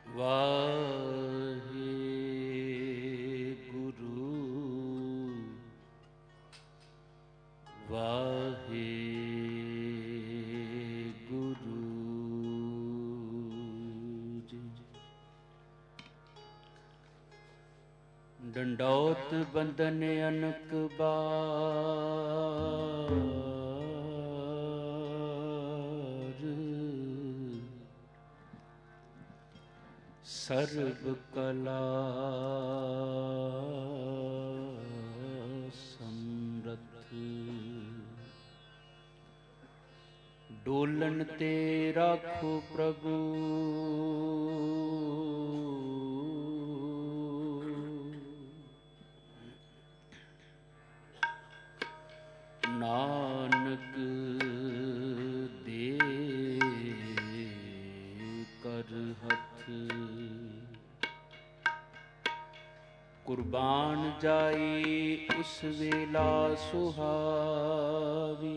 ਵਾਹਿਗੁਰੂ ਵਾਹਿਗੁਰੂ ਜੀ। ਡੰਡੌਤ ਬੰਦਨ ਅਨਕ ਬਾਰ, ਸਰਬ ਕਲਾ ਸਮਰੱਥ। ਡੋਲਣ ਤੇ ਰਾਖੋ ਪ੍ਰਭੂ, ਨਾਨਕ ਦੇ ਕਰ ਹੱਥ। ਕੁਰਬਾਨ ਜਾਈ ਉਸ ਵੇਲਾ ਸੁਹਾਵੀ,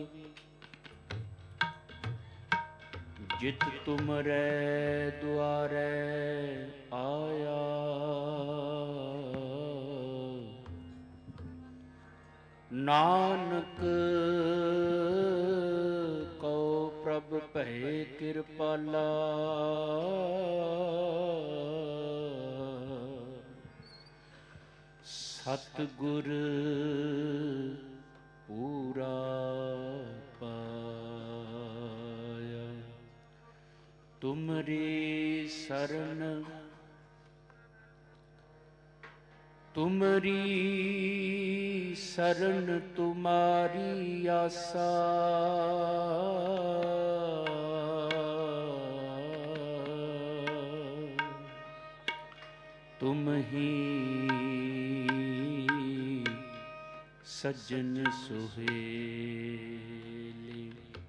ਜਿਤ ਤੁਮਰੇ ਦੁਆਰੇ ਆਇਆ। ਨਾਨਕ ਕਉ ਪ੍ਰਭ ਭੈ ਕਿਰਪਾਲਾ, ਸਤਿਗੁਰ ਪੂਰਾ ਪਾਇਆ। ਤੁਮਰੀ ਸਰਨ ਤੁਮਰੀ ਸਰਨ ਤੁਮਾਰੀ ਆਸਾ, ਤੁਮ ਹੀ ਸੱਜਣ ਸੁਹੇਲੇ।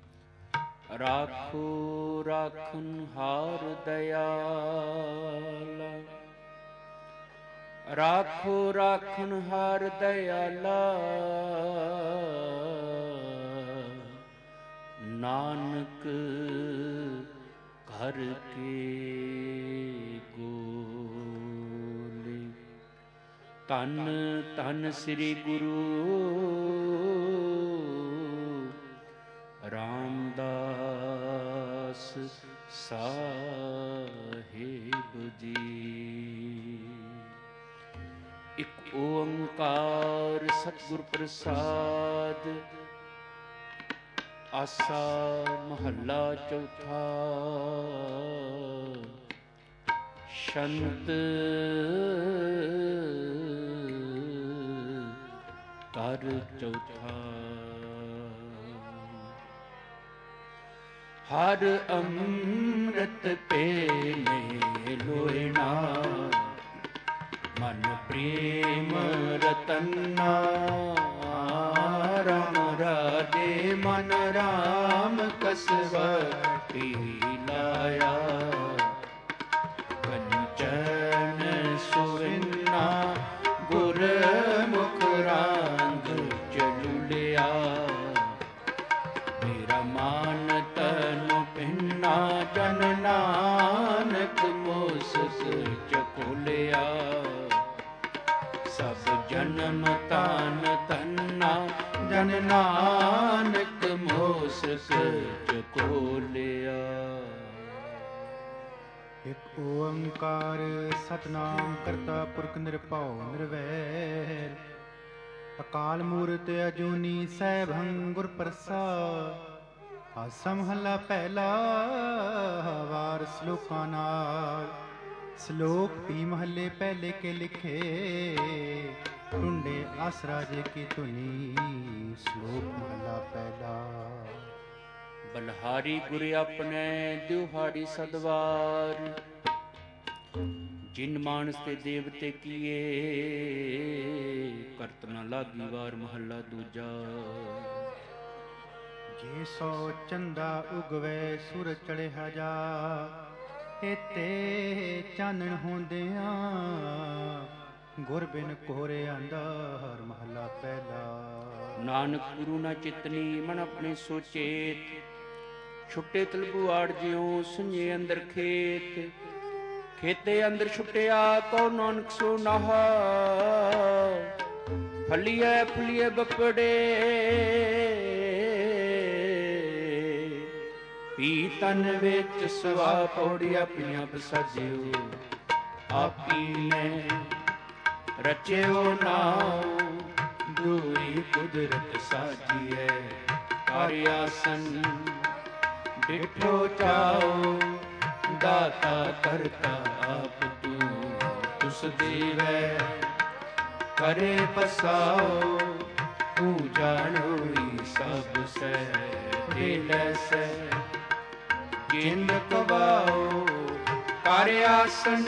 ਰਾਖੋ ਰਾਖਨ ਹਾਰ ਦਇਆਲਾ, ਰਾਖੋ ਰਾਖਨ ਹਾਰ ਦਇਆਲਾ। ਨਾਨਕ ਘਰ ਕੇ ਗੋਲੇ। ਧੰਨ ਧੰਨ ਸ੍ਰੀ ਗੁਰੂ ਰਾਮਦਾਸ ਸਾਹਿਬ ਜੀ। ਇਕ ਓੰਕਾਰ ਸਤਿਗੁਰ ਪ੍ਰਸਾਦ। ਆਸਾ ਮਹੱਲਾ ਚੌਥਾ। ਸ਼ੰਤ ਕਰ ਚੌਥਾ। ਹਰ ਅੰਮ੍ਰਿਤ ਪੀਨੇ ਲੋਇਣਾ, ਮਨ ਪ੍ਰੇਮ ਰਤਨਾ। ਰਾਮ ਰਾਜੇ ਮਨ ਰਾਮ ਕਸਵਟੀ ਲਾਇਆ। ਕੰਚਨ ਸੁਵਿੰਨਾ ਗੁਰਮੁਖ ਰੰਗ ਚਲੁਲਿਆ। ਮੇਰਾ ਮਾਨ ਤਨੁ ਪਿੰਨਾ, ਜਨ ਨਾਨਕ ਮੋਸਕ ਚਕੋਲਿਆ। ਸਭ ਜਨਮ ਤਾਨ ਤੰਨਾ, ਜਨ ਨਾਨਕ ਮੋਸਕ ਚਕੋਲਿਆ। ਇਕ ਓੰਕਾਰ ਸਤਿਨਾਮ ਕਰਤਾ ਪੁਰਖ ਨਿਰਭਉ ਨਿਰਵੈਰ। ਅਕਾਲ ਮੂਰਤ ਅਜੂਨੀ ਸੈਭੰ ਗੁਰ ਪ੍ਰਸਾਦ। ਆਸਾ ਮਹੱਲਾ ਪਹਿਲਾ। ਵਾਰ ਸਲੋਕਾਂ ਨਾਲ। ਸ਼ਲੋਕ ਪੀ ਮਹੱਲੇ ਪਹਿਲੇ ਕੇ ਲਿਖੇ। ਟੁੰਡੇ ਆਸਰਾ ਜੇ ਕੀ ਧੁਨੀ। ਸ਼ਲੋਕ ਮਹੱਲਾ ਪਹਿਲਾ। ਬਲਹਾਰੀ ਗੁਰ ਆਪਣੇ ਦਿਹਾੜੀ ਸਦਵਾਰ। ਜਿਨ ਮਾਨਸ ਤੇ ਦੇਵਤੇ ਕੀਏ, ਕਰਤ ਨ ਲਾਗੀ ਵਾਰ ਮਹੱਲਾ ਦੂਜਾ। ਜੇ ਸੋ ਚੰਦਾ ਉਗਵੇ ਸੂਰਜ ਚੜ੍ਹਿਆ ਜਾ। ਏਤੇ ਚਾਨਣ ਹੁੰਦਿਆਂ ਗੁਰ ਬਿਨ ਕੋਰੇ ਅੰਧਾਰ। ਮਹੱਲਾ ਪਹਿਲਾ। ਨਾਨਕ ਗੁਰੂ ਨਾ ਚਿਤਨੀ ਮਨ ਆਪਣੇ ਸੋਚੇਤ। ਛੁੱਟੇ ਤਲਬੂਆੜ ਜਿਉ ਸੁਝੇ ਅੰਦਰ ਖੇਤ। ਖੇਤੇ ਅੰਦਰ ਛੁੱਟਿਆ ਕੋ ਨਾਨਕ ਸੋ ਨਾਹਾ, ਫਲੀਏ ਫਲੀਏ ਬੱਪੜੇ ਪੀ ਤਨ ਵਿੱਚ ਸਵਾ ਪੌੜੀ ਆਪਣੀਆਂ ਬਸਾਜਿਓ, ਆਪੀ ਨੇ ਰਚਿਓ ਨਾਉ ਦੂਰੀ ਕੁਦਰਤ ਸਾਜੀਐ, ਕਰ ਆਸਨ ਡਿਠੋ ਚਾਓ ਦਾਤਾ ਕਰਤਾ ਆਪ ਤੂੰ, ਤੁਸ ਦੇਵੈ ਕਰੇ ਬਸਾਓ, ਤੂੰ ਜਾਣੋਈ ਸਭ ਸੈ ਢੇਲੇ ਸੈ ਜਿੰਦ ਕਵਾਓ, ਕਰ ਆਸਨ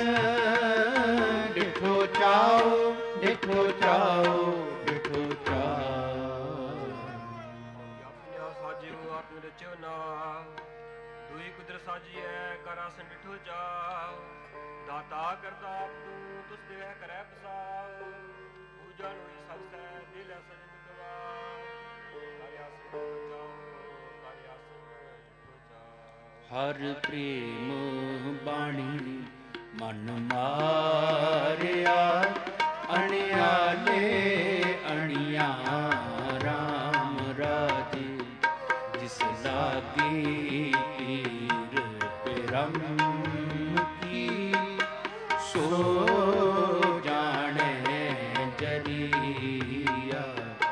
ਡਿਠੋ ਚਾਓ, ਡਿਠੋ ਚਾਓ, ਡਿਠੋ ਚਾਓ। ਆਪਣਿਆ ਸਾਜਿਓ ਆਪ ਰਚਿਓ ਨਾ, ਦੂਈ ਕੁਦਰ ਸਾਜੀਐ ਕਰ ਆਸਨ ਡਿਠੋ ਚਾਓ, ਦਾਤਾ ਕਰਤਾ ਆਪ ਤੂੰ ਤੁਸ ਦੇਵੈ ਕਰੈ ਬਸਾਓ, ਪੂਜਾ ਹੋਈ ਸਭ ਸੈ ਦਿਲ ਸਜਨ ਗਵਾਓ, ਕਰ ਆਸਨ ਡਿਠੋ ਚਾਓ, ਕਰ ਆਸਨ ਡਿਠੋ ਚਾਓ। ਹਰ ਪ੍ਰੇਮ ਬਾਣੀ ਮਨ ਮਾਰਿਆ, ਅਣਿਆਲੇ ਅਣਿਆ ਰਾਮ ਰਾਜੇ, ਜਿਸ ਲਾਗੀ ਪੀਰ ਪਰਮ ਕੀ, ਸੋ ਜਾਣੈ ਜਰੀਆ,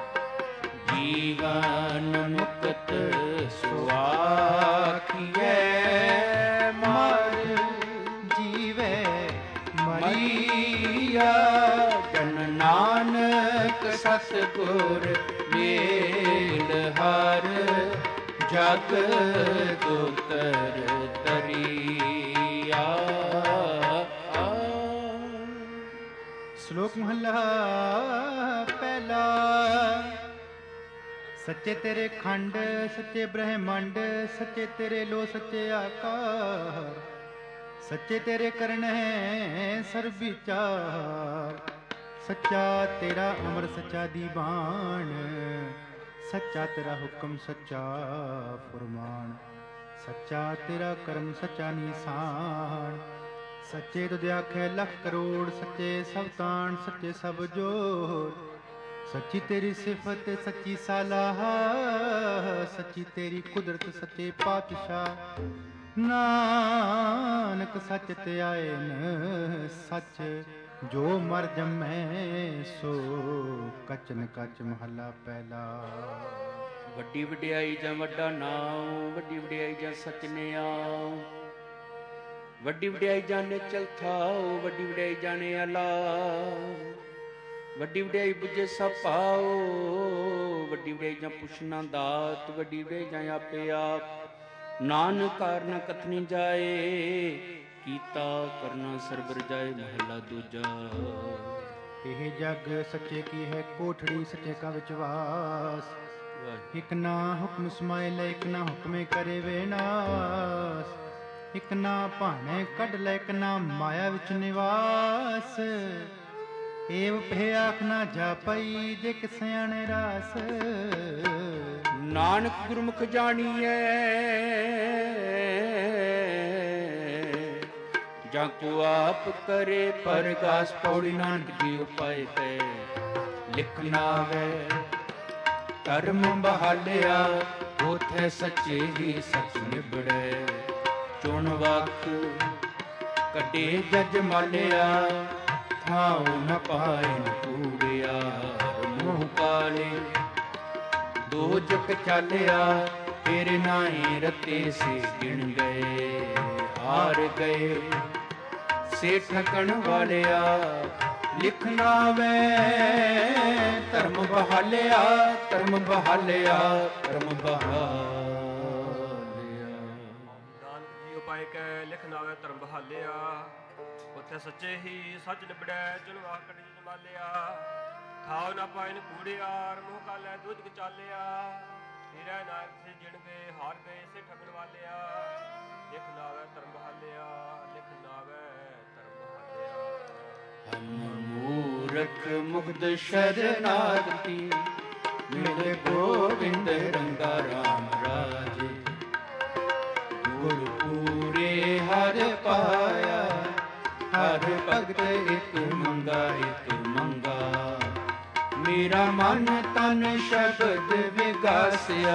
ਜੀਵਨ ਮੁਕਤ ਸੁਆਖੀਐ, ਮਰ ਜੀਵੇ ਮਰੀਆ, ਜਨ ਨਾਨਕ ਸਤਿਗੁਰ ਮੇਲ ਹਰ, ਜਗ ਦੁਤਰ ਤਰੀਆ। ਸ਼ਲੋਕ ਮਹਲਾ ਪਹਿਲਾ। ਸੱਚੇ ਤੇਰੇ ਖੰਡ ਸੱਚੇ ਬ੍ਰਹਮੰਡ, ਸੱਚੇ ਤੇਰੇ ਲੋ ਸੱਚੇ ਆਕਾਰ, ਸੱਚੇ ਤੇਰੇ ਕਰਨ ਹੈ ਸਰਬ ਵਿਚਾਰ, ਸੱਚਾ ਤੇਰਾ ਅਮਰ ਸੱਚਾ ਦੀਵਾਨ, ਸੱਚਾ ਤੇਰਾ ਹੁਕਮ ਸੱਚਾ ਫੁਰਮਾਨ, ਸੱਚਾ ਤੇਰਾ ਕਰਮ ਸੱਚਾ ਨਿਸ਼ਾਨ, ਸੱਚੇ ਤੁਧ ਆਖੇ ਲੱਖ ਕਰੋੜ, ਸੱਚੇ ਸਭ ਤਾਣ ਸੱਚੇ ਸਭ ਜੋੜ, ਸੱਚੀ ਤੇਰੀ ਸਿਫਤ ਸੱਚੀ ਸਲਾਹ, ਸੱਚੀ ਤੇਰੀ ਕੁਦਰਤ ਸੱਚੇ ਪਾਤਸ਼ਾਹ, ਨਾਨਕ ਸੱਚ ਧਿਆਇਨ ਸੱਚ, ਜੋ ਮਰ ਜੰਮੈ ਸੋ ਕਚਨ ਕਚ। ਮਹੱਲਾ ਪਹਿਲਾ। ਵੱਡੀ ਵਡਿਆਈ ਜਾਂ ਵੱਡਾ ਨਾਉ, ਵੱਡੀ ਵਡਿਆਈ ਜਾਂ ਸਚ ਨਿਆਉ, ਵੱਡੀ ਵਡਿਆਈ ਜਾਣੇ ਚਲਥਾਉ, ਵੱਡੀ ਵਡਿਆਈ ਜਾਣੇ ਅਲਾ, ਵੱਡੀ ਵਡਿਆਈ ਬੁੱਝੇ ਸਭ ਪਾਓ, ਵੱਡੀ ਵਡਿਆਈ ਜਾਂ ਪੁੱਛਣਾ ਦਾਤ, ਵੱਡੀ ਵਡਿਆਈ ਜਾਂ ਆਪੇ ਆਪ, ਨਾਨਕ ਕਾਰਨ ਕਥਨੀ ਜਾਏ, ਕੀਤਾ ਕਰਨਾ ਸਰਬਰ ਜਾਏ। ਮਹਲਾ ਦੂਜਾ। ਇਹ ਜਗ ਸੱਚੇ ਕੀ ਹੈ ਕੋਠੜੀ, ਸੱਚੇ ਕਾ ਵਿਚਵਾਸ, ਇਕ ਨਾ ਹੁਕਮ ਸਮਾਏ ਲੈ, ਇਕ ਨਾ ਹੁਕਮੇ ਕਰੇ ਵਿਨਾਸ਼, ਇਕ ਨਾ ਭਾਣੇ ਕੱਢ ਲੈ, ਇਕ ਨਾ ਮਾਇਆ ਵਿੱਚ ਨਿਵਾਸ, ਏਵ ਭੇ ਆਖ ਨਾ ਜਾਪਈ, ਜੇ ਕਿ ਸਿਆਣੇ ਰਾਸ, ਨਾਨਕ ਗੁਰਮੁਖ ਜਾਣੀਐ, ਜਾਂ ਕੋ ਆਪ ਕਰੇ ਪਰਗਾਸ। ਪੌੜੀ ਨਾਨਕ ਜੀ ਉਪਾਇ ਕੈ ਲਿਖਣਾ ਵੈ, ਧਰਮ ਬਹਾਲਿਆ ਉਥੇ ਸੱਚੇ ਹੀ ਸੱਚ ਨਿਬੜੈ, ਚੁਣ ਵਕ ਕੱਢੇ ਜਜ ਮਾਲਿਆ, ਥਾਉ ਨ ਪਾਏ ਨ ਕੂੜਿਆ, ਮੋਹ ਕਾਲੇ ਦੋ ਜਗ ਚਾਲਿਆ, ਤੇਰੇ ਨਾਹੀਂ ਰਤੇ ਸੇ ਗਿਣ ਗਏ, ਹਾਰ ਗਏ ਸੇ ਠਕਣ ਵਾਲਿਆ, ਲਿਖਣਾ ਵੈ ਧਰਮ ਬਹਾਲਿਆ, ਧਰਮ ਬਹਾਲਿਆ, ਧਰਮ ਬਹਾਲਿਆ। ਨਾਨਕ ਜੀ ਉਪਾਇ ਕੈ ਲਿਖਣਾ ਵੈ ਧਰਮ ਬਹਾਲਿਆ, ਉਥੇ ਸੱਚੇ ਹੀ ਸੱਚ ਨਿਬੜੈ, ਚੁਣਵਾ ਕੱਢੀ ਜਮਾਲਿਆ, ਥਾਉ ਨਾ ਪਾਇਨ ਕੂੜਿਆਰ, ਮੂੰਹ ਕਾਲੇ ਦੁੱਧ ਚਾਲਿਆ, ਤੇਰਾ ਨਾਇਕ ਸੇ ਜਿਣ ਗਏ, ਹਾਰ ਗਏ ਸੇ ਠਗਣ ਵਾਲਿਆ, ਲਿਖ ਨਾਵੇ ਧਰਮ ਬਹਾਲਿਆ, ਲਿਖ ਨਾਵੇ ਧਰਮ ਬਹਾਲਿਆ। ਹਮ ਮੂਰਖ ਮੁਗਧ ਸ਼ਰਨਾਗਤੀ, ਮਿਲ ਗੋਬਿੰਦ ਰੰਗਾ ਰਾਮ ਰਾਜੇ, ਗੁਰ ਪੂਰੇ ਹਰ ਪਾਇਆ, ਹਰ ਭਗਤ ਇੱਕ ਮੰਗਾ ਇੱਕ ਮੰਗਾ। ਮੇਰਾ ਮਨ ਤਨ ਸ਼ਬਦ ਵਿਗਾਸਿਆ,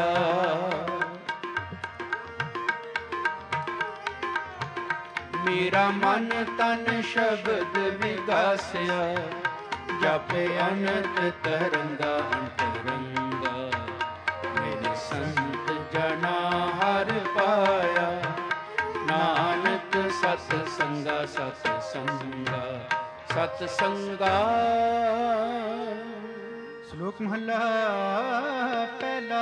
ਮੇਰਾ ਮਨ ਤਨ ਸ਼ਬਦ ਵਿਗਾਸਿਆ। ਜਪੇ ਅਨੰਤ ਤਰੰਗਾ ਅੰਤਰੰਗਾ, ਮੇਰੇ ਸੰਤ ਜਨਾ ਹਰ ਪਾਇਆ। ਨਾਨਕ ਸਤ ਸੰਗਾ ਸਤ ਸੰਗਾ ਸਤ ਸੰਗਾ। ਸ਼ਲੋਕ ਮਹੱਲਾ ਪਹਿਲਾ।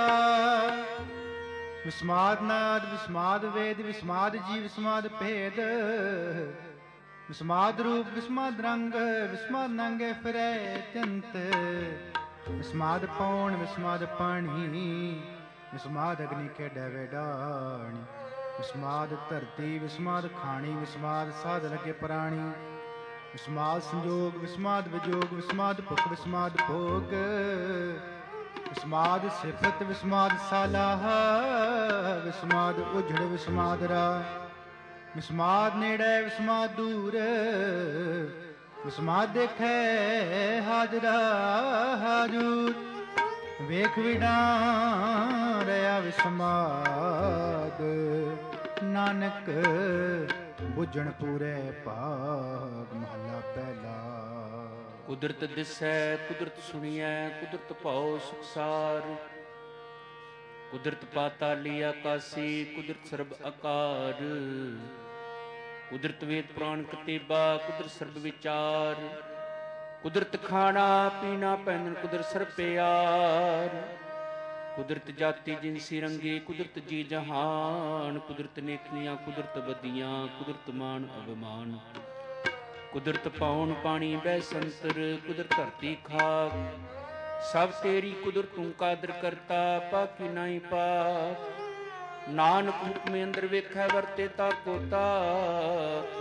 ਵਿਸਮਾਦ ਨਾਦ ਵਿਸਮਾਦ ਵੇਦ ਵਿਸਮਾਦ ਜੀ ਵਿਸਮਾਦ ਭੇਦ। ਵਿਸਮਾਦ ਰੂਪ ਵਿਸਮਾਦ ਰੰਗ ਵਿਸਮਾਦ ਨੰਗੇ ਫਿਰੈ ਚੰਤ। ਵਿਸਮਾਦ ਪੌਣ ਵਿਸਮਾਦ ਪਾਣੀ ਵਿਸਮਾਦ ਅਗਨੀ ਖੇਡੈ ਵੇਡਾਣੀ। ਵਿਸਮਾਦ ਧਰਤੀ ਵਿਸਮਾਦ ਖਾਣੀ ਵਿਸਮਾਦ ਸਾਧ ਲਗੇ ਪ੍ਰਾਣੀ। ਵਿਸਮਾਦ ਸੰਜੋਗ ਵਿਸਮਾਦ ਵਿਜੋਗ ਵਿਸਮਾਦ ਭੁਖ ਵਿਸਮਾਦ ਭੋਗ। ਵਿਸਮਾਦ ਸਿਫਤ ਵਿਸਮਾਦ ਸਾਲਾਹ ਵਿਸਮਾਦ ਉਜੜ ਵਿਸਮਾਦ ਰਾਹ। ਵਿਸਮਾਦ ਨੇੜੇ ਵਿਸਮਾਦ ਦੂਰ ਵਿਸਮਾਦ ਦੇਖੈ ਹਾਜ਼ਰਾ ਹਾਜ਼ੂਰ। ਵੇਖ ਵਿਡਾਰਿਆ ਵਿਸਮਾਦ ਨਾਨਕ ਬੁੱਝਣ ਪੂਰੇ ਭਾਗ। ਮਹੱਲਾ ਪਹਿਲਾ। ਕੁਦਰਤ ਦਿਸੈ ਕੁਦਰਤ ਸੁਣੀਐ ਕੁਦਰਤ ਭਉ ਸੁਖਸਾਰ। ਕੁਦਰਤ ਪਾਤਾਲੀ ਆਕਾਸੀ ਕੁਦਰਤ ਸਰਬ ਆਕਾਰ। ਕੁਦਰਤ ਵੇਦ ਪੁਰਾਣ ਕਤੇਬਾ ਕੁਦਰਤ ਸਰਬ ਵਿਚਾਰ। ਕੁਦਰਤ ਖਾਣਾ ਪੀਣਾ ਪਹਿਨਣ ਕੁਦਰਤ ਸਰਬ ਪਿਆਰ। ਕੁਦਰਤ ਜਾਤੀ ਜਿਨਸੀ ਰੰਗੀ ਕੁਦਰਤ ਜੀ ਜਹਾਨ। ਕੁਦਰਤ ਨੇਕੀਆਂ ਕੁਦਰਤ ਬਦੀਆਂ ਕੁਦਰਤ ਮਾਨ ਅਭਿਮਾਨ। ਕੁਦਰਤ ਪਾਉਣ ਪਾਣੀ ਬਹਿ ਸੰਤਰ ਕੁਦਰਤ ਧਰਤੀ ਖਾਕ। ਸਭ ਤੇਰੀ ਕੁਦਰਤ ਤੂੰ ਕਾਦਰ ਕਰਤਾ ਪਾਕੀ ਨਾਹੀ ਪਾਕ। ਨਾਨਕ ਹੁਕਮੇ ਅੰਦਰ ਵੇਖੈ ਵਰਤੇ ਤਾਕੋ ਤਾਕ।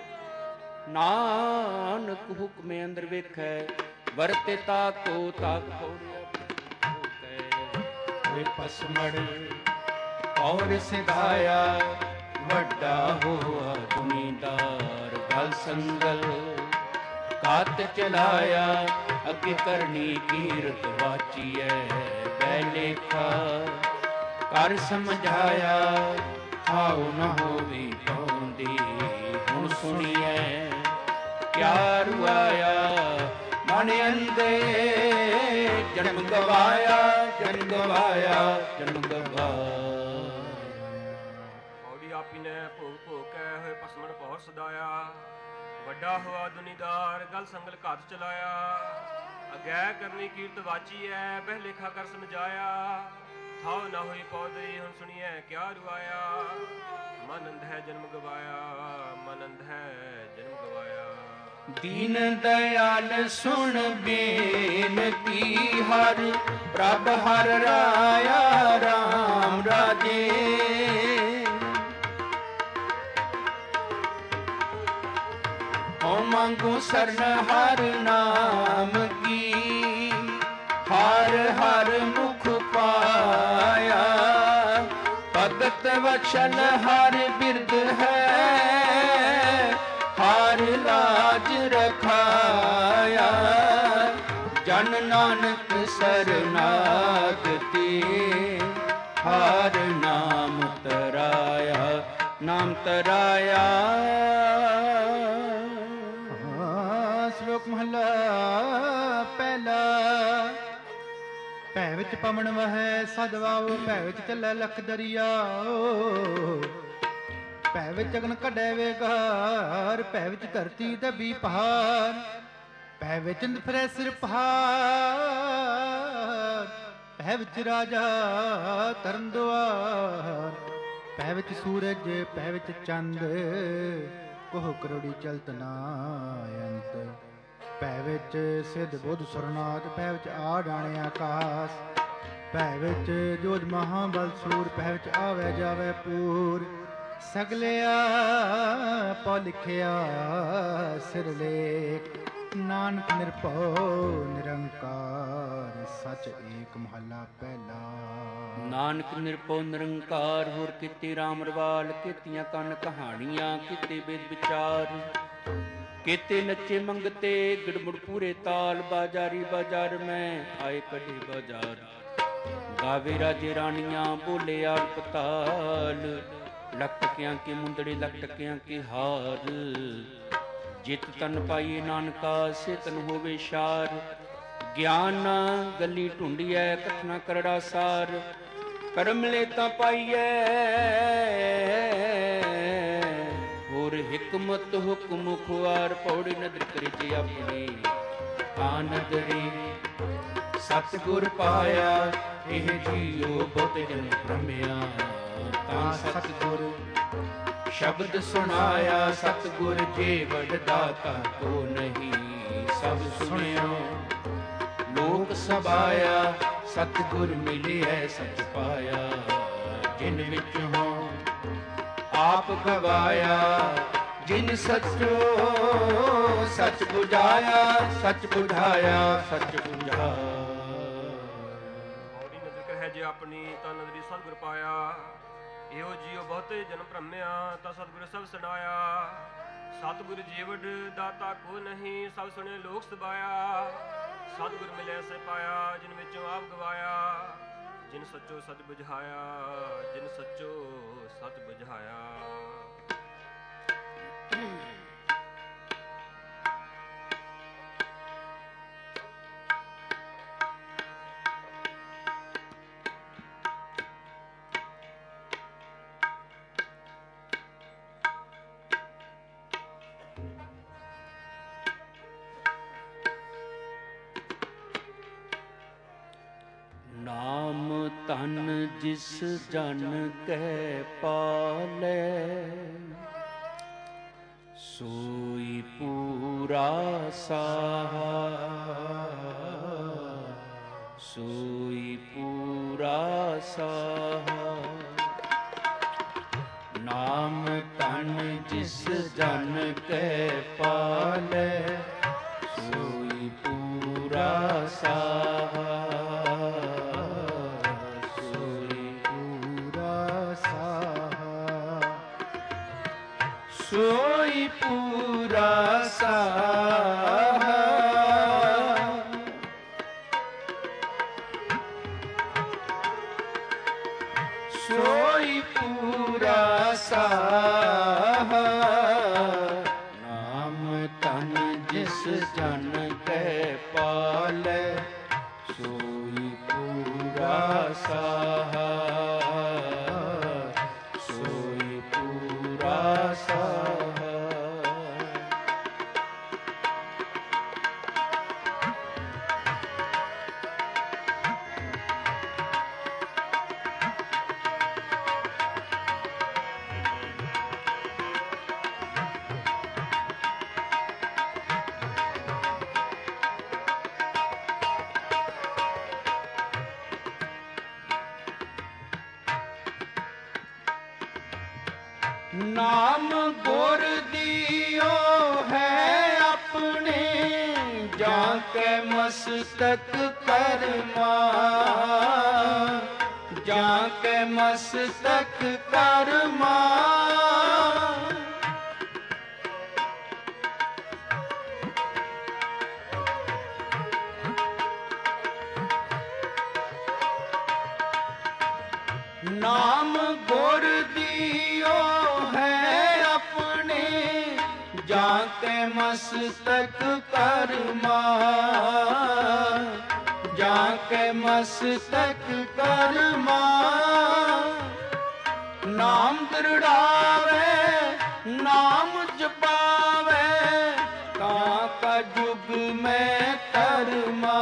ਨਾਨਕ ਹੁਕਮੇ ਅੰਦਰ ਵੇਖੈ ਵਰਤੇ ਤਾਕੋ ਤਾਕ। ਹੋਏ ਪਸਮੜ ਔਰ ਸਿਧਾਇਆ ਵੱਡਾ ਹੋਆ ਦੁਨੀਦਾਰ। ਗਲ ਸੰਗਲ ਕਾਤ ਚਲਾਇਆ ਅੱਗੇ ਕਰਨੀ ਕੀਰਤ ਵਾਚੀਐ ਬੈ ਲੇਖਾ। ਕਰ ਸਮਝਾਇਆ ਹਾਉ ਨ ਹੋਵੀ ਪਾਉਂਦੀ। ਹੁਣ ਸੁਣੀਐ ਕਿਆ ਰੁਆਇਆ ਮਨ ਅੰਦੇ। ਜਨਮ ਗਵਾਇਆ ਜਨਮ ਗਵਾਇਆ ਜਨਮ ਗਵਾਇਆ। ਪੌੜੀ ਆਪੀ ਨੇ ਭੋਗ ਭੋਗ ਕੈ ਹੋਏ ਪਸਮਣ ਪੌਰ ਸਦਾਇਆ। ਵੱਡਾ ਹੋਆ ਦੁਨੀਦਾਰ ਗਲ ਸੰਗਲ ਘਾਤ ਚਲਾਇਆ। ਅਗੈ ਕਰਨੀ ਕੀਰਤ ਵਾਚੀ ਐ ਬਹਿ ਲੇਖਾ ਕਰ ਸਮਝਾਇਆ। ਥਾਉ ਨਾ ਹੋਈ ਪੌਦੀ ਹੁਣ ਸੁਣੀਐ ਕਿਆ ਰੁਆਇਆ। ਮਨ ਅੰਧ ਹੈ ਜਨਮ ਗਵਾਇਆ ਮਨ ਅੰਧ ਹੈ ਜਨਮ ਗਵਾਇਆ। ਦੀਨ ਦਇਆਲ ਸੁਣ ਬੇਨਤੀ ਹਰ ਪ੍ਰਭ ਹਰ ਰਾਇਆ ਰਾਮ ਰਾਜੇ। ਓ ਮੰਗੂ ਸਰਨ ਹਰ ਨਾਮ ਕੀ। ਹਰ ਹਰ ਮੁਖ ਪਾਇਆ ਭਗਤ ਵਚਨ ਹਰ ਬਿਰਦ ਹੈ। ਹਰ ਲਾਜ ਰਖਾਇਆ ਜਨ ਨਾਨਕ ਸਰਨਾਗਤੀ। ਹਰ ਨਾਮ ਤਰਾਇਆ ਨਾਮ ਤਰਾਇਆ। ਸ਼ਲੋਕ ਮਹੱਲਾ ਪਹਿਲਾ। ਭੈ ਵਿੱਚ ਪਵਨ ਵਹੈ ਸਦਵਾਓ ਭੈ ਵਿੱਚ ਚੱਲੈ ਲਖ ਦਰਿਆ। ਭੈ ਵਿੱਚ ਅਗਨ ਕੱਢੈ ਵੇਗਾਰ ਭੈ ਵਿੱਚ ਧਰਤੀ ਦਬੀ ਪਹਾੜ। ਭੈ ਵਿੱਚ ਫਿਰੈ ਸਿਰ ਪਹਾੜ ਭੈ ਵਿੱਚ ਰਾਜਾ ਧਰਮ ਦੁਆਰ। ਭੈ ਵਿੱਚ ਸੂਰਜ ਭੈ ਵਿੱਚ ਚੰਦ ਕੋਹ ਕਰੋੜੀ ਚਲਤ ਨਾ ਅੰਤ। ਭੈ ਵਿੱਚ ਸਿੱਧ ਬੁੱਧ ਸੁਰਨਾਥ ਭੈ ਵਿੱਚ ਆ ਡਾਣੇ ਆਕਾਸ। ਭੈ ਵਿੱਚ ਜੋਧ ਮਹਾਬਲ ਸੂਰ ਭੈ ਵਿੱਚ ਆਵੇ ਜਾਵੇ ਪੂਰ। ਸਗਲਿਆ ਪਉ ਲਿਖਿਆ ਸਿਰ ਲੇਖ। ਨਾਨਕ ਨਿਰਭਉ ਨਿਰੰਕਾਰ ਸਚ ਏਕ ਮਹੱਲਾ ਪਹਿਲਾ। ਨਾਨਕ ਨਿਰਭਉ ਨਿਰੰਕਾਰ ਹੋਰ ਕੀਤੇ ਰਾਮ ਰਵਾਲ ਕੀਤੀਆਂ ਕੰਨ ਕਹਾਣੀਆਂ ਕੀਤੇ ਵੇਦ ਵਿਚਾਰ। केते नचे मंगते गिड़मुड़ पूरे ताल, बाजारी बाजार में आए कढ़े बाजार। गावे राजे रानियां बोले आल पताल, लख टकियां के मुंदड़े लख टकियां के हार। जित तन पाइए नानका से तन होवे शार, ज्ञान गली ढूंढिए कथना करड़ा सार। करम लेता पाइए होर हिकमत हुक्म खुआर। पौड़ी नदर करे जे अपनी आनदरी, सतगुर पाया ਇਹ ਜੀਓ ਬਹੁਤ ਜਨ ਭ੍ਰਮਿਆ। ਤਾਂ ਸਤਗੁਰ ਸ਼ਬਦ ਸੁਣਾਇਆ, ਸਤਗੁਰ ਜੇ ਵਡਦਾਤਾ ਕੋ ਨਹੀਂ ਸਭ ਸੁਣਿਓ। ਲੋਕ ਸਭਾਇਆ ਸਤਗੁਰ ਮਿਲਿਆ ਸਚ ਪਾਇਆ। ਜਿਨ ਵਿੱਚ ਹੋ ਆਪ ਗਵਾਇਆ, ਜਿਨ ਸਚੋ ਸਚ ਬੁਝਾਇਆ। ਸਚ ਬੁਝਾਇਆ ਸਚ ਬੁਝਾਇਆ। ਜੇ ਆਪਣੀ ਤਾਂ ਨਦਰੀ ਸਤਿਗੁਰ ਪਾਇਆ। ਇਹੋ ਜੀਓ ਬਹੁਤੇ ਜਨਮ ਭ੍ਰਮਿਆ, ਤਾਂ ਸਤਿਗੁਰ ਸਭ ਸੁਣਾਇਆ। ਸਤਿਗੁਰ ਜੀਵੜ ਦਾਤਾ ਕੋ ਨਹੀਂ, ਸਭ ਸੁਣੇ ਲੋਕ ਸਬਾਇਆ। ਸਤਿਗੁਰ ਮਿਲਿਆ ਸੇ ਪਾਇਆ, ਜਿਨ ਵਿੱਚੋਂ ਆਪ ਗਵਾਇਆ। ਜਿਨ ਸੱਚੋ ਸਚ ਬੁਝਾਇਆ, ਜਿਨ ਸੱਚੋ ਸਚ ਬੁਝਾਇਆ। ਨਾਮ ਧਨ ਜਿਸ ਜਨ ਕੈ ਪਾਲੈ, ਸੋਈ ਪੂਰਾ ਸਾਹਾ। ਸੋਈ ਪੂਰਾ ਸਾਹਾ। ਨਾਮ ਧਨ ਜਿਸ ਜਨ ਕੈ ਪਾਲੈ, ਸੋਈ ਪੂਰਾ ਸਾਹਾ। ਸੋਈ ਪੂਰਾ ਸਾਹਾ। ਸੋਈ ਪੂਰਾ ਸਾਹਾ। ਨਾਮ ਧਨ ਜਿਸ ਜਨ ਕੈ ਪਾਲੈ, ਸੋਈ ਪੂਰਾ ਸਾਹਾ। ਸੋਈ ਪੂਰਾ ਸਾਹਾ। ਨਾਮ ਗੁਰ ਦੀਓ ਹੈ ਆਪਣੇ, ਜਾਂ ਕੇ ਮਸਤਕ ਕਰਮਾ। ਜਾਂ ਕੇ ਮਸਤਕ ਕਰਮਾ। ਨਾਮ ਗੁਰ ਦੀਓ ਹੈ ਆਪਣੇ, ਜਾਂ ਕੇ ਮਸਤਕ ਕਰਮਾ। ਜਾਂ ਕੇ ਮਸਤਕ ਕਰਮਾ। ਨਾਮ ਦ੍ਰਿੜਾਵੇ ਨਾਮ ਜਪਾਵੇ, ਤਾਂ ਕਾ ਜੁਗ ਮੈਂ ਧਰਮਾ।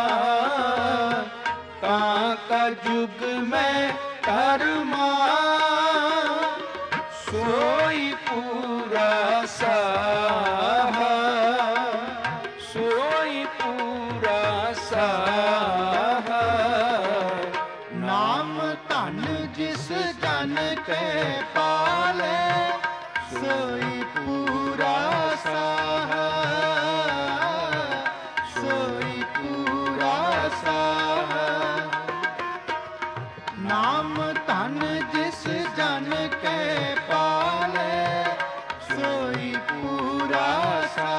ਤਾਂ ਕਾ ਜੁਗ ਮੈਂ ਧਰਮਾ। ਸੋਈ ਪੂਰਾ ਸਾਹਾ। ਸੋਈ ਪੂਰਾ ਸਾਹਾ। ਨਾਮ ਧਨ ਜਿਸ ਜਨ ਕੈ ਪਾਲੈ, ਸੋਈ ਪੂਰਾ ਸਾਹਾ। ਸੋਈ ਪੂਰਾ ਸਾਹਾ। ਨਾਮ ਧਨ ਜਿਸ ਜਨ ਕੈ ਪਾਲੈ, ਸੋਈ ਪੂਰਾ ਸਾਹਾ।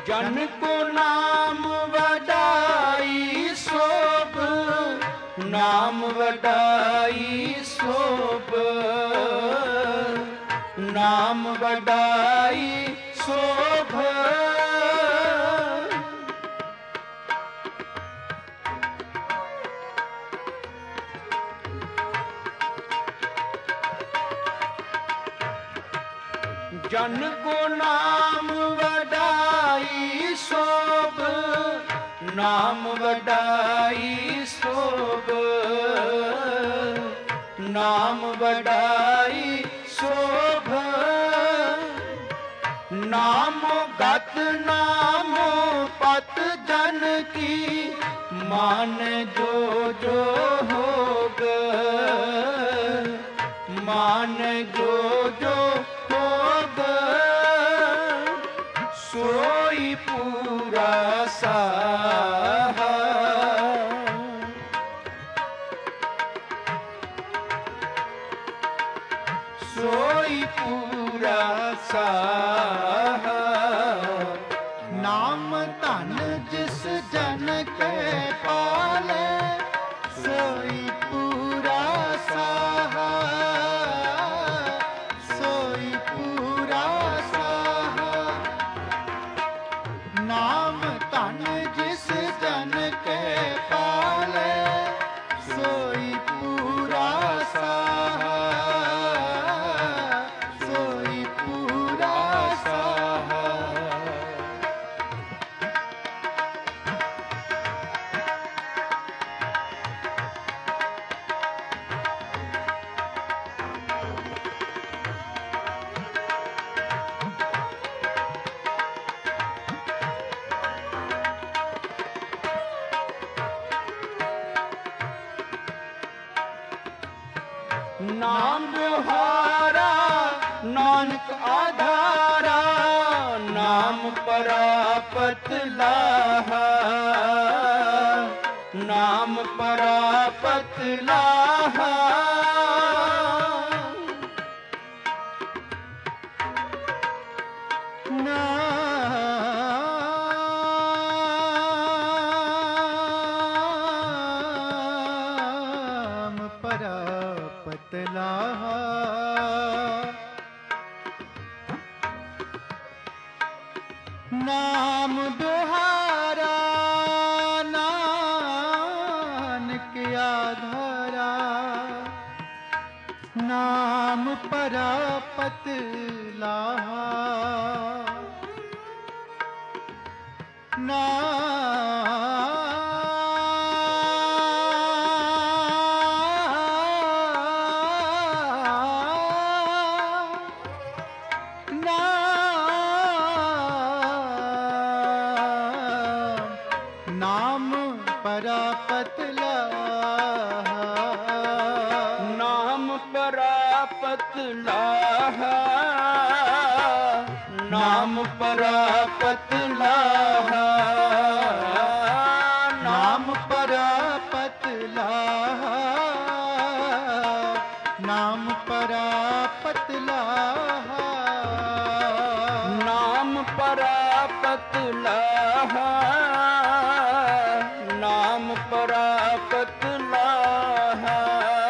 जन को नाम वडाई सोभ, नाम वडाई सोभ, नाम वडाई सोभ। जन को नाम वडाई सोभ, नाम वडाई सोभ, नाम वडाई शोभ। नामो गत नामो पत जन की, मान जो जो होग, मान जो जो होग, सोई पूरा साहा। सोई पूरा साहा। नाम धन जिस जन के पाले, सोई पूरा साहा, सोई पूरा साहा। नाम धन जिस जन के पाले, सोई पूरा साहा, सोई पूरा साहा। नाम बिहारा नानक आधारा, नाम परापत लाहा, नाम परापत लाहा। नाम परापत लाहा, नाम दुहारा नानक आधारा, नाम परापत लाहा। नाम परापत लाहा, नाम परापत लाहा, नाम परापत लाहा, नाम परापत लाहा, नाम परापत लाहा। नाम परापत लाहा, नाम परापत लाहा,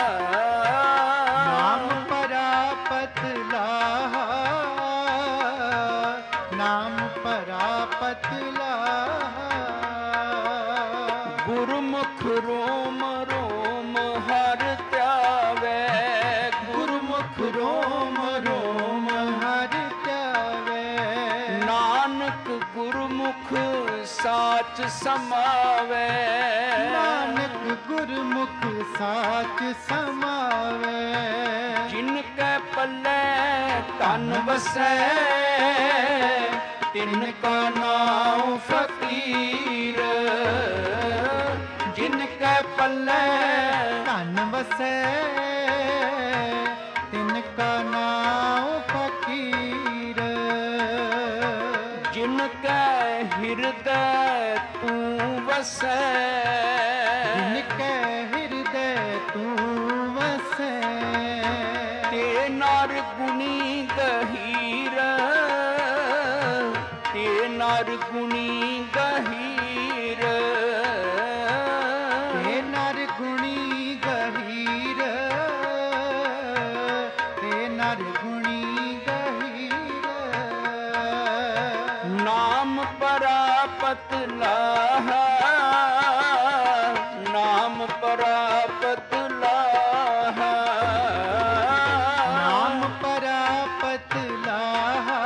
नाम परापत लाहा, नाम परापत लाहा। गुरुमुख रोम रोम हर त्यावे, गुरुमुख रोम रोम हर त्यावे, नानक गुरुमुख साच समावे, नानक गुरुमुख साच समावे। जिनके पल्ले तन वसै, तिनका नाम फकीर, जिनके पल्ले धन वसै, तिनका नाम फकीर। जिनके हृदय तू वसै, जिनके हृदय तू वसै, ते नर गुणी गहीर, ते नर ਨਰ ਗੁਣੀ ਗਹੀਰ, ਤੇ ਨਰ ਗੁਣੀ ਗਹੀਰ, ਤੇ ਨਰ ਗੁਣੀ ਗਹੀਰ। ਨਾਮ ਪ੍ਰਾਪਤ ਲਾਹਾ, ਨਾਮ ਪ੍ਰਾਪਤ ਲਾਹਾ, ਨਾਮ ਪ੍ਰਾਪਤ ਲਾਹਾ,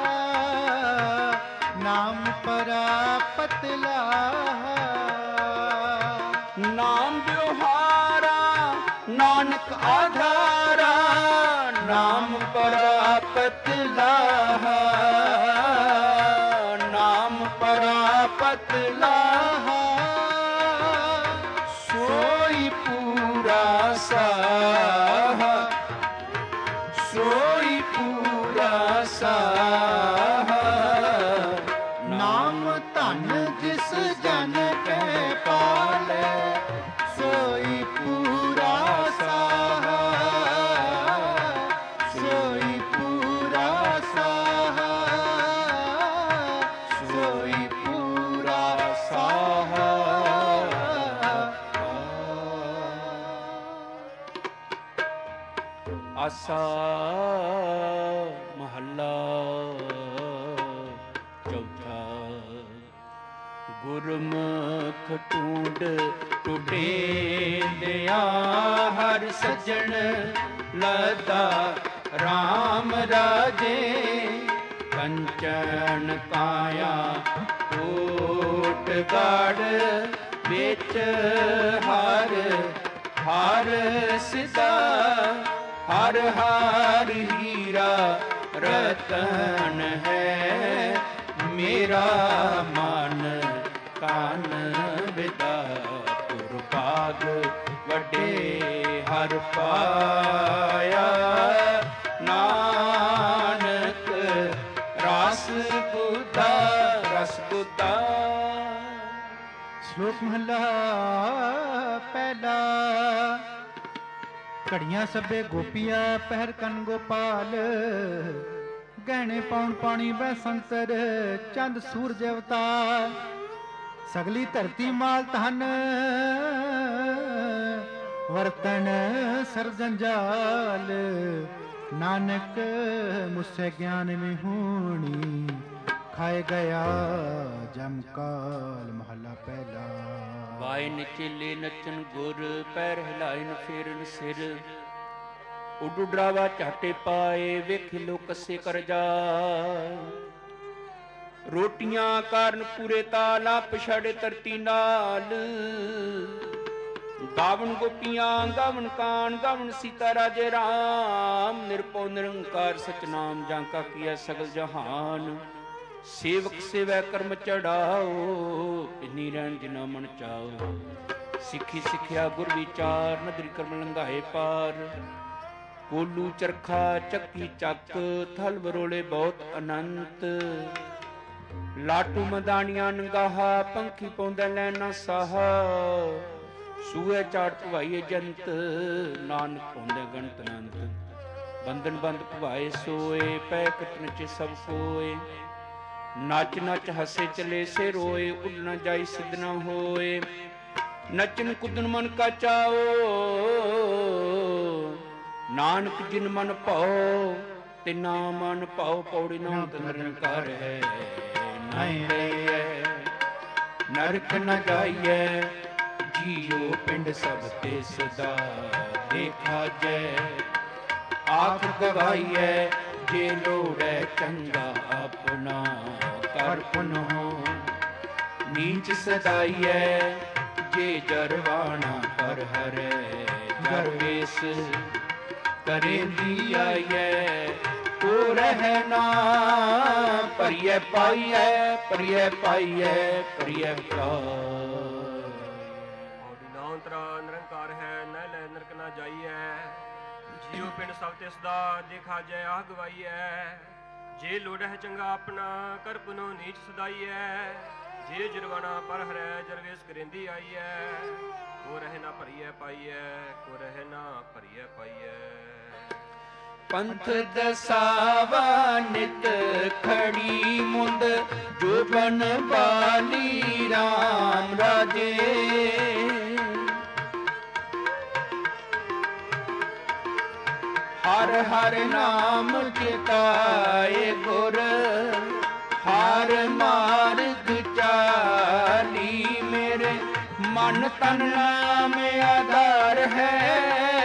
ਨਾਮ ਪ੍ਰਾਪਤ ਲਾਹਾ। ਨਾਮ ਵਿਵਹਾਰਾ ਨਾਨਕ ਆਧਾਰਾ, ਨਾਮ ਪ੍ਰਾਪਤ ਲਾਹਾ, ਨਾਮ ਪ੍ਰਾਪਤ ਲਾਹਾ। ਸੋਈ ਪੂਰਾ ਸਾਹਾ, ਸੋਈ ਪੂਰਾ ਸਾਹਾ। ਨਾਮ ਧਨ ਜਿਸ ਜਨ ਕੈ ਪਾਲੈ, ਸੋਈ ਪੂਰਾ ਸਾਹਾ, ਸੋਈ ਪੂਰਾ ਸਾਹਾ, ਸੋਈ ਪੂਰਾ ਸਾਹਾ। ਆਸਾ ਮਹੱਲਾ ਚੌਥਾ। ਗੁਰਮੁਖ ਟੂੰਡ ਟੁਟੇਂਦਿਆ ਹਰ ਸੱਜਣ ਲਦਾ RAM ਰਾਜੇ। ਕੰਚਨ ਕਾਇਆ ਕੋਟ ਗੜ ਵਿੱਚ ਹਰ ਹਰ ਸਿਦਾ, ਹਰ ਹਰ ਹੀਰਾ ਰਤਨ ਹੈ। ਮੇਰਾ ਮਨ ਤਨ ਵਿਦਾ, ਤੁਰ ਭਾਗ ਵੱਡੇ ਹਰ ਪਾਇਆ। ਨਾਨਕ ਰਸ ਬੁੱਧਾ, ਰਸ ਬੁੱਧਾ। ਸ਼ਲੋਕ ਮਹਲਾ ਪਹਿਲਾ। ਘੜੀਆਂ ਸਭੇ ਗੋਪੀਆ ਪਹਿਰ ਕੰਨ ਗੋਪਾਲ। ਗਹਿਣੇ ਪਾਉਣ ਪਾਣੀ ਬੈ ਸੰਤਰ, ਚੰਦ ਸੂਰਜ ਅਵਤਾਰ। ਸਗਲੀ ਧਰਤੀ ਮਾਲ ਧਨ, ਵਰਤਨ ਸਰ ਜੰਜਾਲ। ਨਾਨਕ ਮੁਸੇ ਗਿਆਨ ਵਿਹੂਣੀ, ਖਾਏ ਗਿਆ ਜਮ ਕਾਲ। ਮਹਲਾ ਪਹਿਲਾ। ਵਾਏ ਨਚੇਲੇ ਨਚਨ ਗੁਰ, ਪੈਰ ਹਿਲਾਇਨ ਫੇਰਨ ਸਿਰ। ਉਡੂ ਡਰਾਵਾ ਝਾਟੇ ਪਾਏ, ਵੇਖੇ ਲੋ ਕੱਸੇ ਕਰ ਜਾ। ਰੋਟੀਆਂ ਕਾਰਨ ਪੂਰੇ ਤਾਲਾ, ਪਛਾੜੇ ਧਰਤੀ ਨਾਲ। ਗਾਵਣ ਗੋਪੀਆਂ ਗਾਵਣ ਕਾਨ, ਗਾਵਣ ਸੀਤਾ ਰਾਜੇ ਰਾਮ। ਨਿਰਭਉ ਨਿਰੰਕਾਰ ਸਚਨਾਮ, ਜਾਂ ਕਾ ਕੀਆ ਸਗਲ ਜਹਾਨ। ਸੇਵਕ ਸੇਵੈ ਕਰਮ ਚੜਾਓ, ਇੰਨੀ ਰਹਿਣ ਜਿਨਾ ਮਨ ਚਾਓ। ਸਿੱਖੀ ਸਿੱਖਿਆ ਗੁਰ ਵਿਚਾਰ, ਨਦਰੀ ਕਰਮ ਲੰਘਾਏ ਪਾਰ। ਕੋਲੂ ਚਰਖਾ ਚੱਕੀ ਚੱਕ, ਥਲ ਵਰੋਲੇ ਬਹੁਤ ਅਨੰਤ। ਲਾਟੂ ਮਦਾਨੀਆਂ ਨੰਗਾਹਾ, ਪੰਖੀ ਪਾਉਂਦਾ ਲੈਣਾ ਸਾਹਾ। ਸੂਏ ਚਾੜ ਭਵਾਈਏ ਜੰਤ, ਨਾਨਕ ਪਾਉਂਦੇ ਗਣਤ ਅਨੰਤ। ਬੰਧਨ ਬੰਦ ਭਵਾਏ ਸੋਏ, ਪੈ ਕਟ ਨਚੇ ਸਭ ਕੋਏ। ਨੱਚ ਨੱਚ ਹੱਸੇ ਚਲੇ ਸੇ ਰੋਏ, ਉੱਡ ਨਾ ਜਾਈ ਸਿੱਧ ਨਾ ਹੋਏ। ਨਚਨ ਕੁਦਨ ਮਨ ਕਾ ਚਾਓ, ਨਾਨਕ ਜਿਨ ਮਨ ਭਾਓ ਤਿਨਾ ਮਨ ਭਾਓ। ਪੌੜੀ ਨਾ ਨਿਰੰਕਾਰ ਹੈ, ਨਹੀਂ ਲਈਐ ਨਰਕ ਨ ਜਾਈਐ। ਜੀਓ ਪਿੰਡ ਸਭ ਤੇ ਸਦਾ ਦੇਖਾ ਜੈ। ਆਖ ਗਵਾਈਐ ਜੇ ਲੋੜੈ ਚੰਗਾ ਆਪਣਾ, ਕਰ ਪੁਨਹੁ ਨੀਚ ਸਦਾਈਐ। ਜੇ ਜਰਵਾਣਾ ਪਰ ਹਰੈ, ਜਰਵੇਸ ਕਰੇ ਦੀ ਆਈਐ। ਕੋ ਰਹਿ ਨਾ ਪਰਿਐ ਪਾਈਐ, ਪਰਿਐ ਪਾਈਐ, ਪਰਿਐ ਪਾਈਐ। ਨਾਉ ਨਿਰੰਕਾਰ ਹੈ, ਨਾ ਲੈ ਨਰਕ ਨਾ ਜਾਈਐ। ਜੀਉ ਪਿੰਡ ਸਭ ਤੇ ਸਦਾ ਦੇਖਾ ਜੈ। ਆਹ ਗਵਾਈਐ ਜੇ ਲੋੜ ਹੈ ਚੰਗਾ ਆਪਣਾ, ਕਰ ਪੁਨੋ ਨੀਚ ਸਦਾਈਐ। ਜੇ ਜਰਵਾਣਾ ਪਰ ਹਰੈ, ਜਰਵੇਸ ਕਰੇਂਦੀ ਆਈਐ। ਕੋ ਰਹਿ ਨਾ ਭਰੀਐ ਪਾਈਐ, ਕੋ ਰਹਿ ਨਾ ਭਰੀਐ ਪਾਈਐ। ਪੰਥ ਦਸਾਵਾ ਨਿਤ ਖੜੀ ਮੁੰਦ ਜੋ ਬਨ ਬਾਲੀ RAM ਰਾਜੇ। ਹਰ ਹਰ ਨਾਮ ਚਿਤਾਏ ਗੁਰ ਹਰ ਮਾਰਗ ਚਾਲੀ। ਮੇਰੇ ਮਨ ਤਨ ਨਾਮ ਆਧਾਰ ਹੈ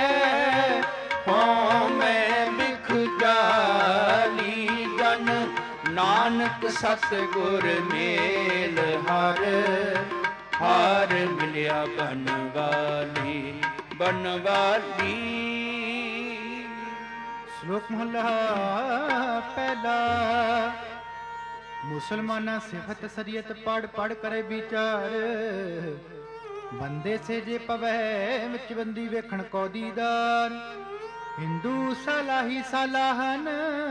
ਹਉ ਮੈਂ ਬਿਖ ਜਾਲੀ। ਜਨ ਨਾਨਕ ਸਤਿਗੁਰ ਮੇਲ ਹਰ ਹਰ ਮਿਲਿਆ ਬਨਵਾਲੀ ਬਨਵਾਲੀ। ਸ਼ਲੋਕ ਮਹਲਾ ਪਹਿਲਾ। ਮੁਸਲਮਾਨਾ ਸਿਫਤ ਸਰੀਅਤ ਪੜ ਪੜ ਕਰੇ ਵਿਚਾਰ। ਬੰਦੇ ਸੇ ਜੇ ਪਵੈ ਵਿੱਚ ਬੰਦੀ ਵੇਖਣ ਕੋ ਦੀਦਾਰ। ਹਿੰਦੂ ਸਲਾਹੀ ਸਲਾਹਨ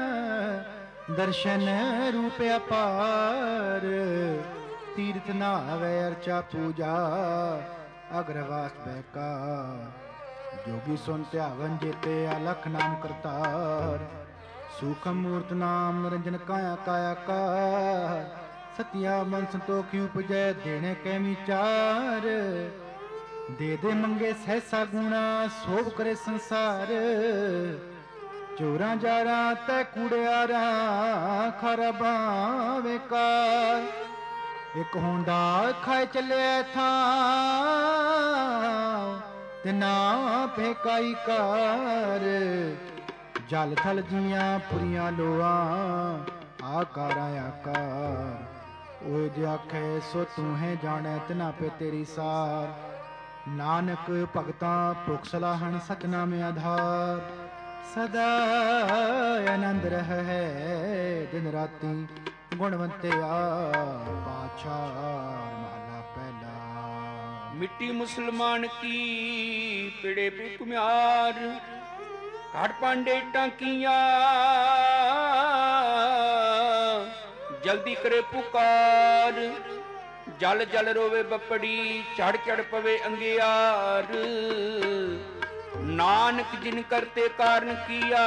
ਦਰਸ਼ਨ ਰੂਪ ਅਪਾਰ। ਤੀਰਥ ਨਾਵੇ ਅਰਚਾ ਪੂਜਾ ਅਗਰਵਾਸ ਬੈਕਾਰ। ਜੋਗੀ ਸੁਨ ਧਿਆਵਨ ਜੇਤੇ ਅਲਖ ਨਾਮ ਕਰਤਾਰ। ਸੂਖਮ ਮੂਰਤ ਨਾਮ ਨਿਰੰਜਨ ਕਾਇਆ ਕਾਇਆ ਕਾਰ। ਸਤਿਆ ਮਨ ਸੰਤੋਖੀ ਉਪਜੈ ਦੇਣੇ ਕੈ ਵਿਚਾਰ। ਦੇ ਦੇ ਮੰਗੇ ਸਹਿਸਾ ਗੁਣਾ ਸੋਭ ਕਰੇ ਸੰਸਾਰ। ਚੋਰਾਂ ਜਾਰਾਂ ਤੈ ਕੂੜਿਆਰਾਂ ਖਰਬਾਂ ਵੇਕਾਰ। ਇੱਕ ਹੁੰਦਾ ਖਾਏ ਚੱਲਿਆ ਥਾਂ ਤੇ ਨਾ ਫੇਕਾਈ ਕਾਰ। ਜਲ ਥਲ ਜੀਆਂ ਪੁਰੀਆਂ ਲੋਆਂ ਆਕਾਰਾਂ ਆਕਾਰ। ਓਏ ਜੇ ਆਖੇ ਸੋ ਤੂੰ ਹੈ ਜਾਣੈ ਤਿਨਾ ਪੇ ਤੇਰੀ ਸਾਰ। ਨਾਨਕ ਭਗਤਾਂ ਭੁਖ ਸਲਾਹਣ ਸਤਨਾਮ ਆਧਾਰ। ਸਦਾ ਆਨੰਦ ਰਹਿ ਹੈ ਦਿਨ ਰਾਤੀ ਗੁਣਵੰਤਿਆ ਪਾਛਾਰ। ਮਹਲਾ ਪਹਿਲਾ। ਮਿੱਟੀ ਮੁਸਲਮਾਨ ਕੀ ਪਿੜੇ ਪੁਕਮਿਆਰ। ਘਾਟ ਪਾਂਡੇ ਟਾਂਕੀਆਂ ਜਲਦੀ ਕਰੇ ਪੁਕਾਰ। ਜਲ ਜਲ ਰੋਵੇ ਬੱਪੜੀ ਚੜ ਚੜ ਪਵੇ ਅੰਗਿਆਰ। ਨਾਨਕ ਜਿਨ ਕਰਤੇ ਕਾਰਨ ਕੀਆ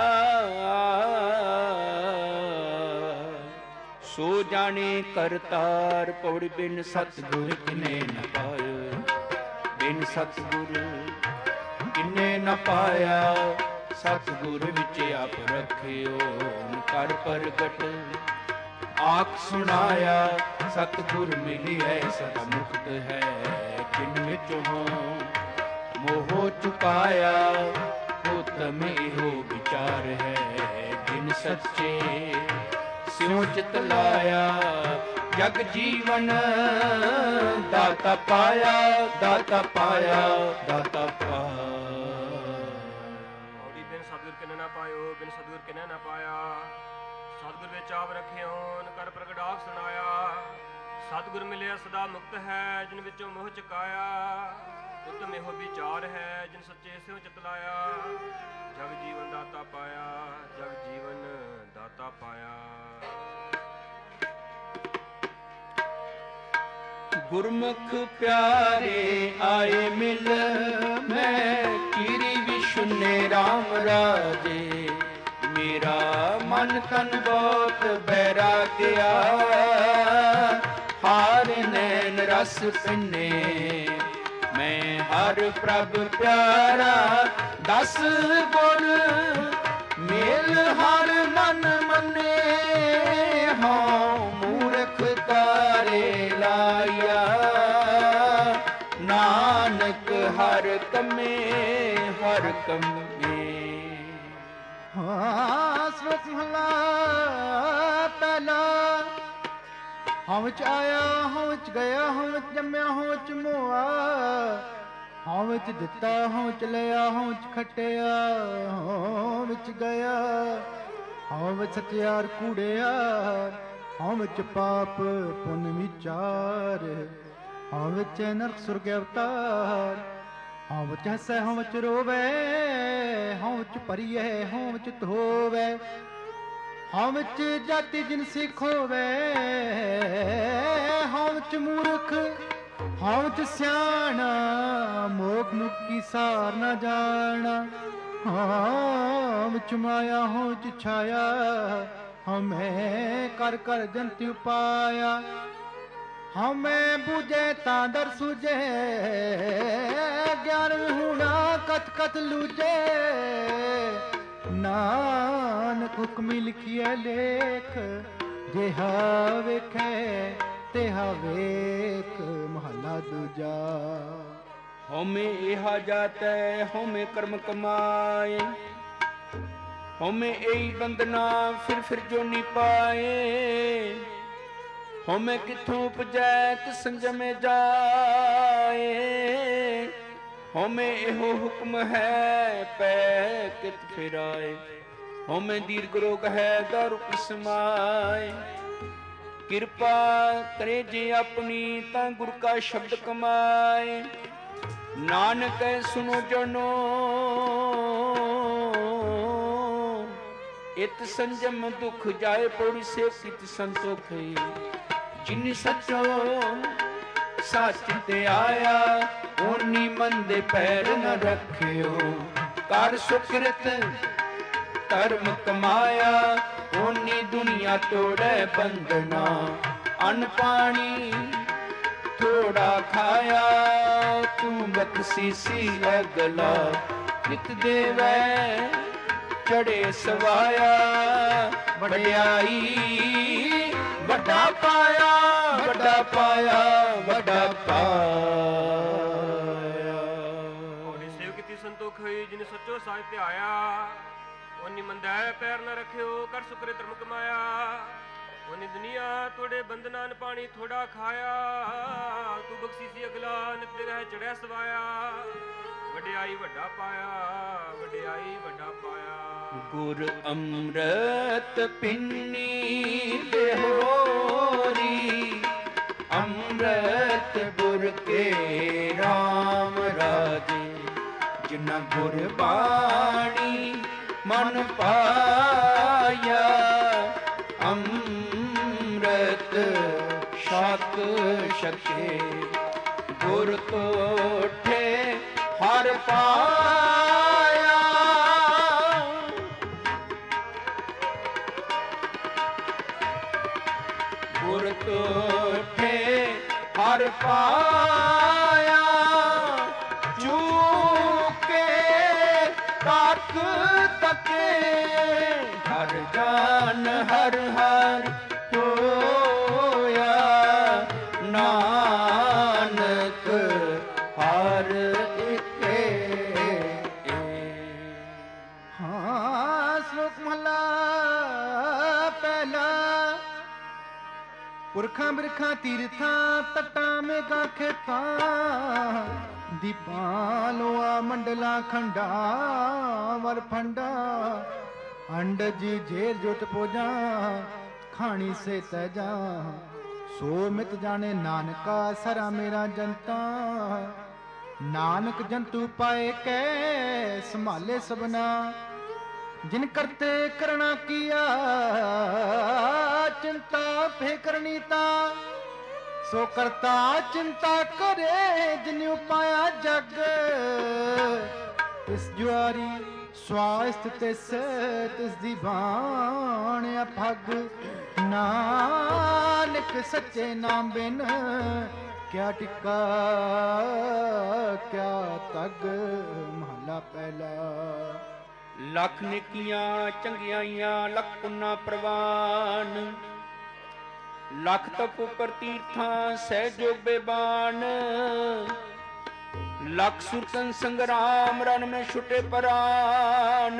ਸੋ ਜਾਣੇ ਕਰਤਾਰ। ਪੌੜੀ ਬਿਨ ਸਤਿਗੁਰ ਕਿਨੇ ਨ ਪਾਇਓ ਬਿਨ ਸਤਿਗੁਰ ਕਿਨੇ ਨ ਪਾਇਆ। ਸਤਿਗੁਰ ਵਿੱਚ ਆਪ ਰੱਖਿਓ ਕਰ ਪ੍ਰਗਟ ਆਖ ਸੁਣਾਇਆ। ਸਤਿਗੁਰ ਮਿਲਿਐ ਸਦਾ ਮੁਕਤ ਹੈ ਜਿਨ ਵਿੱਚ ਹੋ ਮੋਹ ਚੁਕਾਇਆ। ਉਤਮ ਇਹੋ ਵਿਚਾਰ ਹੈ ਜਿਨ ਸੱਚੇ ਸਿਉ ਚਿਤ ਲਾਇਆ। ਜਗ ਜੀਵਨ ਦਾਤਾ ਪਾਇਆ ਦਾਤਾ ਪਾਇਆ ਦਾਤਾ ਪਾਇਆ। ਔੜੀ ਬਿਨ ਸਤਿਗੁਰ ਕਿਨੇ ਨਾ ਪਾਇਓ ਬਿਨ ਸਤਿਗੁਰ ਕਿਨੇ ਨਾ ਪਾਇਆ। ਸਤਿਗੁਰ ਵਿੱਚ ਆਪ ਰੱਖਿਓ ਕਰ ਪ੍ਰਗਟ ਆਖ ਸੁਣਾਇਆ। ਸਤਿਗੁਰ ਮਿਲਿਆ ਸਦਾ ਮੁਕਤ ਹੈ ਜਿਨ ਵਿੱਚੋਂ ਮੋਹ ਚੁਕਾਇਆ। ਉਤਮ ਇਹੋ ਵਿਚਾਰ ਹੈ ਜਿਨ ਸੱਚੇ ਸਿਉ ਚਿਤ ਲਾਇਆ। ਜਗ ਜੀਵਨ ਦਾਤਾ ਪਾਇਆ ਜਗ ਜੀਵਨ ਦਾਤਾ ਪਾਇਆ। ਗੁਰਮੁਖ ਪਿਆਰੇ ਆਏ ਮਿਲ ਮੈਂ ਕੀਰੀ ਵਿਸ਼ੁਨੇ RAM ਰਾਜੇ। ਮੇਰਾ ਮਨ ਤਨ ਬਹੁਤ ਬੈਰਾਗਿਆ ਹਾਰ ਨੈਣ ਰਸ ਪਿੰਨੇ। ਮੈਂ ਹਰ ਪ੍ਰਭ ਪਿਆਰਾ ਦਸ ਗੁਰ ਮੇਲ ਹਰ ਮਨ ਮੰਨੇ। ਹਉ ਮੂਰਖ ਤਾਰੇ ਲਾਇਆ ਨਾਨਕ ਹਰ ਕਮੇ ਹਰ ਕਮੇ। ਸ਼ਲੋਕ ਮਹਲਾ ਪਹਿਲਾ। ਹਉ ਵਿੱਚ ਆਇਆ ਹਉ ਵਿੱਚ ਗਿਆ ਹਉ ਵਿੱਚ ਜੰਮਿਆ ਹਉ ਵਿੱਚ ਮੋਆ। ਹਉ ਵਿੱਚ ਦਿੱਤਾ ਹਉ ਵਿੱਚ ਲਿਆ ਹਉ ਵਿੱਚ ਖਟਿਆ ਹਉ ਵਿੱਚ ਗਿਆ। ਹਉ ਵਿੱਚ ਸਤਿਆਰ ਕੂੜਿਆਰ ਹਉ ਵਿੱਚ ਪਾਪ ਪੁੰਨ ਵਿਚਾਰ। ਹਉ ਵਿੱਚ ਨਰਕ ਸੁਰਗ ਅਵਤਾਰ। ਹਉ ਵਿੱਚ ਹੱਸੈ ਹਉ ਵਿੱਚ ਰੋਵੇ ਹਉ ਵਿੱਚ ਭਰੀਐ ਹਉ ਵਿੱਚ ਧੋਵੇ। ਹਉ ਵਿੱਚ ਜਾਤੀ ਜਿਨਸੀ ਖੋਵੇ ਹਉ ਵਿੱਚ ਮੂਰਖ ਹਉ ਵਿੱਚ ਸਿਆਣਾ। ਮੋਖ ਮੁਕਤੀ ਸਾਰ ਨਾ ਜਾਣਾ। ਹਾਂ ਵਿੱਚ ਮਾਇਆ ਹੋ ਛਾਇਆ, ਹਮੇ ਕਰ ਕਰ ਜੰਤਿ ਉਪਾਇਆ। ਹਮੇ ਬੂਝੇ ਤਾਂ ਦਰ ਸੂਝੇ, ਗਿਆਨ ਵਿਹੂਣਾ ਕਤ ਕਤ ਲੂਝੇ। ਨਾਨਕ ਹੁਕਮੀ ਲਿਖੀਐ ਲੇਖ, ਜਿਹਾ ਵੇਖੈ ਤਿਹਾ ਵੇਖ। ਮਹਲਾ ਦੂਜਾ। ਹਉਮੈ ਇਹਾ ਜਾਤੈ ਹਉਮੈ ਕਰਮ ਕਮਾਏ, ਹਉਮੈ ਇਹੀ ਬੰਦਨਾ ਫਿਰ ਜੋਨੀ ਪਾਏ। ਹਉਮੈ ਕਿੱਥੋਂ ਉਪਜੈ ਕਿਸ ਸੰਜਮੇ ਜਾਏ, ਹਉਮੈ ਇਹੋ ਹੁਕਮ ਹੈ ਪੈ ਕਿਤ ਫਿਰਾਏ। ਹਉਮੈ ਦੀਰਘ ਰੋਗ ਹੈ ਦਾਰੂ ਸਮਾਏ, ਕਿਰਪਾ ਕਰੇ ਜੇ ਆਪਣੀ ਤਾਂ ਗੁਰ ਕਾ ਸ਼ਬਦ ਕਮਾਏ। ਨਾਨਕ ਸੁਨੋ ਜਨੋ ਇਤ ਸੰਜਮ ਦੁਖ ਜਾਏ, ਪੌੜੀ ਸੇ ਕਿਤ ਸੰਤੋਖ। ਜਿਨ ਸਚੋ ਸੱਚ ਤੇ ਆਇਆ, ਓਨੀ ਮੰਦੇ ਪੈਰ ਨ ਰੱਖਿਓ। ਕਰ ਸੁਕ੍ਰਿਤ ਧਰਮ ਕਮਾਇਆ, ਓਨੀ ਦੁਨੀਆ ਤੋੜੈ ਬੰਧਨਾ। ਅੰਨ ਪਾਣੀ ਥੋੜਾ ਖਾਇਆ, ਤੂੰ ਬਖਸ਼ੀਸੀ ਅਗਲਾ। ਨਿਤ ਦੇਵੈ ਚੜੇ ਸਵਾਇਆ, ਵਡਿਆਈ ਵੱਡਾ ਪਾਇਆ, ਵੱਡਾ ਪਾਇਆ, ਵੱਡਾ ਪਾਇਆ। ਉਹਨੇ ਸੇਵ ਕੀਤੀ ਸੰਤੋਖ ਹੋਈ, ਜਿਨ ਸੱਚੋ ਸਾਜ ਤੇ ਆਇਆ। ਉਹਨੀ ਮੰਦਾ ਪੈਰ ਨਾ ਰੱਖਿਓ, ਕਰ ਸੁਕਰੇ ਧਰਮ ਕਮਾਇਆ। ਉਹਨੇ ਦੁਨੀਆ ਤੋੜੇ ਬੰਧਨਾਂ ਪਾਣੀ ਥੋੜਾ ਖਾਇਆ, ਤੂੰ ਬਖਸ਼ੀਸੀ ਅਗਲਾ। ਨਿਤ ਦੇਵੈ ਚੜਿਆ ਸਵਾਇਆ, ਵਡਿਆਈ ਵੱਡਾ ਪਾਇਆ, ਵਡਿਆਈ ਵੱਡਾ ਪਾਇਆ। ਗੁਰ ਅੰਮ੍ਰਿਤ ਪਿੰਨੀ ਬਿਹੋਰੀ, ਅੰਮ੍ਰਿਤ ਗੁਰ ਕੇ ਰਾਮ ਰਾਜੇ। ਜਿਨ੍ਹਾਂ ਗੁਰ ਬਾਣੀ ਮਨ ਪਾਇਆ, ਅੰਮ੍ਰਿਤ ਛਕ ਛਕੇ। ਗੁਰ ਕੋਠੇ ਹਰ ਪਾਇਆ, ਗੁਰ ਕੋਠੇ ਹਰ ਪਾਇਆ। ਚੂਕੇ ਤੱਕ ਤਕੇ, ਹਰ ਜਾਨ ਹਰ ਹਰ ਹੋਇਆ। ਨਾਨਕ ਹਰ ਏਕੇ। ਹਾਂ ਸ਼ਲੋਕ ਮਹਲਾ ਪਹਿਲਾ। ਪੁਰਖਾਂ ਬਿਰਖਾਂ ਤੀਰਥਾਂ ਤਟਾਂ ਮੇਘਾਂ ਖੇਤਾਂ, ਦੀਪਾਂ ਲੋਆ ਮੰਡਲਾਂ ਖੰਡਾਂ ਵਰ ਫੰਡਾ। ਅੰਡਜ ਜੇਰ ਜੁਟ ਪੋਜਾਂ, ਖਾਣੀ ਸੇ ਤੈਜਾਂ। ਸੋ ਮਿਤ ਜਾਣੇ ਨਾਨਕਾ ਸਰਾ ਮੇਰਾ ਜਨਤਾ। ਨਾਨਕ ਜੰਤੂ ਪਾਏ ਕੈ ਸੰਭਾਲੇ ਸਭਨਾ। ਜਿਨ ਕਰਤੇ ਕਰਣਾ ਕੀਆ, ਚਿੰਤਾ ਫੇ ਕਰਨੀ ਤਾ। ਸੋ ਕਰਤਾ ਚਿੰਤਾ ਕਰੇ, ਜਿਨ ਉਪਾਇਆ ਜਗ। ਤਿਸ ਜੁਆਰੀ ਸਵਾਸਥ ਤਿਸ, ਤਿਸ ਦੀ ਬਾਣ ਅਭਗ। ਨਾਨਕ ਸੱਚੇ ਨਾਮ ਬਿਨ, ਕਿਆ ਟਿਕਾ ਕਿਆ ਤਗ। ਮਹਲਾ ਪਹਿਲਾ। ਲੱਖ ਨੇਕੀਆਂ ਚੰਗਿਆਈਆਂ ਲੱਖ ਪੁੰਨਾ ਪ੍ਰਵਾਨ। ਲੱਖ ਤਪ ਉਪਰ ਤੀਰਥਾਂ ਸਹਿਜੋਗ ਬੇਬਾਨ। ਲੱਖ ਸੁਰਤਨ ਸੰਗਰਾਮ ਰਨ ਮੈਂ ਛੁਟੇ ਪਰਾਨ।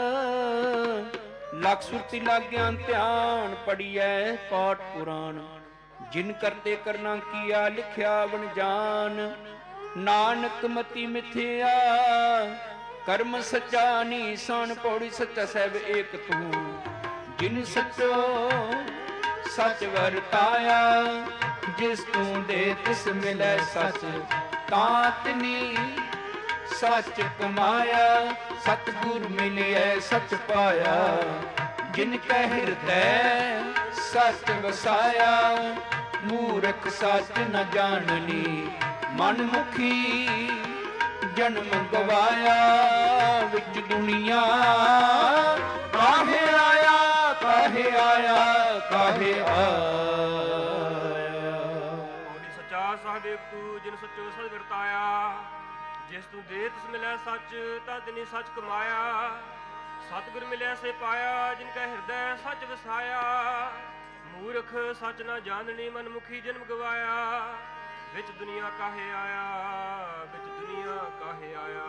ਲੱਖ ਸੁਰਤੀ ਲਾਗਿਆਂ ਧਿਆਨ ਪੜੀਐ ਪਾਠ ਪੁਰਾਣ। ਜਿਨ ਕਰਤੇ ਕਰਨਾ ਕੀਆ ਲਿਖਿਆ ਬਣ ਜਾਨ। ਨਾਨਕ ਮਤੀ ਮਿਥਿਆ ਕਰਮ ਸੱਚਾ ਨੀਸਾਨ। ਪੌੜੀ ਸੱਚਾ ਸਹਿਬ ਏਕ ਤੂੰ। ਜਿਨ ਸੱਚੋ ਸੱਚ ਵਰਤਾਇਆ, ਜਿਸ ਤੂੰ ਦੇ ਤਿਸ ਮਿਲੈ ਸੱਚ। ਤਾਂ ਤਿਨੀ ਸੱਚ ਕਮਾਇਆ, ਸਤਿਗੁਰ ਮਿਲਿਐ ਸੱਚ ਪਾਇਆ। ਜਿਨ ਕੈ ਹਿਰਦੈ ਸੱਚ ਵਸਾਇਆ, ਮੂਰਖ ਸੱਚ ਨ ਜਾਣਨੀ। ਮਨ ਮੁਖੀ ਜਨਮ ਗਵਾਇਆ ਵਿੱਚ ਦੁਨੀਆ, ਕਾਹੇ ਆਇਆ ਕਾਹੇ ਆਇਆ ਕਾਹੇ ਆਇਆ। ਸੱਚਾ ਸਾਹਿਬ ਤੂੰ ਜਿਨ ਸੱਚੋ ਸਦ ਵਰਤਾਇਆ, ਜਿਸ ਤੂੰ ਦੇ ਤਿਸ ਮਿਲਿਆ ਸੱਚ, ਤਦ ਨੀ ਸੱਚ ਕਮਾਇਆ। ਸਤਿਗੁਰ ਮਿਲਿਆ ਸੇ ਪਾਇਆ, ਜਿਨ ਕੈ ਹਿਰਦੈ ਸੱਚ ਵਸਾਇਆ। ਮੂਰਖ ਸੱਚ ਨਾ ਜਾਣਨੀ, ਮਨਮੁਖੀ ਜਨਮ ਗਵਾਇਆ। ਵਿੱਚ ਦੁਨੀਆ ਕਾਹੇ ਆਇਆ, ਵਿੱਚ ਦੁਨੀਆ ਕਾਹੇ ਆਇਆ।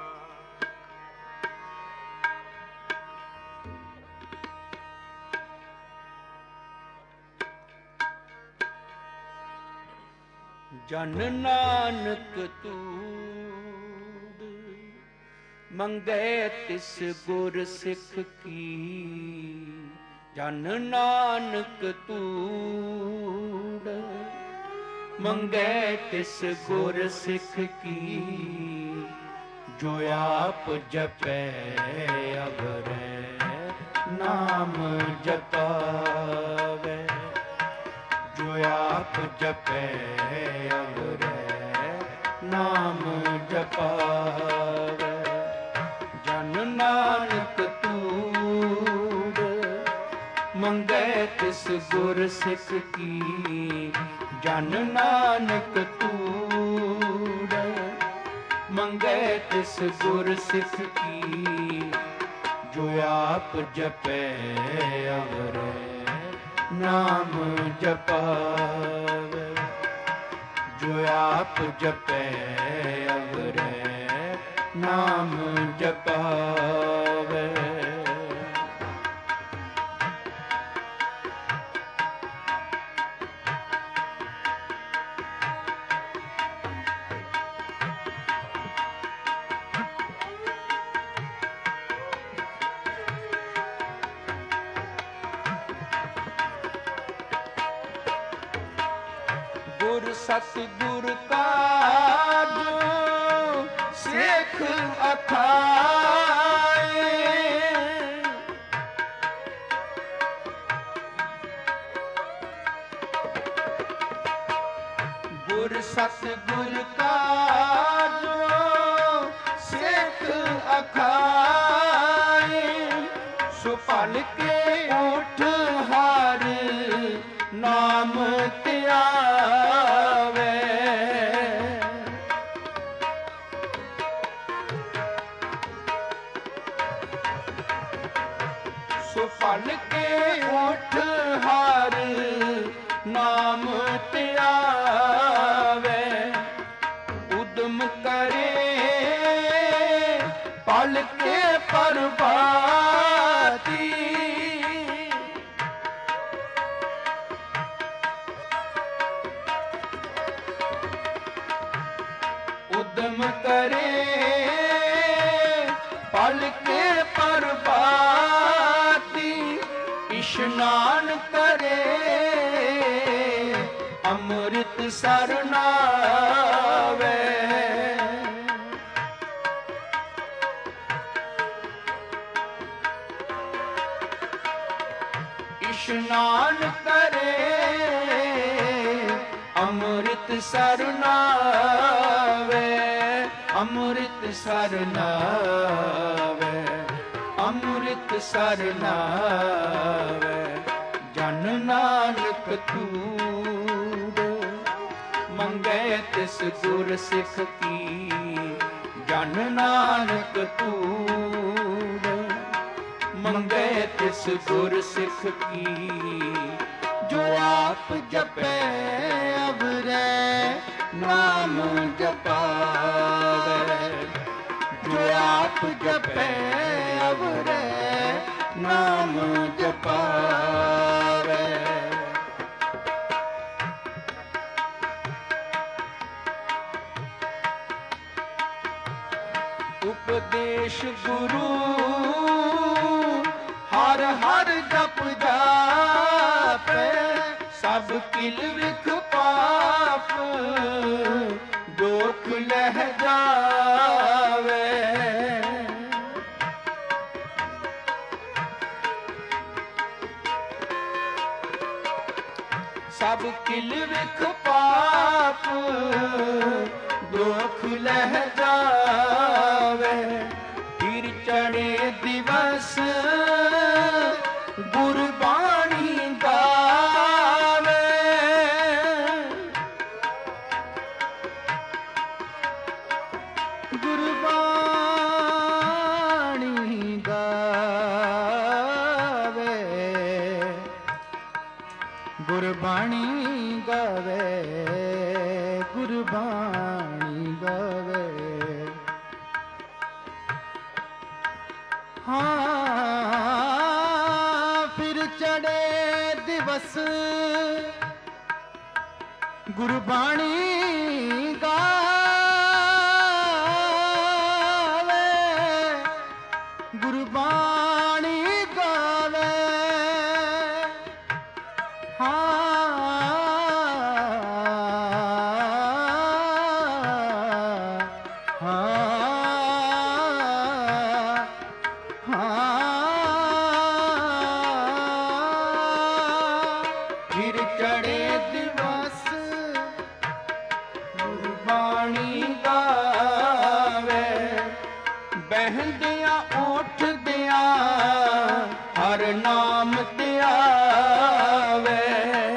ਜਨ ਨਾਨਕ ਤੂੜ ਮੰਗੇ ਤਿਸ ਗੁਰ ਸਿੱਖ ਕੀ। ਜਨ ਨਾਨਕ ਤੂੜ ਮੰਗੇ ਤਿਸ ਗੁਰ ਸਿੱਖ ਕੀ। ਜੋ ਆਪ ਜਪੈ ਅਵਰੈ ਨਾਮ ਜਪਾਵੈ। ਜੋ ਆਪ ਜਪੈ ਅਵਰੈ ਨਾਮ ਜਪਾਵੈ। ਜਨ ਨਾਨਕ ਤੂੜ ਮੰਗੈ ਤਿਸ ਗੁਰ ਸਿੱਖ ਕੀ। ਜਨ ਨਾਨਕ ਤੂੜ ਮੰਗੈ ਤਿਸ ਗੁਰ ਸਿੱਖ ਕੀ। ਜੋ ਆਪ ਜਪੈ ਅਵਰੈ ਨਾਮ ਜਪਾਵੈ। ਜੋ ਆਪ ਜਪੈ ਅਵਰੈ ਨਾਮ ਜਪਾਵੈ। ਗੁਰ ਸਤਿਗੁਰ ਕਾ ਜੋ ਸਿੱਖ ਅਖਾਏ। ਗੁਰ ਸਤਿਗੁਰ ਕਾ ਜੋ ਸਿੱਖ ਅਖਾਏ। ਸੋ ਭਲ ਕੇ ਉਠ ਹਰ ਨਾਮ ਧਿਆਵੇ। ਸੋ ਭਲ ਕੇ ਉਠ ਹਰ ਨਾਮ ਧਿਆਵੇ। ਉਦਮ ਕਰੇ ਪਲ ਕੇ ਪ੍ਰਭਾਤੀ। ਉਦਮ ਕਰੇ ਪਲ ਕੇ ਪ੍ਰਭਾਤੀ। ਇਸ਼ਨਾਨ ਕਰੇ ਅੰਮ੍ਰਿਤ ਸਰ ਨਾਵੇ। ਇਸ਼ਨਾਨ ਕਰੇ ਅੰਮ੍ਰਿਤ ਸਰ ਨਾਵੇ। ਅੰਮ੍ਰਿਤ ਸਰ ਨਾਵੇ। ਅੰਮ੍ਰਿਤ ਸਰ ਨਾਵੇ। ਜਨ ਨਾਨਕ ਤੂੜ ਮੰਗੈ ਤਿਸ ਗੁਰ ਸਿੱਖ ਕੀ। ਜਨ ਨਾਨਕ ਤੂੜ ਮੰਗੈ ਤਿਸ ਗੁਰ ਸਿੱਖ ਕੀ। ਜੋ ਆਪ ਜਪੈ ਅਵਰੈ ਨਾਮ ਜਪਾਵੈ। ਜੋ ਆਪ ਜਪੈ ਅਵਰੈ ਨਾਮ ਜਪਾਵੈ। ਉਪਦੇਸ਼ ਗੁਰੂ ਹਰ ਹਰ ਜਪ ਜਾਪੈ। ਸਭ ਕਿਲ ਵਿਖ ਪਾਪ ਦੁਖ ਲਹਿ ਜਾਵੇ। ਸਭ ਕਿਲ ਵਿਖ ਪਾਪ दुख लह जावे। फिर चढ़े दिवस गुरबाणी गावे। गुरबाणी गावे, गुरबाणी गावे, गुरबाणी गावे। हाँ फिर चढ़े दिवस गुरबाणी गावे, गुरबाणी गावे। फिर चढ़े दिवस गुरबाणी गावे। बहदियां उठदियां हर नाम त्यावे।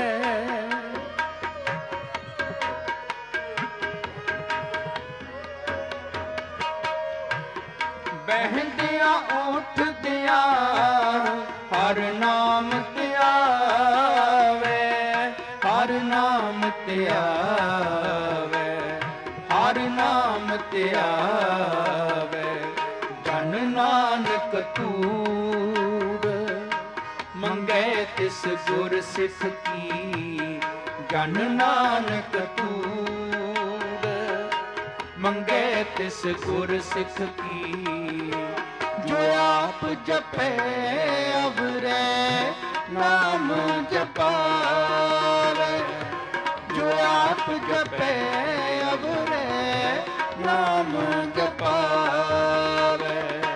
बहदियां उठदियां हर नाम त्यावे। हर नाम त्यावे, हर नाम त्यावे। जन नानक तूड़ मंगे तिस गुर सिख की। जन नानक तूड़ मंगे तिस गुर सिख की। जो आप जपे अवरे नाम जपावे। जो आप जपे अवरे नाम जपावे।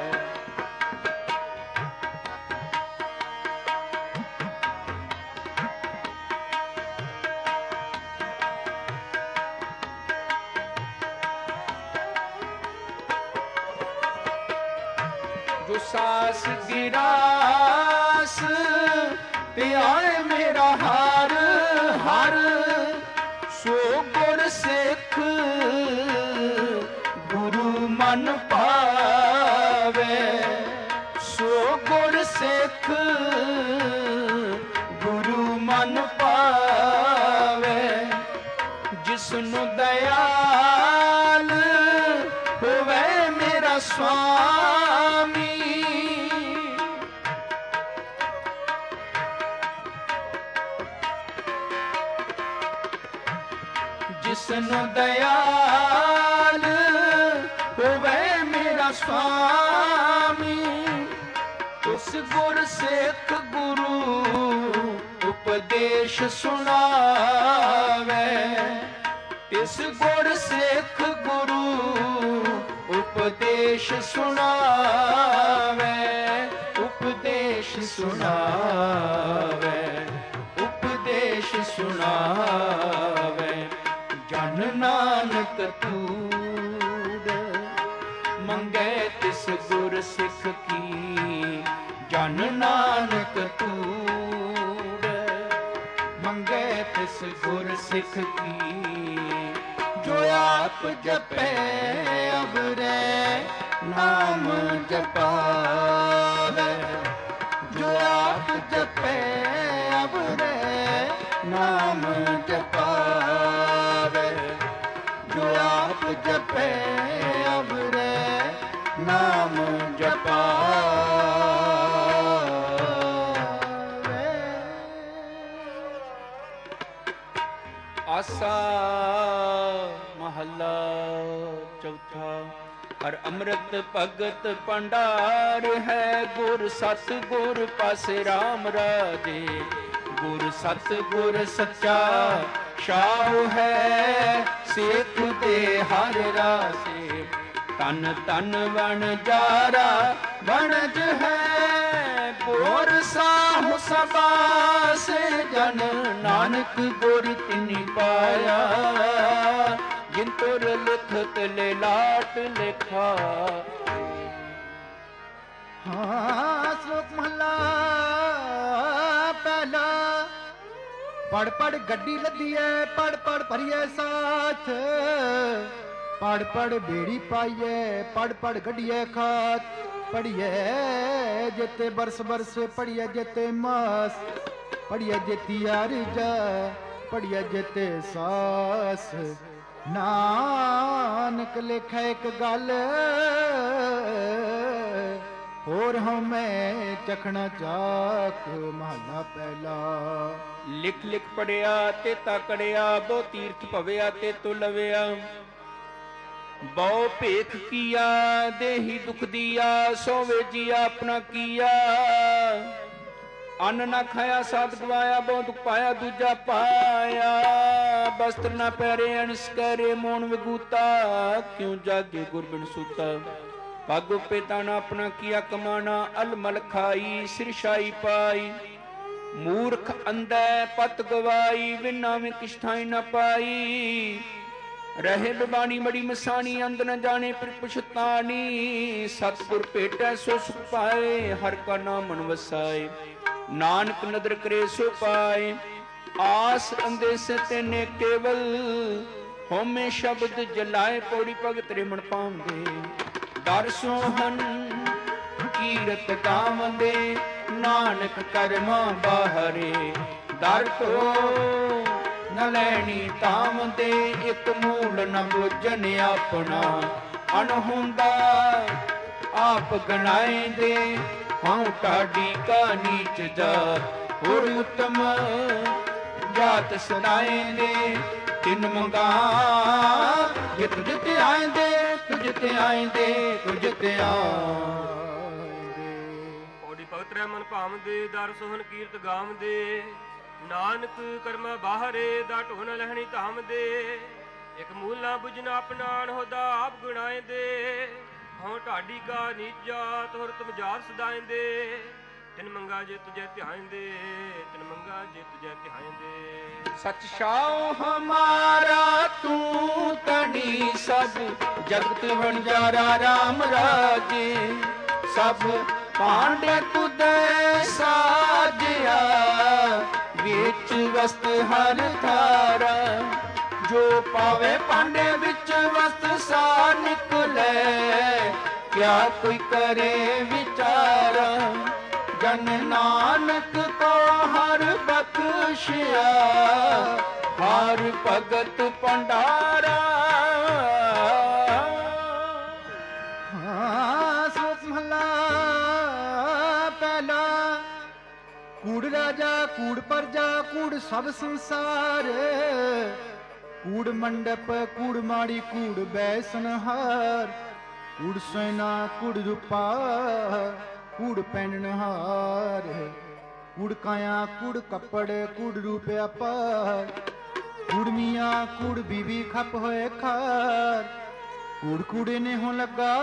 जो सास गिरास ते आए मेरा हर हर। सो गुर सिख गुरु मन पावे। सो गुर सिख गुरु मन पावे। जिसनु दयाल होवे मेरा स्वामी। जिसनु दयाल होवे मेरा स्वामी। उस गुर सिख गुरु उपदेश सुनावे। इस गुर सिख गुरु उपदेश सुनावे। उपदेश सुनावे, उपदेश सुनावे। जन नानक तूड़ मंगे तिस गुर सिख की। जन नानक तूड़ मंगे तिस गुर सिख की। जो आप जपे अवरे नाम जपावे। जो आप जपे अवरे नाम जपावे। जो आप जपे अवरे नाम जपावे। आसा महला चौथा। हर अमृत भगत भंडार है। गुर सत गुर पासे राम राजे। गुर सत गुर सच्चा शाह है। सिख दे हर रासे। तन तन वन जारा वणज है। गुर साहु सबा से जन नानक गुर तिनि पाया। ਜਿੰਤੁਰ ਲਿਖਤ ਲੈ ਲਾਟ ਲਿਖਾ। ਹਾਂ ਸ਼ਲੋਕ ਮਹਲਾ ਪਹਿਲਾ। ਪੜ ਪੜ ਗੱਡੀ ਲੱਦੀਏ, ਪੜ ਪੜ ਭਰੀਏ ਸਾਥ, ਪੜ ਪੜ ਬੇੜੀ ਪਾਈਏ, ਪੜ ਪੜ ਗੱਡੀਏ ਖਾਤ। ਪੜੀਏ ਜਿੱਤੇ ਬਰਸ ਬਰਸ, ਪੜੀਏ ਜਿੱਤੇ ਮਾਸ, ਪੜੀਏ ਜਿੱਤੀ ਅਰਜਾ, ਪੜੀਏ ਜਿੱਤੇ ਸਾਸ। ਨਾਨਕ ਲਿਖਾ ਇੱਕ ਗੱਲ, ਹੋਰ ਹਉਮੈ ਚਖਣਾ ਚਾਕ। ਮਹਲਾ ਪਹਿਲਾ। ਲਿਖ ਲਿਖ ਪੜਿਆ ਤੇ ਤਕੜਿਆ, ਬਹੁ ਤੀਰਥ ਭਵਿਆ ਤੇ ਤੁਲਵਿਆ। ਬਹੁ ਭੇਖ ਕੀਆ, ਦੇਹੀ ਦੁਖ ਦੀਆ, ਸੋਵੇ ਜੀਆ ਆਪਣਾ ਕੀਆ। ਅੰਨ ਨਾ ਖਾਇਆ ਸਾਧ ਗਵਾਇਆ, ਬਹੁ ਦੁਖ ਪਾਇਆ ਦੂਜਾ ਪਾਇਆ। ਬਸਤਰ ਨਾ ਪਹਿਰੇ ਅਣਸ ਕਰੇ, ਮੋਣ ਵਿਗੂਤਾ, ਕਿਉ ਜਾਗੇ ਗੁਰ ਬਿਨ ਸੂਤਾ। ਪਗ ਪਿਤਾ ਨਾ ਆਪਣਾ ਕੀਆ ਕਮਾਣਾ, ਅਲਮਲ ਖਾਈ ਸਿਰਸ਼ਾਈ ਪਾਈ। ਮੂਰਖ ਅੰਧੈ ਪਤ ਗਵਾਈ, ਵਿਨਾ ਵਿੱਚ ਕਿਛ ਥਾਈ ਨਾ ਪਾਈ। ਰਹੇ ਬਿਬਾਣੀ ਮੜੀ ਮਸਾਣੀ, ਅੰਧ ਨ ਜਾਣੇ ਫਿਰ ਪੁਛਤਾਣੀ। ਸਤਿਗੁਰ ਭੇਟੈ ਸੋ ਸੁਖ ਪਾਏ, ਹਰ ਕਾ ਨਾਮ ਮਨ ਵਸਾਏ। ਨਾਨਕ ਨਦਰ ਕਰੇ ਸੋ ਪਾਏ, ਆਸ ਅੰਦੇਸ ਤੈਨੇ ਕੇਵਲ। ਹਉਮੈ ਸ਼ਬਦ ਜਲਾਏ, ਪੌੜੀ ਭਗਤ ਰੇ ਮਨ ਪਾਉਂਦੇ। ਦਰ ਸੋਹਨ ਕੀਰਤ ਗਾਵੰਦੇ, ਨਾਨਕ ਕਰਮਾਂ ਬਾਹਰੇ। ਦਰ ਤੋਂ ਨ ਲੈਣੀ ਤਾਵੰਦੇ, ਇੱਕ ਮੂਲ ਨ ਬੁੱਝਣ ਆਪਣਾ। ਅਣਹੁੰਦਾ ਆਪ ਗਣਾਏਂਦੇ, ਹਉ ਢਾਡੀ ਕਾ ਨੀਚ ਜਾਤ। ਹੋਰ ਉਤਮ ਜਾਤ ਸਦਾਏਂਦੇ, ਤਿਨ ਮੰਗਾ ਜੇ ਤੁਝ ਤੇ ਆਏਂਦੇ, ਤੁਝ ਤੇ ਆਏਂਦੇ, ਤੁਝ ਤੇ ਆਏਂਦੇ। ਪੌੜੀ ਭਗਤ ਰਹਿ ਮਨ ਭਾਵਦੇ, ਦਰ ਸੋਹਣ ਕੀਰਤ ਗਾਵਦੇ। ਨਾਨਕ ਕਰਮਾ ਬਾਹਰੇ, ਦਾ ਢੋਣ ਲਹਿਣੀ ਧਾਮਦੇ। ਇੱਕ ਮੂਲ ਨਾ ਬੁਝਣਾ ਆਪਣਾ, ਅਣਹੁਦਾ ਆਪ ਗੁਣਾਏਂਦੇ। ਹਉ ਢਾਡੀ ਕਾ ਨੀਚ ਜਾਤ, ਹੋਰ ਤੁਮ ਜਾਤ ਸਦਾਏਂਦੇ। ਤਿਨ ਮੰਗਾ ਜੇ ਤੁਝੇ ਧਿਆਏਂਦੇ, ਤਿਨ ਮੰਗਾ ਜੇ ਤੁਝੇ ਧਿਆਏਂਦੇ। ਸਚ ਸ਼ਾਹ ਹਮਾਰਾ ਤੂੰ ਤਣੀ, ਸਭ ਜਗਤ ਵਣਜਾਰਾ ਰਾਮ ਰਾਜੇ। ਸਭ ਭਾਂਡੇ ਤੁਧੇ ਸਾਜਿਆ, ਵਿੱਚ ਵਸਤ ਹਰ ਥਾਰਾ। ਜੋ ਪਾਵੇ ਭਾਂਡੇ ਵਿੱਚ ਵਸਤ ਸਾਰ ਨਿਕਲੇ, ਕਿਆ ਕੋਈ ਕਰੇ ਵਿਚਾਰਾ। ਜਨ ਨਾਨਕ ਕੋ ਹਰ ਬਖਸ਼ਿਆ, ਹਰ ਭਗਤ ਭੰਡਾਰਾ। ਹਾਂ ਸ਼ਲੋਕ ਮਹਲਾ ਪਹਿਲਾ। ਕੂੜ ਰਾਜਾ, ਕੂੜ ਪਰਜਾ, ਕੂੜ ਸਭ ਸੰਸਾਰ। ਕੂੜ ਮੰਡਪ, ਕੂੜ ਮਾੜੀ, ਕੂੜ ਬੈਸਨਹਾਰ। ਕੂੜ ਸੈਨਾ, ਕੂੜ ਰੂਪਾ, ਕੂੜ ਪਹਿਨਣਹਾਰ। ਕੂੜ ਕਾਇਆ, ਕੂੜ ਕੱਪੜ, ਕੂੜ ਰੂਪ ਅਪਾਰ। ਕੂੜ ਮੀਆਂ, ਕੂੜ ਬੀਬੀ, ਖੱਪ ਹੋਏ ਖਾਰ। ਕੂੜ ਕੂੜੇ ਨੇ ਹੋ ਲੱਗਾ,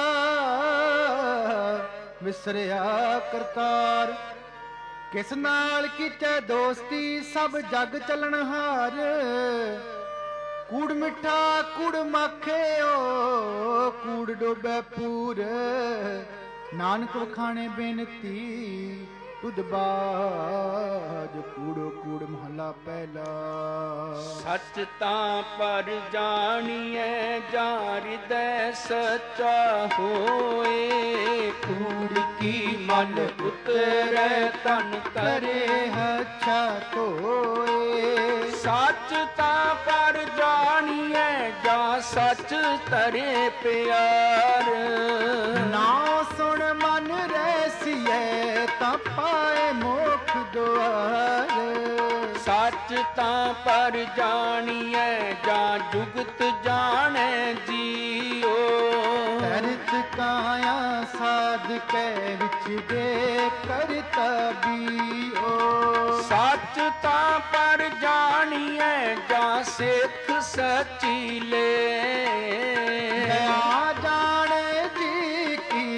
ਵਿਸਰਿਆ ਕਰਤਾਰ। ਕਿਸ ਨਾਲ ਕੀਤੇ ਦੋਸਤੀ, ਸਭ ਜਗ ਚੱਲਣਹਾਰ। ਕੂੜ ਮਿੱਠਾ, ਕੂੜ ਮਾਖਿਓ, ਕੂੜ ਡੋਬੈ ਪੂਰ। ਨਾਨਕ ਵਖਾਣੇ ਬੇਨਤੀ, ਤੁਧ ਬਾਜ। ਕੂੜੋ ਕੂੜ ਮਹਲਾ ਪਹਿਲਾ। ਸੱਚ ਤਾਂ ਪਰ ਜਾਣੀਐ, ਜਾਂ ਹਿਰਦੈ ਸੱਚਾ ਹੋਏ। ਕੂੜ ਕੀ ਮਲ ਉਤਰੈ, ਤਨ ਕਰੇ ਹੱਛਾ ਧੋਏ। ਸੱਚ ਤਾਂ ਪਰ ਜਾਣੀਐ, ਜਾਂ ਸੱਚ ਤਰੇ ਪਿਆਰ। ਨਾ ਸੁਣ ਮਨ ਰੈਸੀਐ, ਤਾਂ ਪਾਏ ਮੋਖ ਦੁਆਰ। ਸੱਚ ਤਾਂ ਪਰ ਜਾਣੀਐ, ਜਾਂ ਜੁਗਤ ਜਾਣੈ ਜੀਓ। ਤਰਤ ਕਾਇਆ ਸਾਧ ਕੈ ਵਿੱਚ ਦੇ ਕਰਤਾ ਬੀਓ। ਸੱਚ ਤਾਂ ਪਰ ਜਾਣੀਐ, ਜਾਂ ਸਿੱਖ ਸਚੀ ਲੈ। ਆ ਜਾਣੇ ਜੀ ਕੀ ਕਿਛ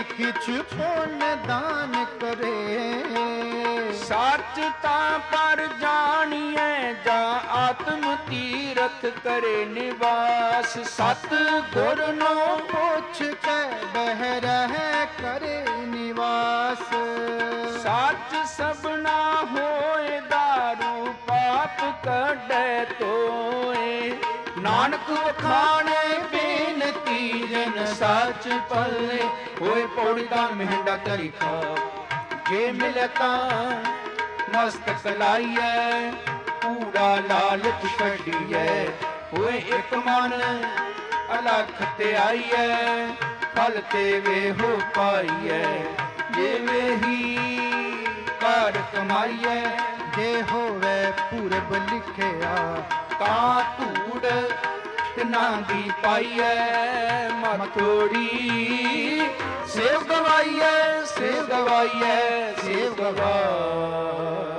ਕੁਛ ਪੁੰਨ ਦਾਨ ਕਰੇ। ਸੱਚ ਤਾਂ ਪਰ ਜਾਣੀਐ ਜਾਂ ਆਤਮ ਤੀਰਥ ਕਰੇ ਨਿਵਾਸ। ਸਤ ਗੁਰ ਨੂੰ ਪੁੱਛ ਕੇ ਬਹਿ ਰਹਿ ਕਰੇ ਨਿਵਾਸ। ਸੱਚ ਸਭਨਾ ਹੋਏ ਦਾਰੂ ਪਾਪ ਕੱਢੈ ਤੋਏ। ਨਾਨਕ ਵਖਾਣੇ ਬੇਨਤੀ ਜਨ ਸੱਚ ਪੱਲੇ ਹੋਏ। ਪੌੜੀ ਦਾ ਮਹਿੰਡਾ ਤਰੀਕਾ ਜੇ ਮਿਲੇ ਤਾਂ ਮਸਤਕ ਲਾਈਐ। ਕੂੜਾ ਲਾਲਚ ਕੱਢੀਐ ਹੋਏ ਇੱਕ ਮਨ ਅਲਖ ਤੇ ਆਈਐ। ਫਲ ਤੇ ਵੇਹੋ ਪਾਈਐ ਜਿਵੇਂ ਹੀ ਕਰ ਕਮਾਈਐ। ਜੇ ਹੋਵੇ ਪੂਰਬ ਲਿਖਿਆ ਤਾਂ ਧੂੜ ਤਿਨਾਂ ਦੀ ਪਾਈਐ। ਮਥੋੜੀ ਸੇਵ ਗਵਾਈਐ ਸੇਵ ਗਵਾਈਐ ਸੇਵ ਗਵਾਈਐ।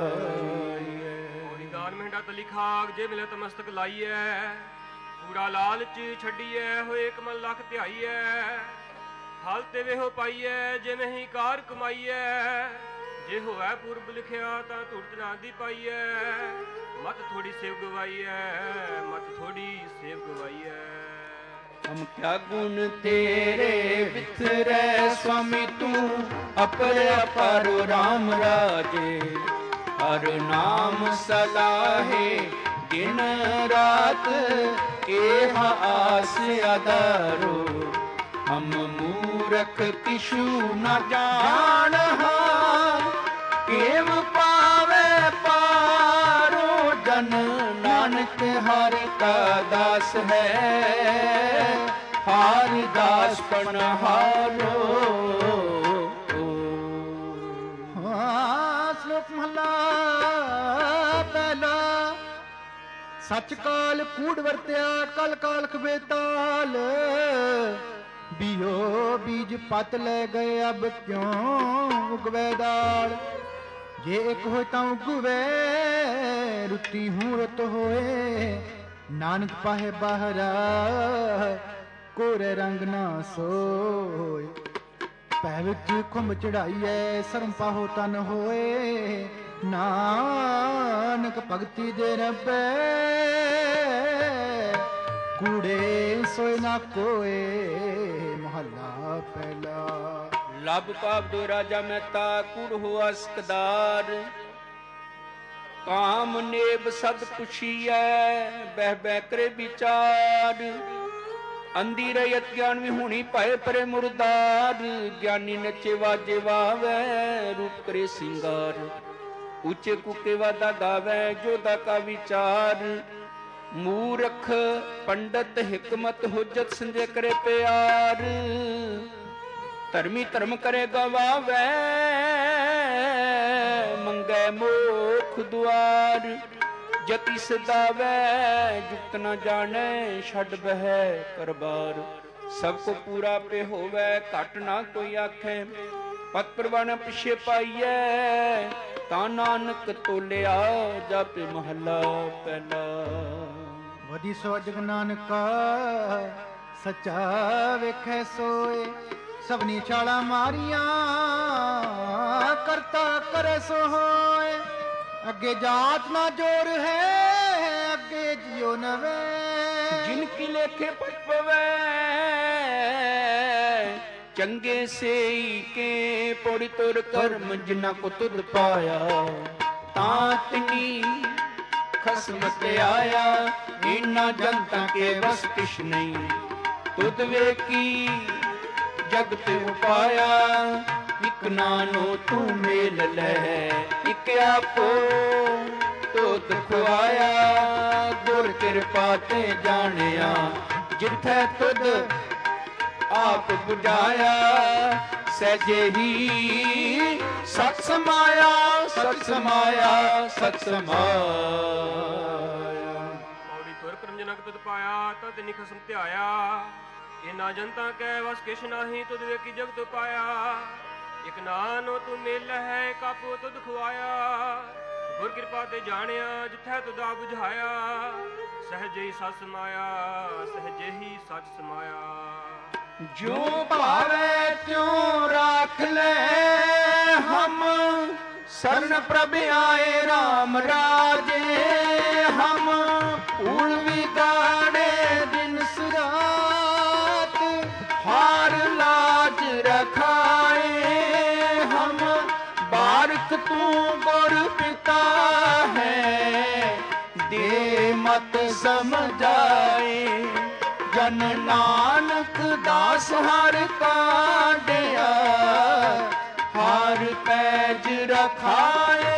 ਦਾਨ ਮਹਿੰਡਾ ਤਲੀ ਖਾਕ ਜੇ ਮਿਲੇ ਤਾਂ ਮਸਤਕ ਲਾਈਐ। ਕੂੜਾ ਲਾਲਚ ਛੱਡੀਐ ਹੋਏ ਇੱਕ ਮਨ ਲੱਖ ਧਿਆਈਐ। ਫਲ ਤੇ ਵੇਹੋ ਪਾਈਐ ਜਿਵੇਂ ਹੀ ਕਾਰ ਕਮਾਈਐ। ਜੇ ਹੋਵੇ ਪੂਰਬ ਲਿਖਿਆ ਤਾਂ ਧੂੜ ਤਿਨਾਂ ਦੀ ਪਾਈਐ। ਮਤ ਥੋੜੀ ਸੇਵ ਗਵਾਈਐ ਮਤ ਥੋੜੀ ਸੇਵ ਗਵਾਈਐ। ਹਮ ਕਿਆ ਗੁਣ ਤੇਰੇ ਵਿਥਰੈ ਸੁਆਮੀ ਤੂੰ ਅਪਰ ਅਪਾਰੋ RAM ਰਾਜੇ। ਹਰ ਨਾਮ ਸਲਾਹੇ ਦਿਨ ਰਾਤ ਇਹ ਆਸ ਆਧਾਰੋ। ਹਮ ਮੂਰਖ ਕਿਛੂ ਨ ਜਾਣਹਾਰ ਕੇਵ ਪਾਵੇ ਪਾਰੋ ਜਨ। ਨਾਨਕ ਹਰ ਕਾ ਦਾਸ ਹੈ ਹਾਰ ਦਾਸ ਪਨਹਾਰੋ। ਸ਼ਲੋਕ ਮਹਲਾ ਪਹਿਲਾ। ਸੱਚ ਕਾਲ ਕੂੜ ਵਰਤਿਆ ਕਲ ਕਾਲਖ ਬੇਤਾਲ। ਬੀਓ ਬੀਜ ਪਤ ਲੈ ਗਏ ਅਬ ਕਿਉਂ ਉਗਵੇ ਦਾਲ। ਜੇ ਇੱਕ ਹੋਏ ਤਾਂ ਉਗਵੇ ਰੁੱਤੀ ਹੂੰ ਰੁੱਤ ਹੋਏ। ਨਾਨਕ ਪਾਹੇ ਬਾਹਰਾ ਕੋਰੇ ਰੰਗ ਨਾ ਸੋਏ। ਪੈ ਵਿੱਚ ਖੁੰਬ ਚੜਾਈਐ ਸਰਮ ਪਾਹੋ ਤਨ ਹੋਏ। ਨਾਨਕ ਭਗਤੀ ਦੇ ਰੱਬੇ ਕੂੜੇ ਸੋਏ ਨਾ ਕੋਏ। ਮਹੱਲਾ ਪਹਿਲਾ। ਲਬ ਪਾਪ ਦੋ ਰਾਜਾ ਮਹਿਤਾ ਕੂੜ ਹੋਆ ਸਕਦਾਰ। ਕਾਮ ਨੇਬ ਸਦ ਪੁਛੀਐ ਬਹਿ ਬਹਿ ਕਰੇ ਵਿਚਾਰ। ਅੰਧੀ ਰਹਿਤ ਗਿਆਨ ਵਿਹੂਣੀ ਭਏ ਪਰੇ ਮੁਰਦਾਰ। ਗਿਆਨੀ ਨੱਚੇ ਵਾਜੇ ਵਾਵੈ ਰੂਪ ਕਰੇ ਸਿੰਗਾਰ। ਉੱਚੇ ਕੂਕੇ ਵਾਦਾ ਗਾਵੈ ਜੋਦਾ ਕਾ ਵਿਚਾਰ। ਮੂਰਖ ਪੰਡਤ ਹਿਕਮਤ ਹੁਜਤ ਸੰਜੇ ਕਰੇ ਪਿਆਰ। ਧਰਮੀ ਧਰਮ ਕਰੇ ਗਵਾਵੈ ਮੰਗੈ ਮੋਖ ਦੁਆਰ। ਜਤੀ ਸਦਾਵੈ ਜੁਗਤ ਨ ਜਾਣੈ ਛੱਡ ਬਹਿ ਕਰਬਾਰ। ਸਭ ਕੋ ਪੂਰਾ ਪੇ ਹੋਵੈ ਘਟ ਨਾ ਕੋਈ ਆਖੈ। ਪਤ ਪ੍ਰਵਾਨ ਪਿਛੇ ਪਾਈਐ ਤਾਂ ਨਾਨਕ ਤੋਲਿਆ ਜਾਪੇ ਮਹੱਲਾ ਪਹਿਲਾ। ਵਧੀ ਸੋ ਜਗ ਨਾਨਕਾ ਸੱਚਾ ਵੇਖੈ ਸੋਏ। ਸਭਨੀ ਛਾਲਾਂ ਮਾਰੀਆਂ ਕਰਤਾ ਕਰੇ ਸੋ ਹੋਏ। ਅੱਗੇ ਜਾਤ ਨਾ ਜੋਰ ਹੈ ਅੱਗੇ ਜਿਉ ਨਵੇ। ਜਿਨ ਕੀ ਲੇਖੇ ਪਟ ਪਵੈ ਚੰਗੇ ਸੇਈ ਕੇ ਪੌੜੀ ਤੁਰ ਕਰਮ ਜਿਨਾ ਕੋ ਤੁਧ ਪਾਇਆ। ਤਾਂ ਤਿਨੀ ਖਸਮ ਤੇ ਆਇਆ ਇਨਾ ਜਨਤਾ ਕੇ ਵਸ ਕਿਛ ਨਹੀਂ। ਤੁਧ ਵੇਖੀ ਜਗਤ ਉਪਾਇਆ ਇਕ ਨਾਨੋ ਤੂੰ ਮੇਲ ਲੈ। ਇਕ ਆਪੋ ਤੁਧ ਖੁਆਇਆ ਗੁਰ ਕਿਰਪਾ ਤੇ ਜਾਣਿਆ। ਜਿੱਥੈ ਤੁਧ ਆਪ ਬੁਝਾਇਆ ਸਹਿਜੇ ਹੀ ਸਤ ਸਮਾਇਆ ਸਤ ਸਮਾਇਆ ਸਤ ਸਮਾਇਆ। ਪੌੜੀ ਤੁਰ ਕਰਮ ਜਨਕ ਤੁਧ ਪਾਇਆ ਤਦ ਨਿ ਖਸਮ ਧਿਆਇਆ। ਇਨਾ ਜਨਤਾ ਕੈ ਵਸ ਕਿਛ ਨਾਹੀ ਤੁਧ ਵੇਖੀ ਜਗਤ ਪਾਇਆ। ਇਕ ਨਾਨੋ ਤੂੰ ਮੇਲ ਹੈ ਕਾਪੋ ਤੁਧ ਖੁਆਇਆ। ਗੁਰ ਕਿਰਪਾ ਤੇ ਜਾਣਿਆ ਜਿੱਥੈ ਤੁਧ ਆ ਬੁਝਾਇਆ। ਸਹਿਜੇ ਹੀ ਸਤ ਸਮਾਇਆ ਸਹਿਜੇ ਹੀ ਸਚ ਸਮਾਇਆ। जो भावे त्यों राख ले हम, शरण प्रभ आए राम राजे हम। भूल बिगाड़े दिन रात, हार लाज रखाए हम। बारक तू गुर पिता है, दे मत समझाए। जन नानक दास हर काढ़िया, हार पैज रखाए।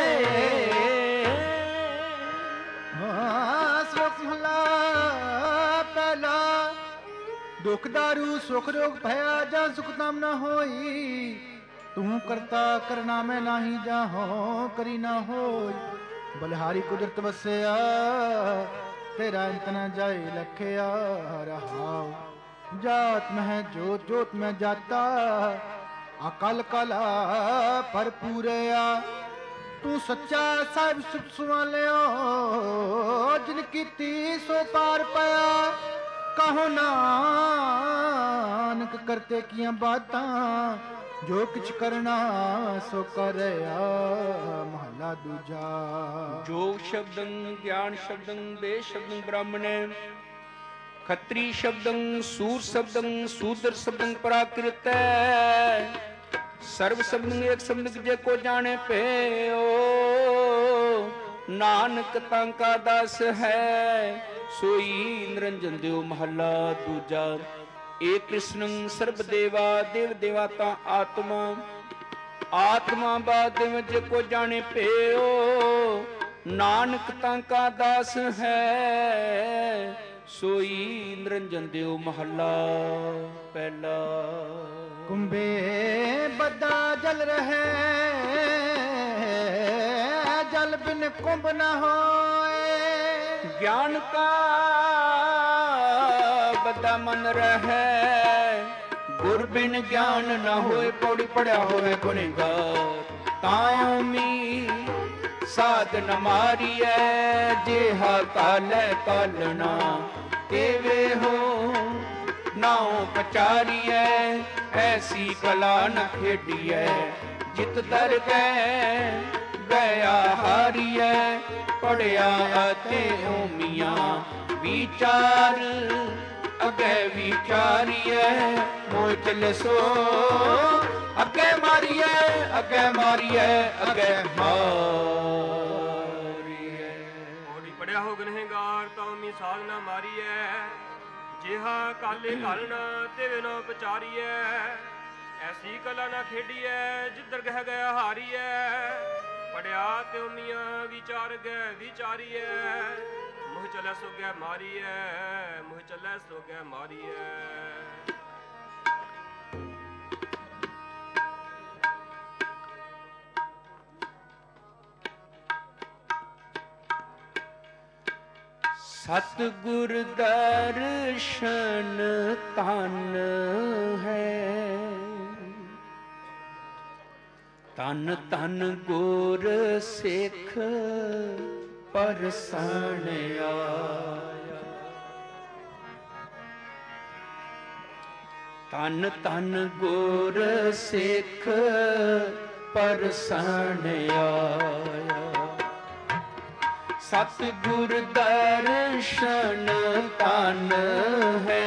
श्लोक महला पहला। दुख दारू सुख रोग भया, जा सुख नाम न होई। तू करता करना में नाही, जाहो करी ना होई। बलिहारी कुदरत बसया, तेरा अंत न जाए लखया। रहाओ जात में है जोत, जोत में जाता। अकल कला पर पूरया, तू सच्चा साहिब सुख सुवालियो। जिनकी ती सो पार पाया, कहो नानक करते किया बातां। जो किछ करना सो करया। महला दूजा। जोग शब्दं ज्ञान शब्दं देश शब्दं ब्राह्मणे, खत्री शब्दं सूर शब्दं शूद्र शब्दं प्राकृत। सर्व शब्दं एक शब्द जे को जाने पे ओ। नानक तांका दास है, सोई निरंजन देव। महला दूजा। एक कृष्णं सर्व देवा, देव देवाता आत्मा। आत्मा बादेव जे को जाने पे ओ। नानक तांका दास है, सोई निरंजन देव। महला पहला। कुंभे बदा जल रहे, जल बिन कुंभ न होए। ज्ञान का बदा मन रहे, गुर बिन ज्ञान न होए। पौड़ी पढ़िया होवे गुनेगार, तायोमी साधन मारिए। जेहा काले कालना, तेवे हो नाओ पचारिए। ऐसी कला न खेडिए, जित दर गया हारिए। पढ़िया ते ओमिया, विचार अगे विचारिए। मोह चले सो अगे मारिए, अगे मारिए, अगे मारिए। ਪੌੜੀ ਪੜਿਆ ਹੋ ਗੁਨਹਗਾਰ, ਤਉਮੀ ਸਾਧਨਾ ਮਾਰੀਐ। ਜਿਹਾ ਕਾਲੇ ਘਾਲਣਾ, ਤਿਵੇਂ ਨਾ ਵਿਚਾਰੀਐ। ਐਸੀ ਕਲਾ ਨਾ ਖੇਡੀਐ, ਜਿੱਧਰ ਗਹਿ ਗਿਆ ਹਾਰੀਐ। ਪੜਿਆ ਤਿਉਮੀਆਂ, ਵਿਚਾਰ ਗਏ ਵਿਚਾਰੀਐ। ਮੁਹ ਚਲੇ ਸੋ ਗਏ ਮਾਰੀਐ, ਮੁਹ ਚਲੇ ਸੋ ਗਏ ਮਾਰੀਐ। सतगुर दर्शन तन है, तन तन गुर सिख परसण आया। तन तन गुर सिख परसण आया। सतगुर दर्शन तन है,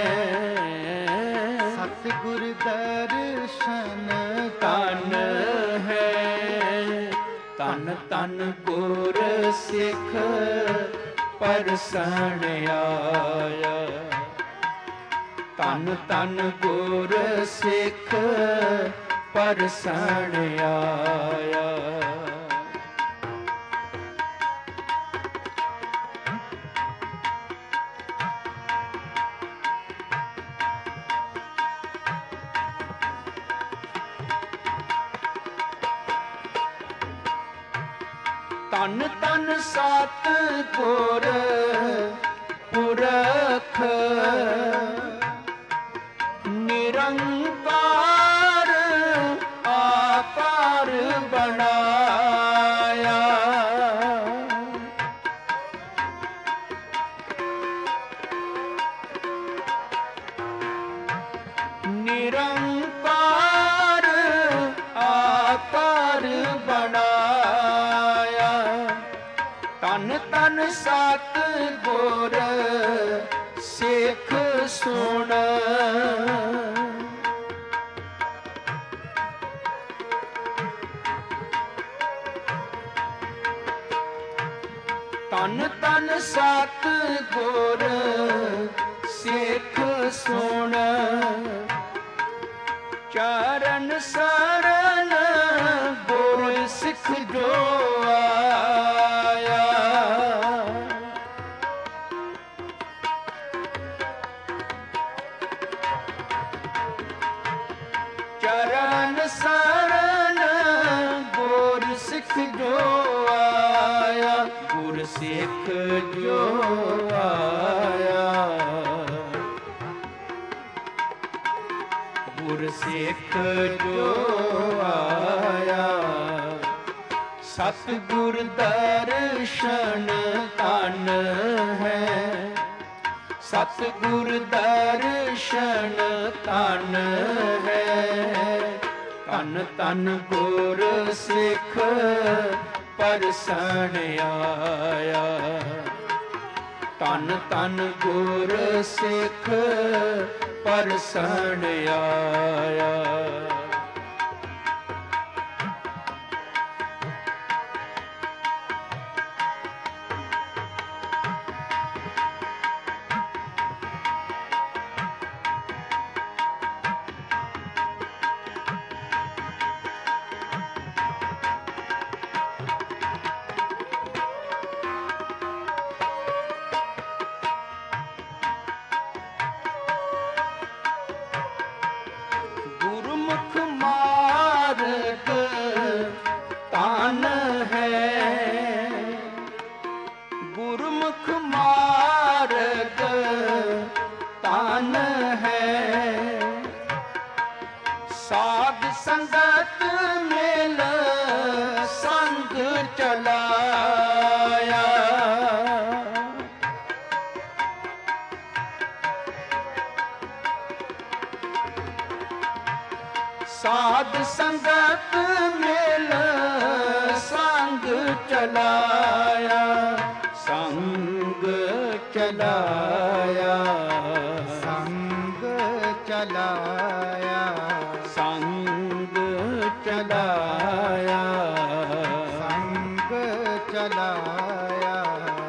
सतगुर दर्शन तन है। तन तन गुर सिख परसण आया। तन तन गुर सिख परसण आया। तन तन सतगुर पुरख निरंकार आकार बनाया। ਤਨ ਤਨ ਸਤ ਗੁਰ ਸਿੱਖ ਸੁਣ। ਤਨ ਤਨ ਸਤ ਗੁਰ ਸਿੱਖ ਸੁਣ। ਚਰਨ ਸਰਨ ਗੁਰ ਸਿੱਖ ਜੋ ਆਇਆ। ਚਰਨ ਸਰਨ ਗੁਰ ਸਿੱਖ ਜੋ ਆਇਆ। ਗੁਰ ਸਿੱਖ ਜੋ ਆਇਆ। ਗੁਰ ਸਿੱਖ ਜੋ ਆਇਆ। ਸਤਿਗੁਰ ਦਰਸ਼ਨ ਧਨ ਹੈ। ਸਤਿਗੁਰ ਦਰਸ਼ਨ ਧਨ ਹੈ। ਧਨ ਧਨ ਗੁਰ ਸਿੱਖ ਪਰਸਣ ਆਇਆ। ਧਨ ਧਨ ਗੁਰ ਸਿੱਖ ਪਰਸਣ ਆਇਆ। ਗੁਰਮੁਖ ਮਾਰਗ ਧਨ ਹੈ। ਗੁਰਮੁਖ ਮਾਰਗ ਧਨ ਹੈ। ਸਾਧ ਸੰਗਤ ਮਿਲ ਸੰਗ ਚਲਾਇਆ। ਸਾਧ ਸੰਗਤ ਮਿਲ ਸੰਗ ਚਲਾਇਆ। ਸੰਗ ਚਲਾਇਆ। ਸੰਗ ਚਲਾਇਆ। ਸੰਗ ਚਲਾਇਆ। ਸੰਗ ਚਲਾਇਆ।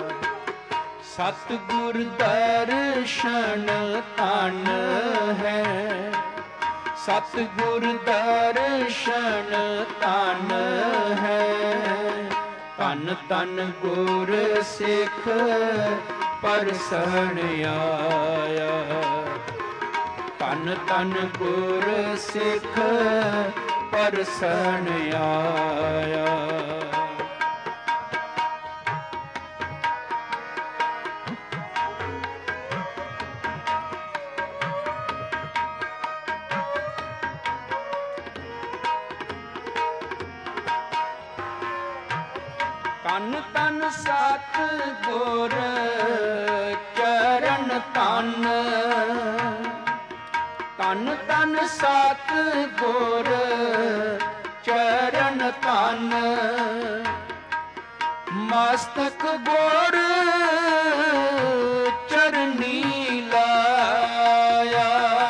ਸਤਿਗੁਰ ਦਰਸ਼ਨ ਧਨ ਹੈ। ਸਤਿਗੁਰ ਦਰਸ਼ਨ ਧਨ ਹੈ। ਧਨ ਧਨ ਗੁਰ ਸਿੱਖ ਪਰਸਣ ਆਇਆ। ਧਨ ਧਨ ਗੁਰ ਸਿੱਖ ਪਰਸਣ ਆਇਆ। ਤਨ ਤਨ ਸਤ ਗੁਰ ਚਰਨ ਧਨ। ਤਨ ਤਨ ਸਤ ਗੁਰ ਚਰਨ ਧਨ। ਮਸਤਕ ਗੁਰ ਚਰਨੀ ਲਾਇਆ।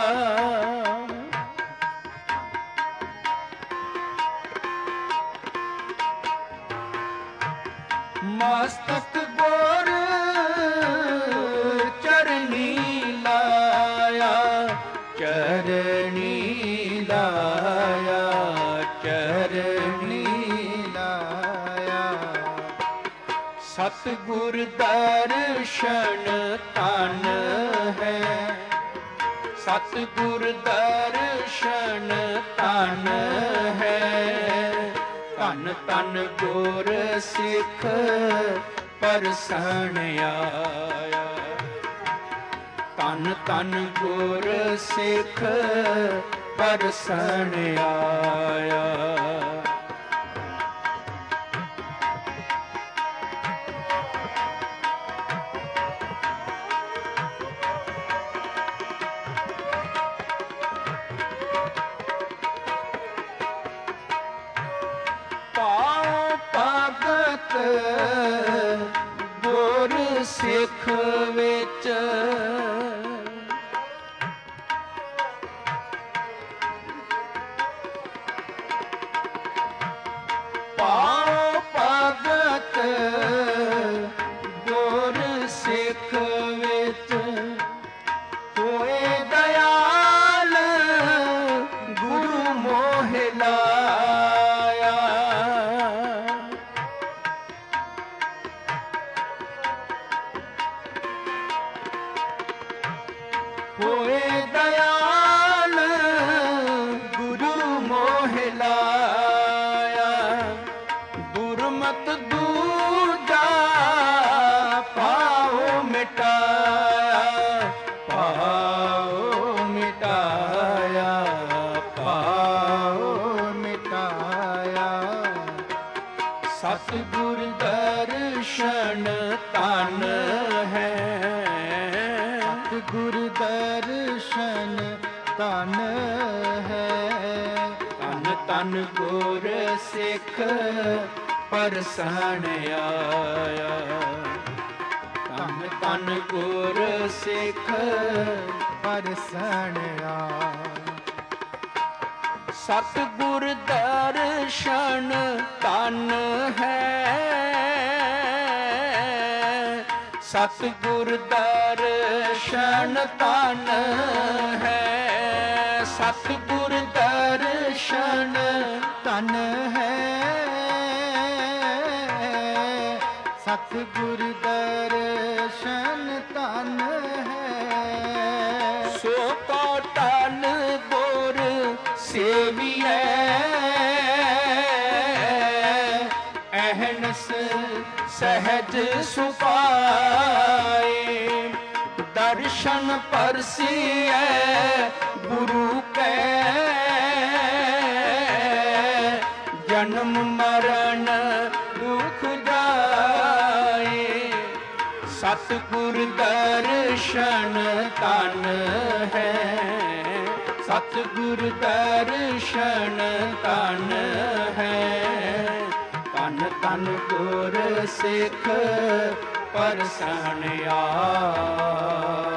ਮਸਤਕ ਗੁਰ ਚਰਨੀ ਲਾਇਆ। ਚਰਨੀ ਲਾਇਆ। ਚਰਨੀ ਲਾਇਆ। ਸਤਿਗੁਰ ਦਰਸ਼ਨ ਧਨ ਹੈ। ਸਤਿਗੁਰ ਦਰਸ਼ਨ ਧਨ ਹੈ। ਧਨ ਧਨ ਗੁਰ ਸਿੱਖ ਪਰਸਣ ਆਇਆ। ਧਨ ਧਨ ਗੁਰ ਸਿੱਖ ਪਰਸਣ ਆਇਆ। ਸਿੱਖ ਵਿੱਚ ਪਾਉ ਭਗਤ ਗੁਰ ਸਿੱਖ ਵਿੱਚ ਹੋਏ ਦਇਆਲ ਗੁਰੂ ਮੋਹ ਲਾਇਆ। ਹੋਏ ਦਇਆਲ ਗੁਰੂ ਮੋਹ ਲਾਇਆ। ਦੁਰਮਤ ਦੂਜਾ ਪਾਉ ਮਿਟਾਇਆ, ਪਾਉ ਮਿਟਾਇਆ, ਪਾਉ ਮਿਟਾਇਆ। ਸਤਿਗੁਰ ਦਰਸ਼ਨ ਧਨ ਹੈ, ਗੁਰ ਦਰਸ਼ਨ ਧਨ ਹੈ। ਧਨ ਧਨ ਗੁਰ ਸਿੱਖ ਪਰਸਣ ਆਇਆ। ਧਨ ਧਨ ਗੁਰ ਸਿੱਖ ਪਰਸਣ ਆਇਆ। ਸਤਿਗੁਰ ਦਰਸ਼ਨ ਧਨ ਹੈ। ਸਤਿਗੁਰ ਦਰਸ਼ਨ ਧਨ ਹੈ। ਸਤਿਗੁਰ ਦਰਸ਼ਨ ਧਨ ਹੈ। ਸਤਿਗੁਰ ਦਰਸ਼ਨ ਧਨ ਹੈ। ਸੋ ਕੋ ਧਨ ਗੁਰ ਸੇਵੀਐ। ਅਹਨਸ ਸਹਿਜ ਸੁਪਾਏ। ਦਰਸ਼ਨ ਪਰਸੀਐ ਗੁਰੂ ਕੈ। ਜਨਮ ਮਰਨ ਦੁਖ ਜਾਏ। ਸਤਿਗੁਰ ਦਰਸ਼ਨ ਧਨ ਹੈ। ਸਤਿਗੁਰ ਦਰਸ਼ਨ ਧਨ ਹੈ। ਧਨ ਧਨ ਗੁਰ ਸਿੱਖ ਪਰਸਣ ਆਇਆ।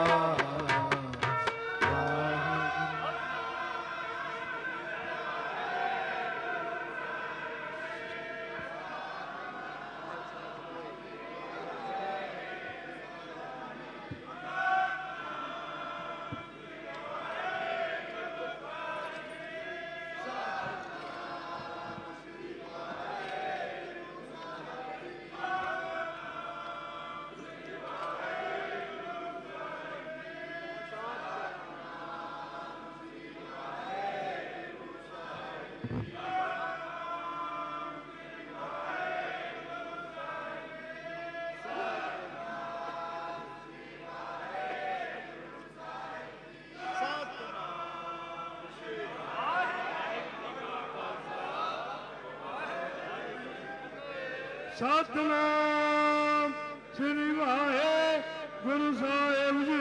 ਸਤਿਨਾਮ ਸ੍ਰੀ ਵਾਹਿਗੁਰੂ ਸਾਹਿਬ ਜੀ।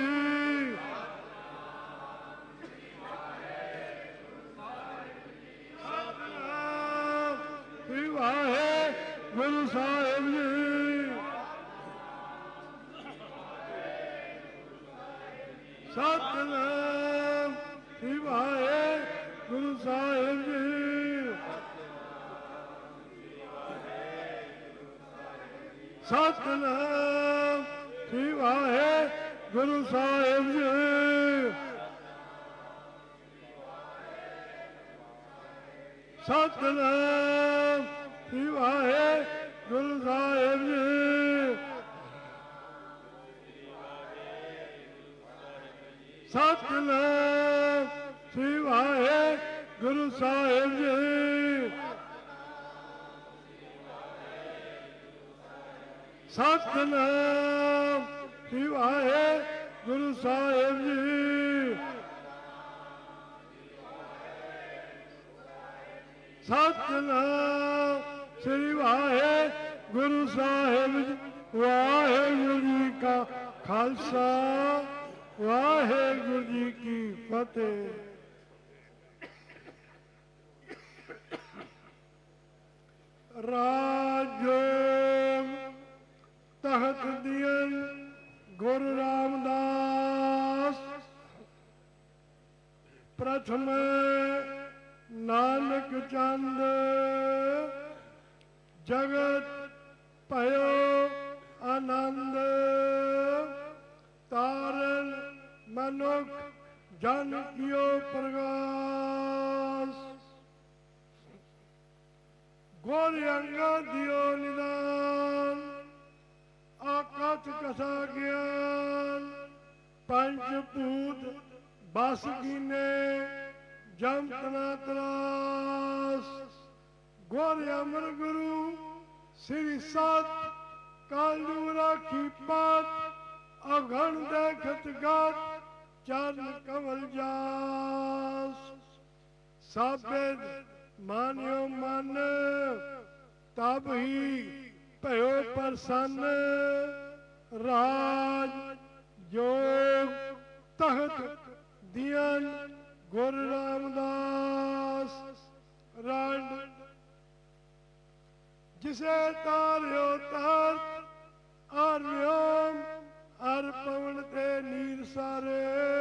ਸਤਿਨਾਮ ਸ੍ਰੀ ਵਾਹਿਗੁਰੂ ਸਾਹਿਬ ਜੀ। ਸਤਿਨਾਮ ਸ੍ਰੀ ਵਾਹਿਗੁਰੂ ਸਾਹਿਬ ਜੀ। ਸਤਿਨਾਮ ਸ੍ਰੀ ਵਾਹਿਗੁਰੂ ਸਾਹਿਬ ਜੀ। ਸਤਿਨਾਮ ਸ੍ਰੀ ਵਾਹਿਗੁਰੂ ਸਾਹਿਬ ਜੀ। ਸਤਿਨਾਮ ਸ੍ਰੀ ਵਾਹਿਗੁਰੂ ਸਾਹਿਬ ਜੀ। ਸਤਿਨਾਮ ਸ੍ਰੀ ਵਾਹਿਗੁਰੂ ਸਾਹਿਬ ਜੀ। ਸਤਿਨਾਮ ਸ੍ਰੀ ਵਾਹਿਗੁਰੂ ਸਾਹਿਬ ਜੀ। ਵਾਹਿਗੁਰੂ ਜੀ ਕਾ ਖਾਲਸਾ ਵਾਹਿਗੁਰੂ ਜੀ ਕੀ ਫਤਿਹ। ਰਾਜ ਤਖਤ ਦੀਆਂ ਗੁਰੂ ਰਾਮਦਾਸ ਪ੍ਰਥਮ ਨਾਨਕ ਚੰਦ ਜਗਤ ਭਇਓ ਆਨੰਦ ਤਾਰਨ ਮਨੁੱਖ ਜਨ ਕੀਓ ਪ੍ਰਗਾਸ ਗੁਰ ਅੰਗਦ ਦਿਓ ਨਿਦਾਨ ਆਕਥ ਕਥਾ ਗਿਆਨ ਪੰਚ ਭੂਤ ਬਸ ਕੀਨੇ ਜਮ ਤਨਾ ਤਰਾਸ ਗੁਰ ਅਮਰ ਗੁਰੂ ਸ੍ਰੀ ਸਤ ਕਾਲੂ ਰਾਖੀ ਪਾਤ ਅਵਗਣ ਦੇਖਤ ਗਾਤ ਚਰਨ ਕਮਲ ਜਾਸ ਸਾਬੇ ਮਾਨਿਓ ਮਨ ਤਬ ਹੀ ਭਇਓ ਪ੍ਰਸੰਨ ਰਾਜ ਜੋਗ ਤਖਤ ਦਿਆਨ ਗੁਰੂ ਰਾਮਦਾਸ ਰੰਡ ਜਿਸੇ ਤਾਰਿਓ ਤਰਤ ਅਰ ਵਿਓਮ ਅਰ ਪਵਨ ਤੇ ਨੀਰ ਸਾਰੇ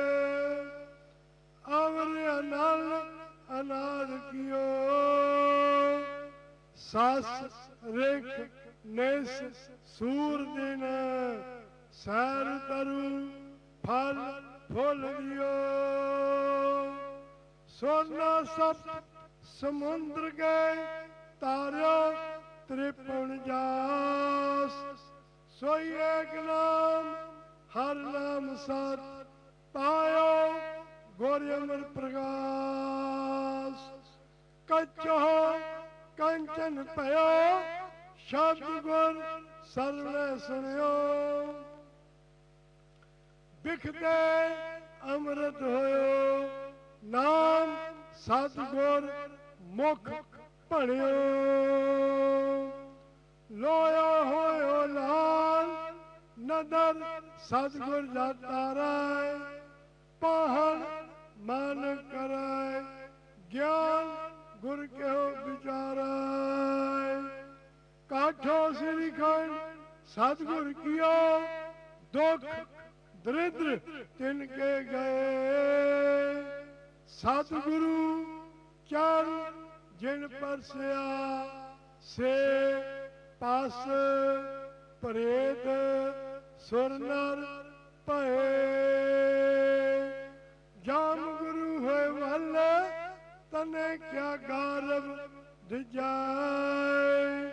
ਅਵਰ ਅਨਲ ਅਨਾਦ ਕੀਓ ਸਸ ਰਿਖ ਨਿਸ ਸੂਰ ਦਿਨ ਸੈਰ ਤਰੁ ਫਲ ਫੁੱਲ ਦਿਓ ਸੋਨਾ ਸਪ ਸਮੁੰਦਰ ਗਏ ਤਾਰਿਓ ਤ੍ਰਿਪੁਣ ਜਾਸ ਸੋਈ ਏਕ ਨਾਮ ਹਰ ਨਾਮ ਸਤ ਪਾਇਓ ਗੁਰ ਅਮਰ ਪ੍ਰਗਾਸ ਕੱਚੋ ਕੰਚਨ ਭਇਓ ਸ਼ਬਦ ਗੁਰ ਸਰਵਣੇ ਸੁਣਿਓ ਬਿਖਦੇ ਅੰਮ੍ਰਿਤ ਹੋਇਓ ਨਾਮ ਸਤਿਗੁਰ ਮੁਖ ਭਣਿਓ ਲੋਇਆ ਹੋਇਓ ਲਾਲ ਨਦਰ ਸਤਿਗੁਰ ਜਾਤਾਰੈ ਪਾਹਣ ਮਨ ਕਰੈ ਗਿਆਨ ਗੁਰ ਕਿਓ ਵਿਚਾਰੈ ਕਾਠੋ ਸ੍ਰੀ ਖੰਡ ਸਤਿਗੁਰ ਕੀਓ ਦੁਖ ਦਰਿਦ੍ਰ ਤਿਨ ਕੇ ਗਏ ਸਤਿਗੁਰੂ ਚਰਨ ਜਿਨ ਪਰਸਿਆ ਸੇ ਪਾਸ ਪ੍ਰੇਤ ਸੁਰ ਨਰ ਭਏ ਜਾਮ ਗੁਰੂ ਹੋਏ ਵੱਲ ਤਨੇ ਕਿਆ ਗਾਰਵ ਦਿਜਾਏ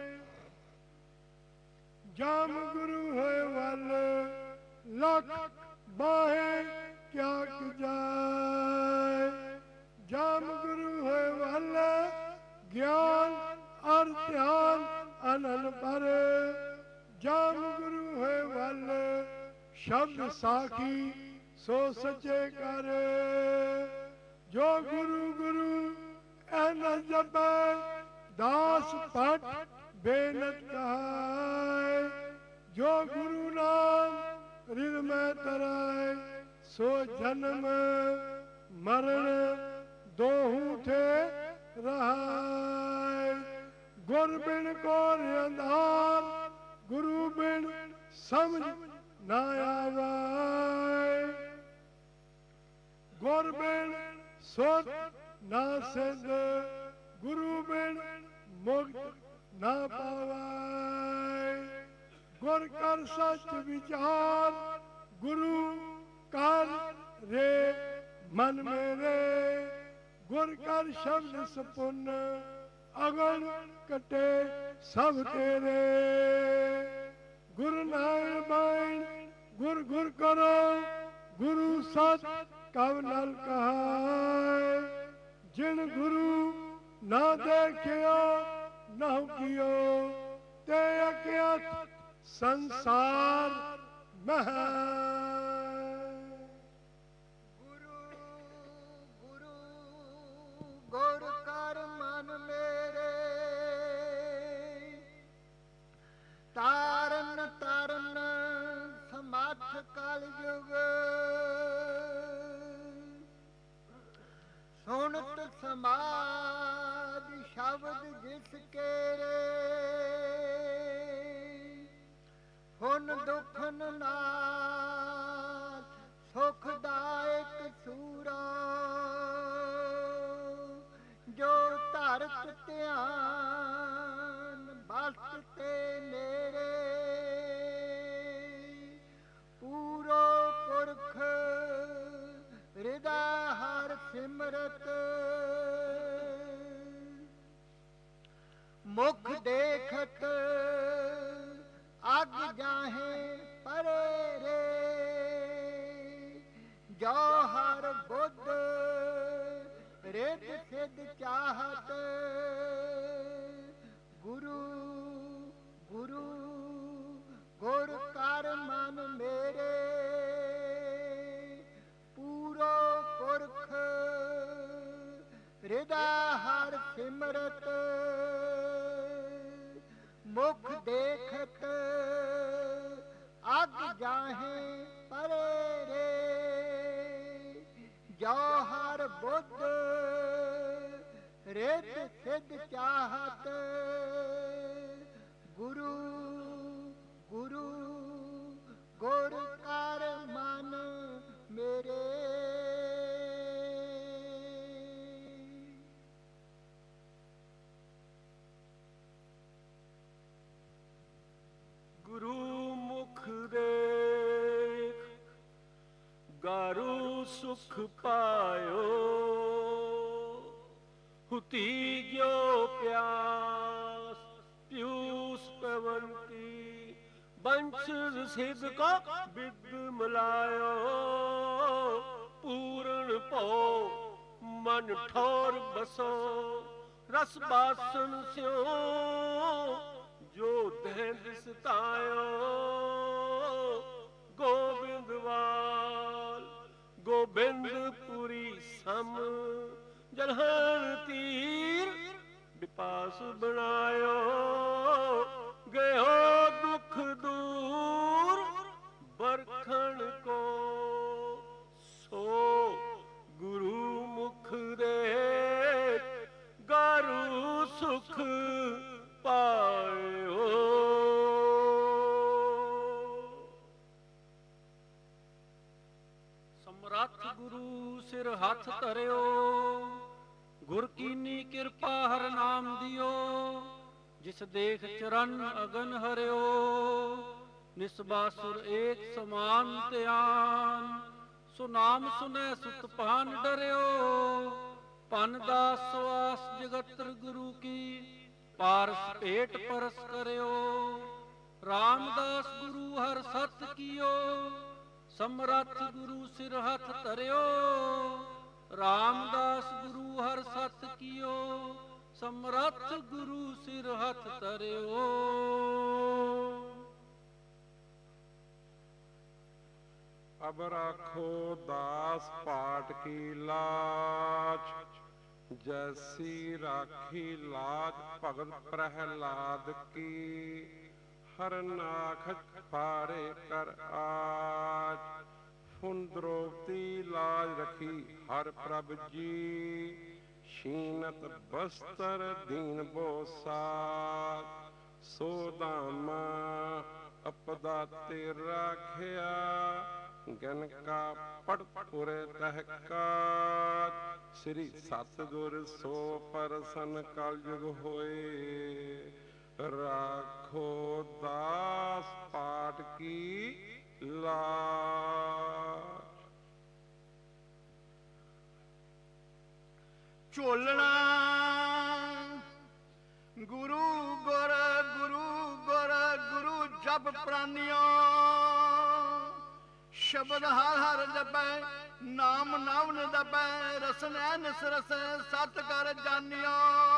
ਜਾਮ ਗੁਰੂ ਹੋਏ ਵੱਲ ਲੱਖ ਬਾਹੇ ਕਿਆ ਜਾਏ ਜਾਮ ਗੁਰੂ ਹੋਏ ਵੱਲ ਗਿਆਨ ਅਰ ਧਿਆਨ ਅਨੰਦ ਪਰ ਜਾਮ ਗੁਰੂ ਹੋਏ ਵੱਲ ਸ਼ਬਦ ਸਾਖੀ ਸੋ ਸੱਚੇ ਕਰ ਜੋ ਗੁਰੂ ਗੁਰੂ ਐਨ ਜਪੈ ਦਾਸ ਭਟ ਬੇਨਤ ਕਹਾਏ ਜੋ ਗੁਰੂ ਨਾਮ ਰਿਦ ਮੈਂ ਤਰਾਏ ਸੋ ਜਨਮ ਮਰਨ ਦੋਹੂ ਥੇ ਰਹਾਏ ਗੁਰ ਬਿਨ ਕੋਰ ਅੰਧਾਰ ਗੁਰੂ ਬਿਨ ਸਮਝ ਨਾ ਆਵੇ ਗੁਰ ਬਿਨ ਸੁਧ ਨਾ ਸਿਧ ਗੁਰੂ ਬਿਨ ਮੁਕਤ ਨਾ ਪਾਵੇ ਗੁਰ ਕਰ ਸਚ ਵਿਚਾਰ ਗੁਰੂ ਕਰ ਰੇ ਮਨ ਮੇਰੇ ਗੁਰ ਕਰ ਸ਼ਬਦ ਸਪੁੰਨ ਅਗਨ ਕਟੇ ਸਭ ਤੇਰੇ ਗੁਰੂ ਨਾਨਕ ਬਾਣ ਗੁਰ ਗੁਰ ਕਰੋ ਗੁਰੂ ਸਤ ਕਵ ਨਲ ਕਹਾਏ ਜਿਨ ਗੁਰੂ ਨਾ ਦੇਖਿਓ ਨਾ ਕੀਓ ਤੇ ਅਕਿਆਤ ਸੰਸਾਰ ਮਹਿ ਗੁਰ ਕਰ ਮਨ ਮੇਰੇ ਤਾਰਨ ਤਾਰਨ ਸਮਰਥ ਕਲ ਯੁਗ ਸੁਣਤ ਸਮਾਜ ਸ਼ਬਦ ਜਿਸ ਕੇਰੇ ਹੁਣ ਦੁਖਨ ਨਾ ਅਗ ਜਾਹੇ ਪਰੇ ਰੇ। ਜੋ ਹਰ ਬੁੱਧ ਰਿਦ ਸਿਧ ਚਾਹਤ, ਗੁਰੂ ਗੁਰੂ ਗੁਰ ਕਰ ਮਨ ਮੇਰੇ। ਪੂਰੋ ਪੁਰਖ ਰਿਦਾ ਹਰ ਸਿਮਰਤ, ਮੁਖ ਦੇਖਤ ਅਗ ਜਾਹੇ ਪਰੇ ਰੇ। ਜੋ ਹਰ ਬੁੱਧ ਰਿਦ ਸਿਧ ਚਾਹਤ, ਗੁਰੂ ਗੁਰੂ ਗੁਰ ਕਰ ਮਨ ਮੇਰੇ। ਗੁਰੂ ਮੁਖ ਦੇਖ ਗਾਰੂ ਸੁਖ ਪਾਇਓ। ਹੁਤੀ ਗਿਓ ਪਿਆਸ ਪਿਊਸ ਪਵੰਤੀ, ਬੰਚ ਸਿਧ ਕਾ ਬਿਦ ਮਿਲਾਇਓ। ਪੂਰਨ ਭਉ ਮਨ ਠੌਰ ਬਸੋ, ਰਸ ਬਾਸਨ ਸਿਓ ਜੋ ਦੇਹ ਦਿਸਤਾਇਓ। ਗੋਬਿੰਦਵਾਲ ਗੋਬਿੰਦਪੁਰੀ ਸਮ, ਜਲਹਨ ਤੀਰ ਵਿਪਾਸ ਬਣਾਇਓ। ਗਇਓ ਦੁਖ ਦੂਰ ਬਰਖਣ ਕੋ, ਸੋ ਗੁਰੂ ਮੁਖ ਦੇ ਗਾਰੂ ਸੁਖ ਪਾਇਓ। ਸਮਰੱਥ ਗੁਰੂ ਸਿਰ ਹੱਥ ਧਰਿਓ, ਗੁਰ ਕੀਨੀ ਕਿਰਪਾ ਹਰ ਨਾਮ ਦਿਓ। ਜਿਸ ਦੇਖ ਚਰਨ ਅਗਨ ਹਰਿਓ, ਨਿਸਬਾਸੁਰ ਏਕ ਸਮਾਨ ਧਿਆਨ। ਸੋ ਨਾਮ ਸੁਨੈ ਸੁਤ ਭਾਨ ਡਰਿਓ, ਪਨ ਦਾਸ ਸਵਾਸ ਜਗਤਰ ਗੁਰੂ ਕੀ। ਪਾਰਸ ਭੇਟ ਪਰਸ ਕਰਿਓ, ਰਾਮਦਾਸ ਗੁਰੂ ਹਰ ਸਤ ਕੀਓ। ਸਮਰੱਥ ਗੁਰੂ ਸਿਰ ਹੱਥ ਧਰਿਓ, ਰਾਮਦਾਸ ਗੁਰੂ ਹਰ ਸਤ ਕੀਓ। ਸਮਰੱਥ ਗੁਰੂ ਸਿਰ ਹੱਥ ਧਰਿਓ। ਅਬ ਰਾਖੋ ਦਾਸ ਪਾਟ ਕੀ ਲਾਜ, ਜੈਸੀ ਰਾਖੀ ਲਾਜ ਭਗਤ ਪ੍ਰਹਿਲਾਦ ਕੀ। ਹਰ ਨਾਖ ਫਾਰੇ ਕਰ ਆਜ, ਫੁਨ ਦ੍ਰੋਪਦੀ ਲਾਜ ਰਖੀ ਹਰ ਪ੍ਰਭ ਜੀ। ਸ਼ੀਨਤ ਬਸਤਰ ਦੀਨ ਬੋਸਾਤ, ਸੋ ਦਾਮਾ ਅਪਦਾ ਤੇ ਰਾਖਿਆ। ਗਨ ਕਾ ਪੜ ਪੁਰੇ ਤਹਿਕਾਜ, ਸ੍ਰੀ ਸਤਿਗੁਰ ਸੋ ਪਰਸਨ ਕਲਯੁਗ ਹੋਏ। ਰਾਖੋ ਦਾਸ ਪਾਟ ਕੀ ਲਾਜ। ਝੋਲਣਾ ਗੁਰੂ ਗੁਰ ਗੁਰੂ ਗੁਰ ਗੁਰੂ ਜਪ ਪ੍ਰਾਨਿਓ। ਸ਼ਬਦ ਹਰ ਹਰ ਜਪੈ, ਨਾਮ ਨਵ ਨ ਦਪੈ। ਰਸਨੈ ਨਿਸ ਰਸੈ ਸਤ ਕਰ ਜਾਣਿਓ।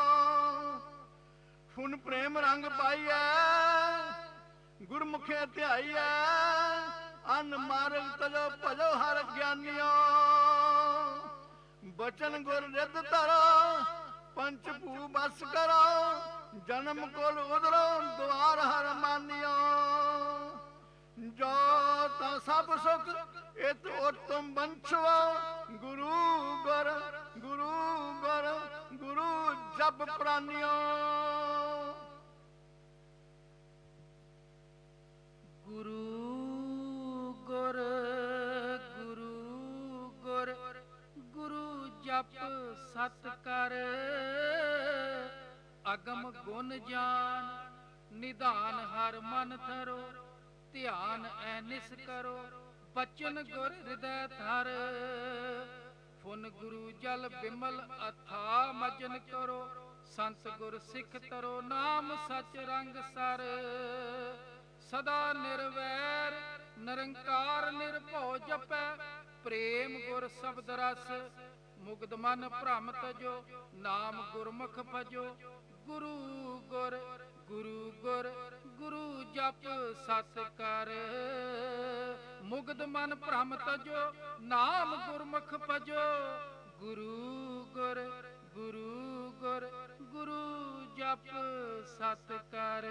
ਫੁਨ ਪ੍ਰੇਮ ਰੰਗ ਪਾਈਐ, ਗੁਰਮੁਖੇ ਧਿਆਈਐ। ਅਨ ਮਾਰਗ ਤਜੋ ਭਜੋ ਹਰ ਗਿਆਨੀਓ। ਬਚਨ ਗੁਰ ਰਿਦ ਧਰੋ, ਪੰਚ ਭੂ ਬਸ ਕਰੋ। ਜਨਮ ਕੁਲ ਉਧਰੋ, ਦੁਆਰ ਹਰ ਮਾਨਿਓ। ਜੋ ਤਾ ਸਭ ਸੁਖ ਇਤ ਉਤਮ ਬੰਛਵੋ। ਗੁਰੂ ਗੁਰ ਗੁਰੂ ਗੁਰ ਗੁਰੂ ਜਪ ਪ੍ਰਾਨਿਓ। ਗੁਰੂ ਗੁਰ ਗੁਰੂ ਗੁਰ ਗੁਰੂ ਜਪ ਸਤ ਕਰ। ਅਗਮ ਗੁਣ ਜਾਨ ਨਿਧਾਨ ਹਰ ਮਨ ਧਰੋ। ਧਿਆਨ ਐਨਿਸ ਕਰੋ, ਬਚਨ ਗੁਰ ਹਿਰਦੈ ਧਰ। ਫੁਨ ਗੁਰੂ ਜਲ ਬਿਮਲ ਅਥਾ ਮਜਨ ਕਰੋ। ਸੰਤ ਗੁਰ ਸਿੱਖ ਤਰੋ, ਨਾਮ ਸਚ ਰੰਗ ਸਰ। ਸਦਾ ਨਿਰਵੈਰ ਨਿਰੰਕਾਰ ਨਿਰਭਉ ਜਪੈ ਪ੍ਰੇਮ ਗੁਰ ਸ਼ਬਦ ਰਸ ਮੁਗਧ ਮਨ ਭ੍ਰਮ ਤਜੋ ਨਾਮ ਗੁਰਮੁਖ ਭਜੋ ਗੁਰੂ ਗੁਰ ਗੁਰੂ ਗੁਰ ਗੁਰੂ ਜਪ ਸਤ ਕਰ ਮੁਗਧ ਮਨ ਭ੍ਰਮ ਤਜੋ ਨਾਮ ਗੁਰਮੁਖ ਭਜੋ ਗੁਰੂ ਗੁਰ ਗੁਰੂ ਗੁਰ ਗੁਰੂ ਜਪ ਸਤ ਕਰ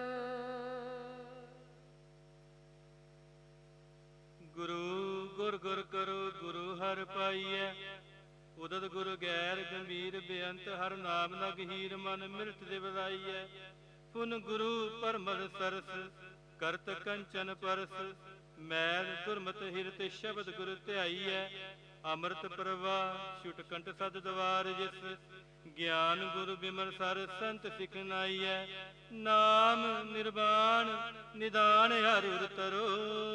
ਗੁਰੂ ਗੁਰ ਗੁਰ ਕਰੋ ਗੁਰੂ ਹਰਿ ਪਾਈਐ ਉਦਤ ਗੁਰ ਗੈਰ ਗੰਭੀਰ ਬੇਅੰਤ ਹਰ ਨਾਮ ਨ ਗਹੀਰ ਮਨ ਮਿਰਤ ਦੇ ਵਧਾਈਐ ਪੁਨ ਗੁਰੂ ਪਰਮਲ ਸਰਸ ਕਰਤ ਕੰਚਨ ਪਰਸ ਮੈਲ ਦੁਰਮਤ ਹਿਰਤ ਸ਼ਬਦ ਗੁਰ ਧਿਆਈਐ ਅੰਮ੍ਰਿਤ ਪ੍ਰਵਾਹ ਛੁਟ ਕੰਠ ਸਦ ਦਵਾਰ ਜਿਸ ਗਿਆਨ ਗੁਰ ਬਿਮਲ ਸਰ ਸੰਤ ਸਿਖਨਾਈਐ ਨਾਮ ਨਿਰਵਾਣ ਨਿਦਾਨ ਹਰਿ ਉਰ ਤਰੋ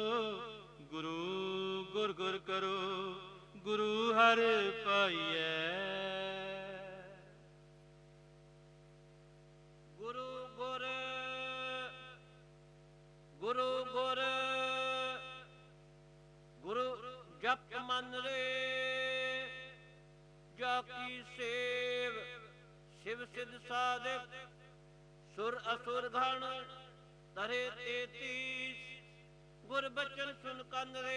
ਗੁਰੂ ਗੁਰ ਗੁਰ ਕਰੋ ਗੁਰੂ ਹਰਿ ਪਾਈਐ ਗੁਰੂ ਗੁਰ ਗੁਰੂ ਗੁਰ ਗੁਰੂ ਜਪ ਮਨ ਰੇ ਜਾ ਕੀ ਸੇਵ ਸ਼ਿਵ ਸਿਧ ਸਾਧਕ ਸੁਰ ਅਸੁਰ ਗਣ ਤਰੇ 33 ਗੁਰ ਬਚਨ ਸੁਨ ਕੰਨ ਰੇ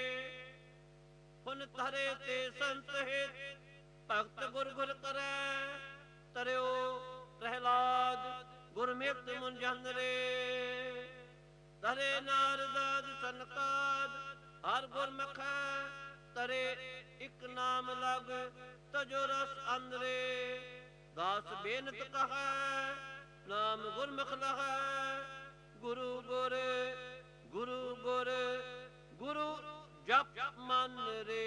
ਪੁਨ ਧਰੇ ਤੇ ਸੰਤ ਹਿਤ ਭਗਤ ਗੁਰ ਗੁਰ ਕਰੈ ਤਰਿਓ ਪ੍ਰਹਿਲਾਦ ਗੁਰਮਿਤ ਮੁਨ ਜਨ ਰੇ ਤਰੇ ਨਾਰਦਾਦ ਸਨਕਾਦ ਹਰ ਗੁਰਮੁਖੈ ਤਰੇ ਇਕ ਨਾਮ ਲਗ ਤਜੋ ਰਸ ਅੰਦਰੇ ਦਾਸ ਬੇਨਤ ਕਹੈ ਨਾਮ ਗੁਰਮੁਖ ਲਹੈ ਗੁਰੂ ਗੁਰ ਗੁਰੂ ਗੁਰ ਗੁਰੂ ਜਪ ਮਨ ਰੇ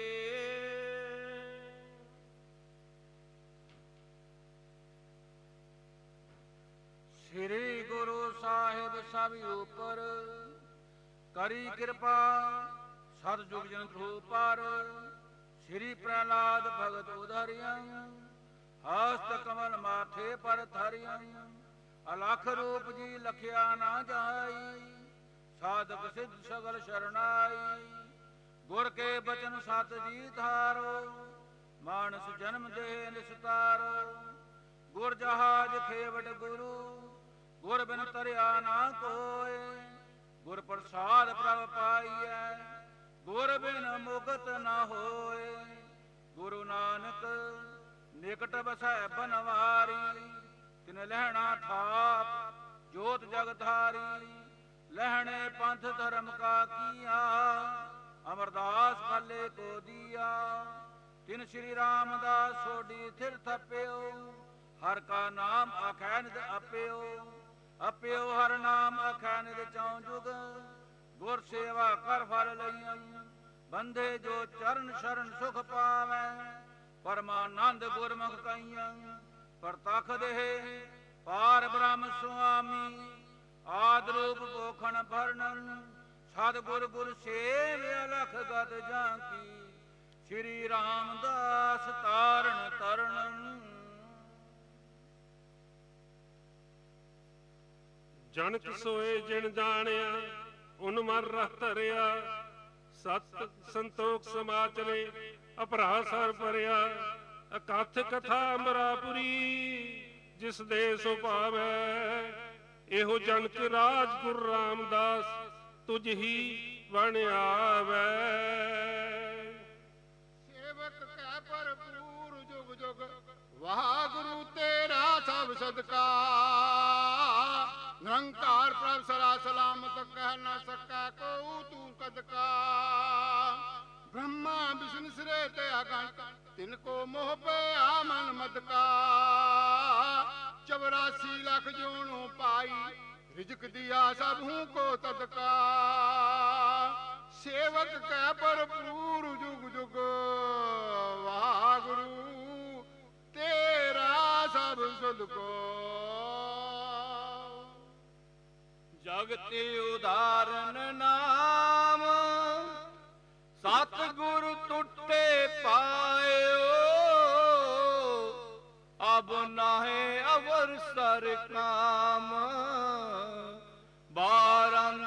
ਸ੍ਰੀ ਗੁਰੂ ਸਾਹਿਬ ਸਭ ਉਪਰ ਕਰੀ ਕਿਰਪਾ ਸਤ ਜੁਗ ਜਨ ਧੂ ਪਰ ਸ੍ਰੀ ਪ੍ਰਹਲਾਦ ਭਗਤ ਉਧਰਿਯੰ ਹਸਤ ਕਮਲ ਮਾਥੇ ਪਰ ਧਰਿਯੰ ਅਲਖ ਰੂਪ ਜੀ ਲਖਿਆ ਨਾ ਜਾਈ ਸਾਧਕ ਸਿੱਧ ਸਗਲ ਸ਼ਰਨਾਈ ਗੁਰ ਕੇ ਬਚਨ ਸਤ ਜੀ ਧਾਰੋ ਮਾਨਸ ਜਨਮ ਦੇ ਨਿਸਤਾਰੋ ਗੁਰ ਜਹਾਜ ਖੇਵਟ ਗੁਰੂ ਗੁਰ ਬਿਨ ਤਰਿਆ ਨਾ ਕੋਇ ਗੁਰ ਪ੍ਰਸਾਦ ਪ੍ਰਭ ਪਾਈਐ ਗੁਰ ਬਿਨ ਮੁਕਤ ਨਾ ਹੋਏ ਗੁਰੂ ਨਾਨਕ ਨਿਕਟ ਬਸੈ ਬਨਵਾਰੀ ਤਿਨ ਲਹਿਣਾ ਥਾਪ ਜੋਤ ਜਗ ਧਾਰੀ ਲਹਿਣੇ ਪੰਥ ਧਰਮ ਕਾ ਕੀਆ ਅਮਰਦਾਸ ਫਲੇ ਕੋ ਦੀਆ ਤਿਨ ਸ਼੍ਰੀ ਰਾਮਦਾਸ ਸੋਢੀ ਥਿਰ ਥਪਿਓ ਹਰ ਕਾ ਨਾਮ ਆਖੈ ਨਿਦ ਅਪਿਓ ਅਪਿਓ ਹਰ ਨਾਮ ਆਖੈ ਨਿਦ ਚੌ ਜੁਗ ਗੁਰ ਸੇਵਾ ਕਰ ਫਲ ਲਈਐ ਬੰਦੇ ਜੋ ਚਰਨ ਸ਼ਰਨ ਸੁਖ ਪਾਵੈ ਪਰਮਾਨੰਦ ਗੁਰਮੁਖ ਕਈਐ ਪ੍ਰਤਖ ਦੇਹ ਪਾਰ ਬ੍ਰਹਮ ਸੁਆਮੀ ਆਦ ਰੂਪ ਪੋਖਣ ਭਰਨਨ ਸਦ ਗੁਰ ਗੁਰ ਸੇਵ ਅਲਖ ਗਤ ਜਾਂਕੀ ਸ਼੍ਰੀ ਰਾਮਦਾਸ ਤਾਰਨ ਤਰਨਨ ਜਨਕ ਸੋਏ ਜਿਨ ਜਾਣਿਆ ਉਨ ਮਨ ਰਹ ਧਰਿਆ ਸਤ ਸੰਤੋਖ ਸਮਾਚਲੇ ਅਪਰਾ ਸਰ ਭਰਿਆ ਅਕਥ ਕਥਾ ਅਮਰਾਪੁਰੀ ਜਿਸ ਦੇ ਸੁਭਾਵੈ ਇਹੋ ਜਨਕ ਰਾਜ ਗੁਰੂ ਰਾਮਦਾਸ ਤੁਝ ਹੀ ਬਣ ਆਵੈ ਸੇਵਕ ਕੈ ਭਰਪੂਰ ਜੁਗ ਜੁਗ ਵਾਹਿਗੁਰੂ ਤੇਰਾ ਸਭ ਸਦਕਾ ਨਿਰੰਕਾਰ ਪ੍ਰਭ ਸਰਾ ਸਲਾਮਤ ਕਹਿ ਨਾ ਸਕੈ ਕਉ ਤੂੰ ਕਦਕਾ ब्रह्मा विष्णु सिरे ते अगण तिनको मोह पे आमन मद का 84 लाख जोनों पाई रिजक दिया सबहू को तदका सेवक कै भरपूर जुग जुग वाहगुरु तेरा सब सुध को जगति उदाहरण नाम सतगुर टूटे पायो अब नाहे अवर सर काम बारंग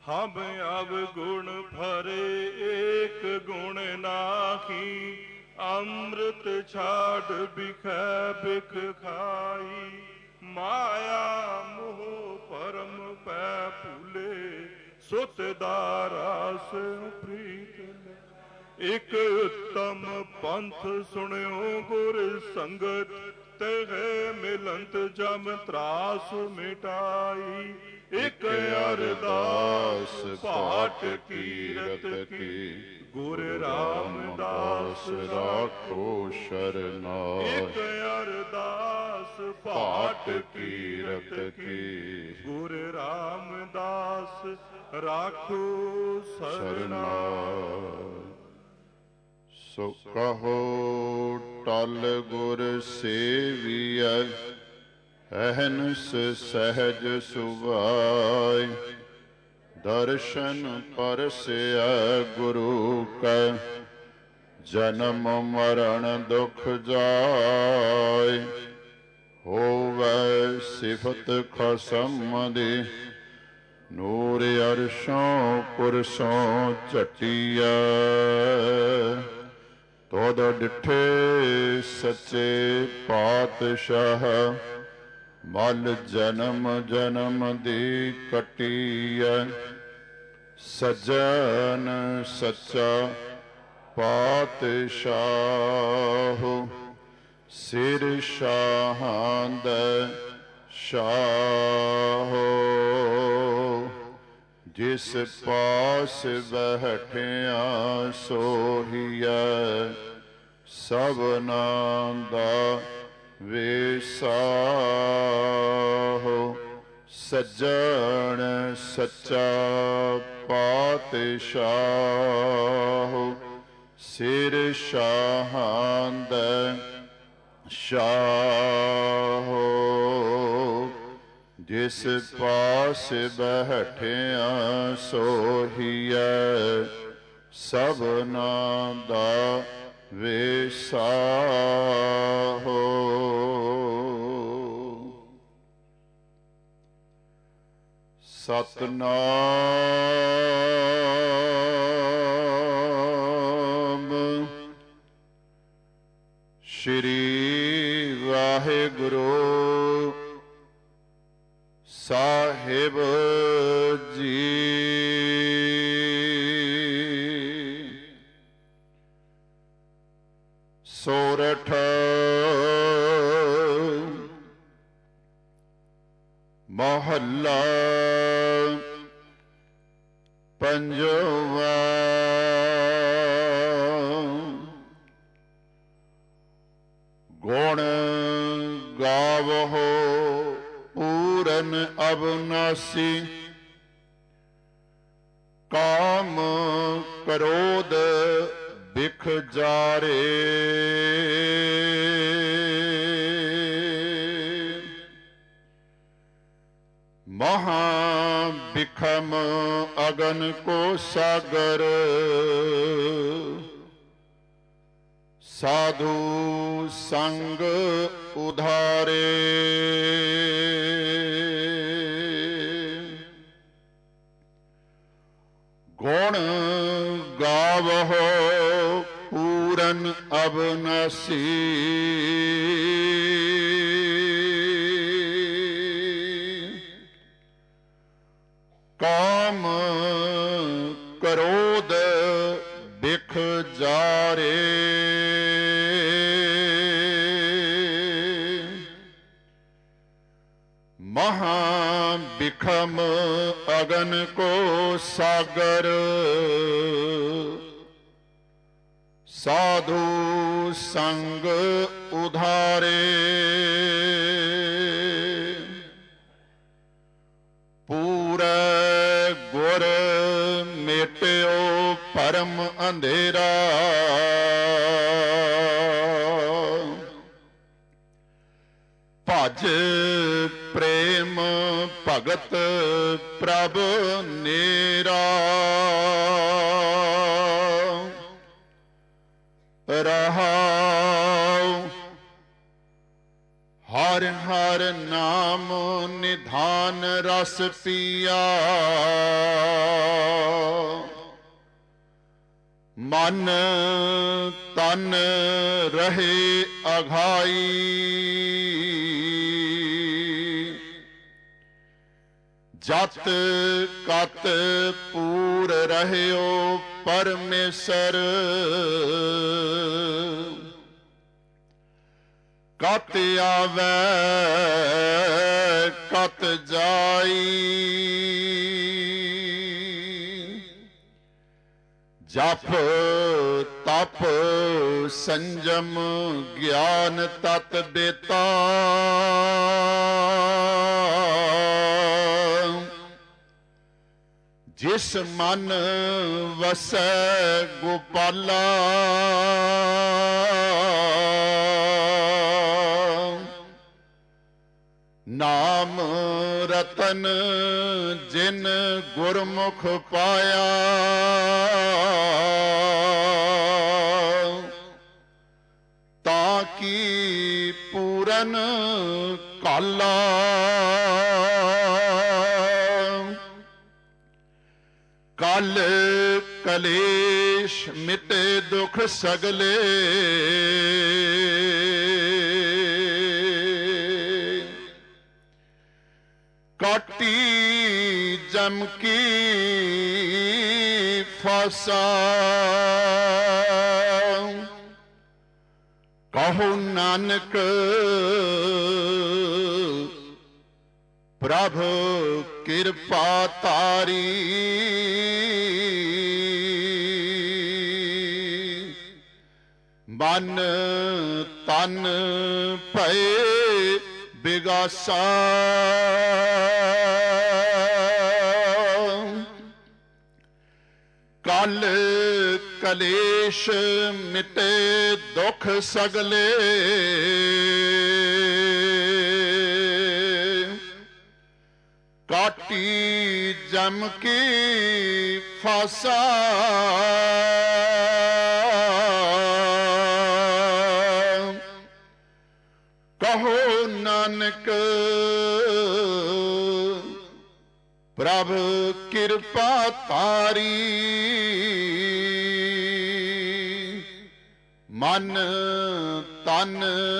हम अवगुण भरे एक गुण नाही, अमृत छाड़ बिखै बिख खाई। माया मोह परम पै भूले, सुत दारास प्रीत ले। एक उत्तम पंथ सुनियो गुर संगत, तह मिलंत जम त्रास मिटाई। एक अरदास पाठ कीरत की, गुर रामदास राखो शरनाई। एक अरदास पाठ कीरत की, गुर रामदास राखो शरनाई। सो कहो टल गुर सेविय, अहनस सहज सुभाय। दर्शन परसय गुरु कै, जन्म मरण दुख जाय। होवै सिफत खसम दी, नूर अरशों पुरसों चटिया। तोद डिठे सच्चे पातशाह, मल जन्म जन्म दी कटिया। सज्जन सच्चा पातशाह, सिर शाहां दा शाह। जिस पास बैठिया सोहिया, सबनां दा वेसाहो। सज्जन सच्चा पातशाह, सिर शाहां दा शाह। जिस पास बैठिया सोहिया, सबनां दा वेसाहो। सतनाम श्री वाहिगुरु साहिब जी। सोरठ महला पंजवा। गुण गावहो पूरन अविनाशी, काम क्रोध बिख जारे। महा बिखम अगन को सागर, साधु संग उधारे। गुण गावहो पूरन अविनाशी, काम क्रोध बिख जारे। महा बिखम अगन को सागर, साधु संग उधारे। पूरे गुर मेट्यो परम अंधेरा, भज प्रेम भगत प्रभ नेरा। रहाओ हर हर ਹਰ ਨਾਮ ਨਿਧਾਨ ਰਸ ਪੀਆ। ਮਨ ਤਨ ਰਹੇ ਅਘਾਈ, ਜਤ ਕਤ ਪੂਰ ਰਹਿਓ ਪਰਮੇਸ਼ਰ। ਕਤ ਆਵੈ ਕਤ ਜਾਈ, ਜਪ ਤਪ ਸੰਜਮ ਗਿਆਨ ਤਤ ਬੇਤਾ। ਜਿਸ ਮਨ ਵਸੈ ਗੋਪਾਲਾ, ਨਾਮ ਰਤਨ ਜਿਨ ਗੁਰਮੁਖ ਪਾਇਆ। ਤਾਂ ਕੀ ਪੂਰਨ ਕਾਲਾ, ਕਲ ਕਲੇਸ਼ ਮਿਟੇ ਦੁਖ ਸਗਲੇ। ਕਾਟੀ ਜਮ ਕੀ ਫਾਸਾ, ਕਹੋ ਨਾਨਕ ਪ੍ਰਭ ਕਿਰਪਾ ਤਾਰੀ। ਮਨ ਤਨ ਭਏ ਬਿਗਾਸਾ, ਕਲ ਕਲੇਸ਼ ਮਿਟੇ ਦੁਖ ਸਗਲੇ। ਕਾਟੀ ਜਮ ਕੀ ਫਾਸਾ, ਕਹੋ ਨਾਨਕ ਪ੍ਰਭ ਕਿਰਪਾ ਤਾਰੀ। ਮਨ ਤਨ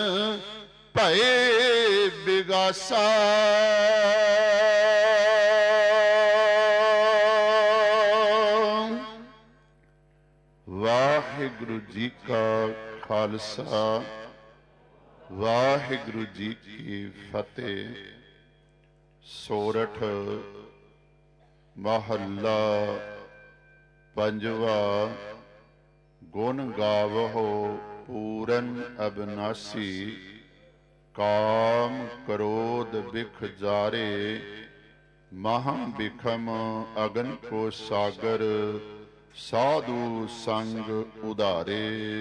ਭਏ ਬਿਗਾਸਾ, ਵਾਹਿਗੁਰੂ ਜੀ ਕਾ ਖਾਲਸਾ ਵਾਹਿਗੁਰੂ ਜੀ ਕੀ ਫਤਿਹ। ਸੋਰਠ ਮਹੱਲਾ ਪੰਜਵਾ। ਗੁਣ ਗਾਵਹੁ ਪੂਰਨ ਅਬਨਾਸੀ, ਕਾਮ ਕ੍ਰੋਧ ਬਿਖ ਜਾਰੇ। ਮਹਾ ਬਿਖਮ ਅਗਨ ਕੋ ਸਾਗਰ, ਸਾਧੂ ਸੰਗ ਉਧਾਰੇ।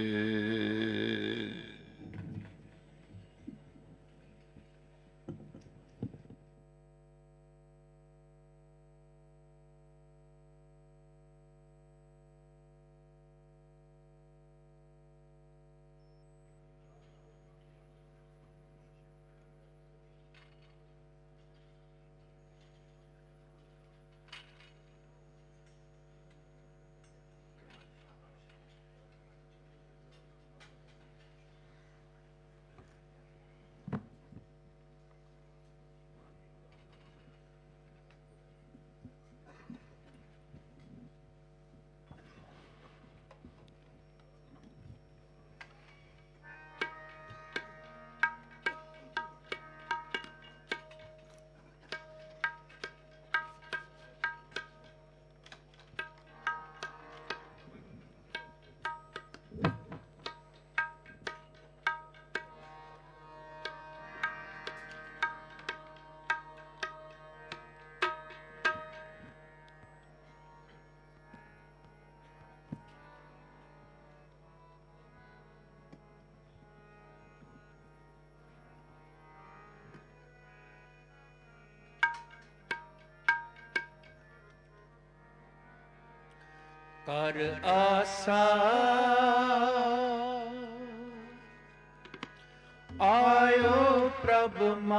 ਕਰ ਆਸਾ ਆਇਓ ਪ੍ਰਭ ਪ੍ਰਭ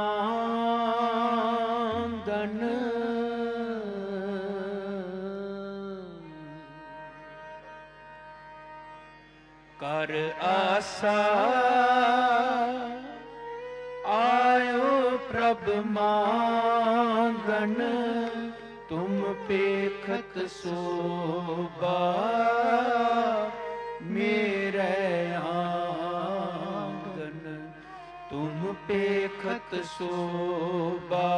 ਮੰਗਣ ਕਰ ਆਸਾ ਆਇਓ ਪ੍ਰਭ ਮੰਗਣ ਤੁਮ ਪੇਖਤ ਸੋਭਾ ਮੇਰੇ ਆਂਗਨ ਤੁਮ ਪੇਖਤ ਸੋਭਾ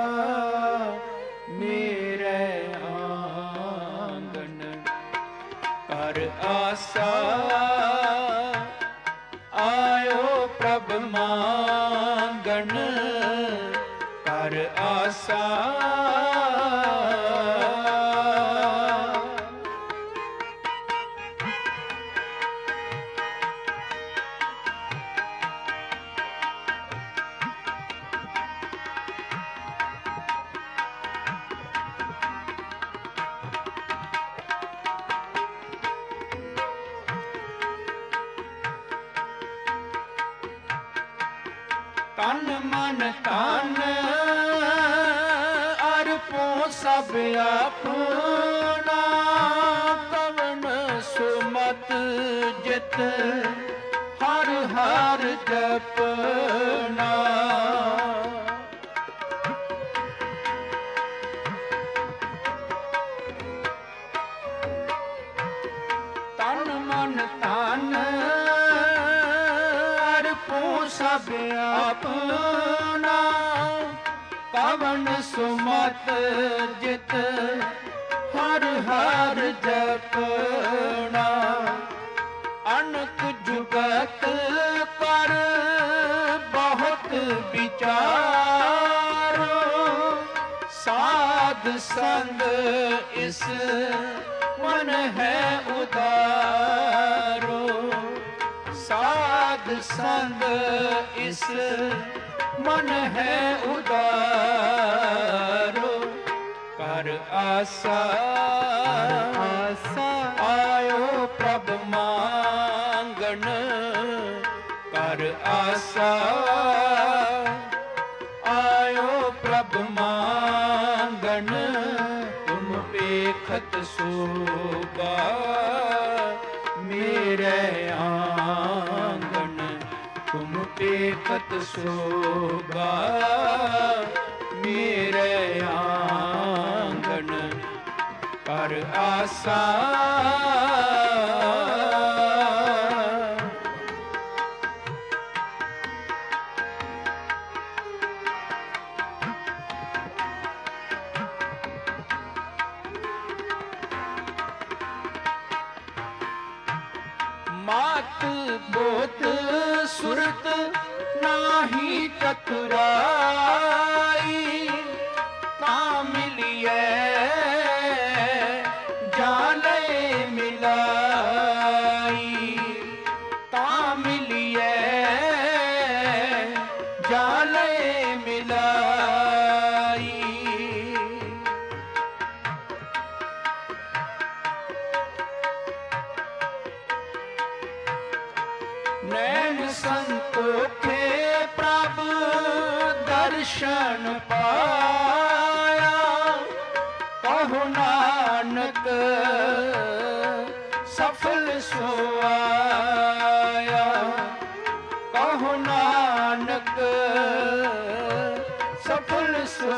ਮੇਰੇ ਆਂਗਨ ਕਰ ਆਸਾ ਆਇਓ ਪ੍ਰਭ ਮੰਗਣ ਕਰ ਆਸਾ ਤਨ ਮਨ ਤਨ ਅਰਪੋ ਸਭ ਆਪਣਾ ਕਵਨ ਸੁਮਤ ਜਿਤ ਹਰ ਹਰ ਜਪਨਾ ਤਨ ਮਨ ਤਨ ਸਭ ਆਪਣਾ ਕਵਨ ਸੁਮਤ ਜਿਤ ਹਰ ਹਰ ਜਪਣਾ ਅਨਕ ਜੁਗਤ ਪਰ ਬਹੁਤ ਵਿਚਾਰੋ ਸਾਧ ਸੰਗ ਇਸ ਮਨ ਹੈ ਉਦਾਰੋ ਸਾਧ ਸੰਗ ਇਸ ਮਨ ਹੈ ਉਦਾਰੋ ਕਰ ਆਸਾ ਆਇਓ ਪ੍ਰਭ ਮੰਗਣ ਕਰ ਆਸਾ ਆਇਓ ਪ੍ਰਭ ਮੰਗਣ ਤੁਮ ਪੇਖਤ ਸੋਭਾ ਮੇਰੇ ਆਂਗਨ ਤੁਮ ਪੇਖਤ ਸੋਭਾ ਮੇਰੇ ਆਂਗਨ ਕਰ ਆਸਾ ਮਾਤ ਬੋਤ ਸੁਰਤ ਨਾਹੀ ਚਤੁਰਾਈ ਤਾਂ ਮਿਲਿਐ ਜਾਲੇ ਮਿਲਾਈ ਤਾਂ ਮਿਲਿਐ ਜਾਲੇ ਮਿਲਾਈ ਨੈਣ ਸੰਤੋਖੇ ਪ੍ਰਭ ਦਰਸ਼ਨ ਪਾਇਆ ਕਹੋ ਨਾਨਕ ਸਫਲ ਸੋਆਇਆ ਕਹੋ ਨਾਨਕ ਸਫਲ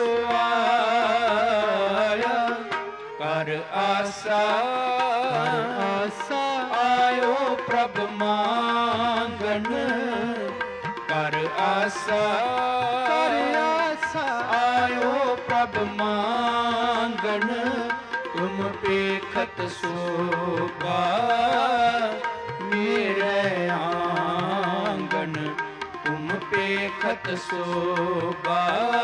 ਸੋਆਇਆ ਕਰ ਆਸਾ ਆਇਓ ਪ੍ਰਭ ਮੰਗਣ ਕਰ ਆਸਾ ਆਇਓ ਪ੍ਰਭ ਮੰਗਣ ਤੁਮ ਪੇਖਤ ਸੋਭਾ ਮੇਰੇ ਆਂਗਨ ਤੁਮ ਪੇਖਤ ਸੋਭਾ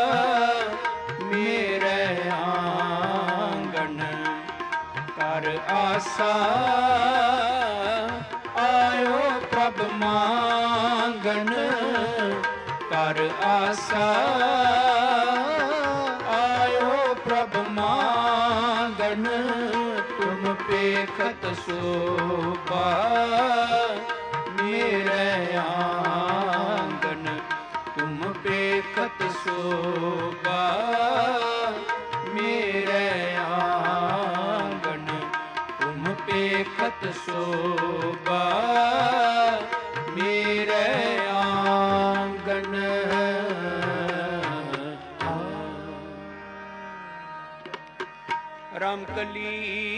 ਮੇਰੇ ਆਂਗਨ ਕਰ ਆਸਾ ਆਇਓ ਪ੍ਰਭ ਮੰਗਣ ਕਰ ਆਸਾ ਆਇਓ ਪ੍ਰਭ ਮੰਗਣ ਤੁਮ ਪੇਖਤ ਸੋਭਾ ਮੇਰੇ ਆਂਗਨ ਤੁਮ ਪੇਖਤ ਰਾਮਕਲੀ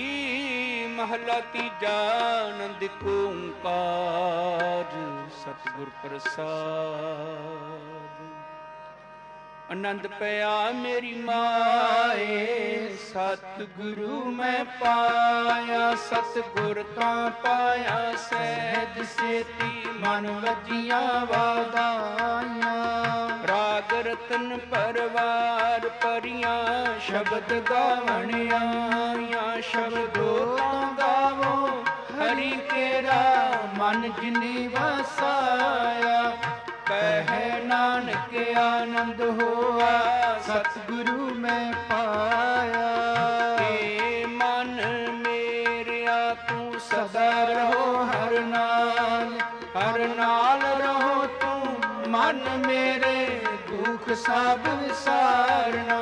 ਮਹਲਾ ਤੀਜਾ। ਆਨੰਦ ਓੰਕਾਰ ਸਤਿਗੁਰ ਪ੍ਰਸਾਦ। ਆਨੰਦ ਪਿਆ ਮੇਰੀ ਮਾਏ, ਸਤਿਗੁਰੂ ਮੈਂ ਪਾਇਆ। ਸਤਿਗੁਰ ਤਾਂ ਪਾਇਆ ਸਹਿਜ ਸੇਤੀ, ਮਨ ਵਜੀਆਂ ਵਾਦਾਈਆਂ। ਰਾਗ ਰਤਨ ਪਰਵਾਰ ਪਰੀਆਂ, ਸ਼ਬਦ ਗਾਵਣ ਆਈਆਂ। ਸ਼ਬਦੋ ਤਾਂ ਗਾਵੋ ਹਰੀ ਕੇਰਾ, ਮਨ ਜਿਨੀ ਵਸਾਇਆ। ਕਹਿ ਨਾਨਕ ਆਨੰਦ ਹੋਆ, ਸਤਿਗੁਰੂ ਮੈਂ ਪਾਇਆ। ਏ ਮਨ ਮੇਰਿਆ ਤੂੰ ਸਦਾ ਰਹੋ ਹਰ ਨਾਲ, ਹਰ ਨਾਲ ਰਹੋ ਤੂੰ ਮਨ ਮੇਰੇ। ਦੁਖ ਸਭ ਵਿਸਾਰਨਾ,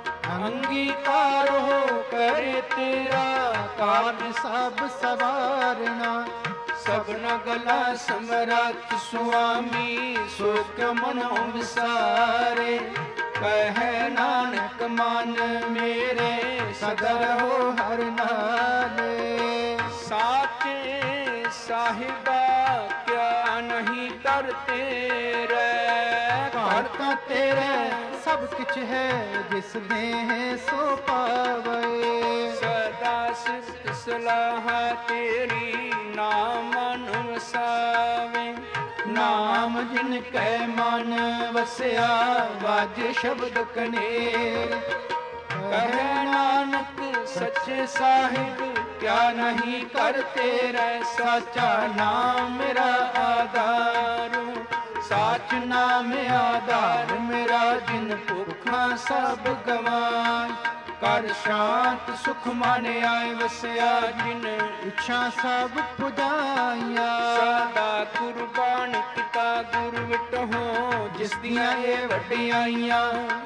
ਅੰਗੀਕਾਰ ਹੋ ਕਰੇ ਤੇਰਾ। ਕਾਰਜ ਸਭ ਸਵਾਰਨਾ, ਸਭਨਾ ਗਲਾ ਸਮਰੱਥ ਸੁਆਮੀ। ਸੋ ਕਿਉ ਮਨੋ ਵਿਸਾਰੇ, ਕਹਿ ਨਾਨਕ ਮਨ ਮੇਰੇ। ਸਦਾ ਰਹੋ ਹਰ ਨਾਲੇ। ਸਾਚੇ ਸਾਹਿਬਾ ਕਿਆ ਨਹੀਂ ਕਰ ਤੇਰੇ। ਘਰ ਤਾਂ ਤੇਰੇ ਸਭ ਕਿਛ ਹੈ, ਜਿਸ ਦੇ ਸੋ ਪਾਵੇ। ਸਦਾ ਸਿਫਤ ਸਲਾਹ ਤੇਰੀ, ਨਾਮ ਮਨ ਵਸਾਵੇ। ਨਾਮ ਜਿਨ ਕੈ ਮਨ ਵਸਿਆ, ਵਾਜੇ ਸ਼ਬਦ ਕਨੇਰ। ਕਹੇ ਨਾਨਕ ਸੱਚੇ ਸਾਹਿਬ ਕਿਆ ਨਹੀਂ ਕਰ ਤੇਰੇ। ਸਾਚਾ ਨਾਮ ਮੇਰਾ ਆਧਾਰ, ਸਾਚ ਨਾਮ ਆਧਾਰ ਮੇਰਾ। ਜਿਨ ਭੁੱਖਾਂ ਸਭ ਗਵਾਏ, ਕਰ ਸ਼ਾਂਤ ਸੁਖ ਮਨ ਆਏ ਵਸਿਆ। ਜਿਨ ਇੱਛਾ ਸਭ ਪੁਜਾਈਆਂ। ਸਦਾ ਕੁਰਬਾਨ ਕੀਤਾ ਗੁਰ ਵਿਟਹੁ, ਜਿਸ ਦੀਆਂ ਇਹ ਵਡਿਆਈਆਂ।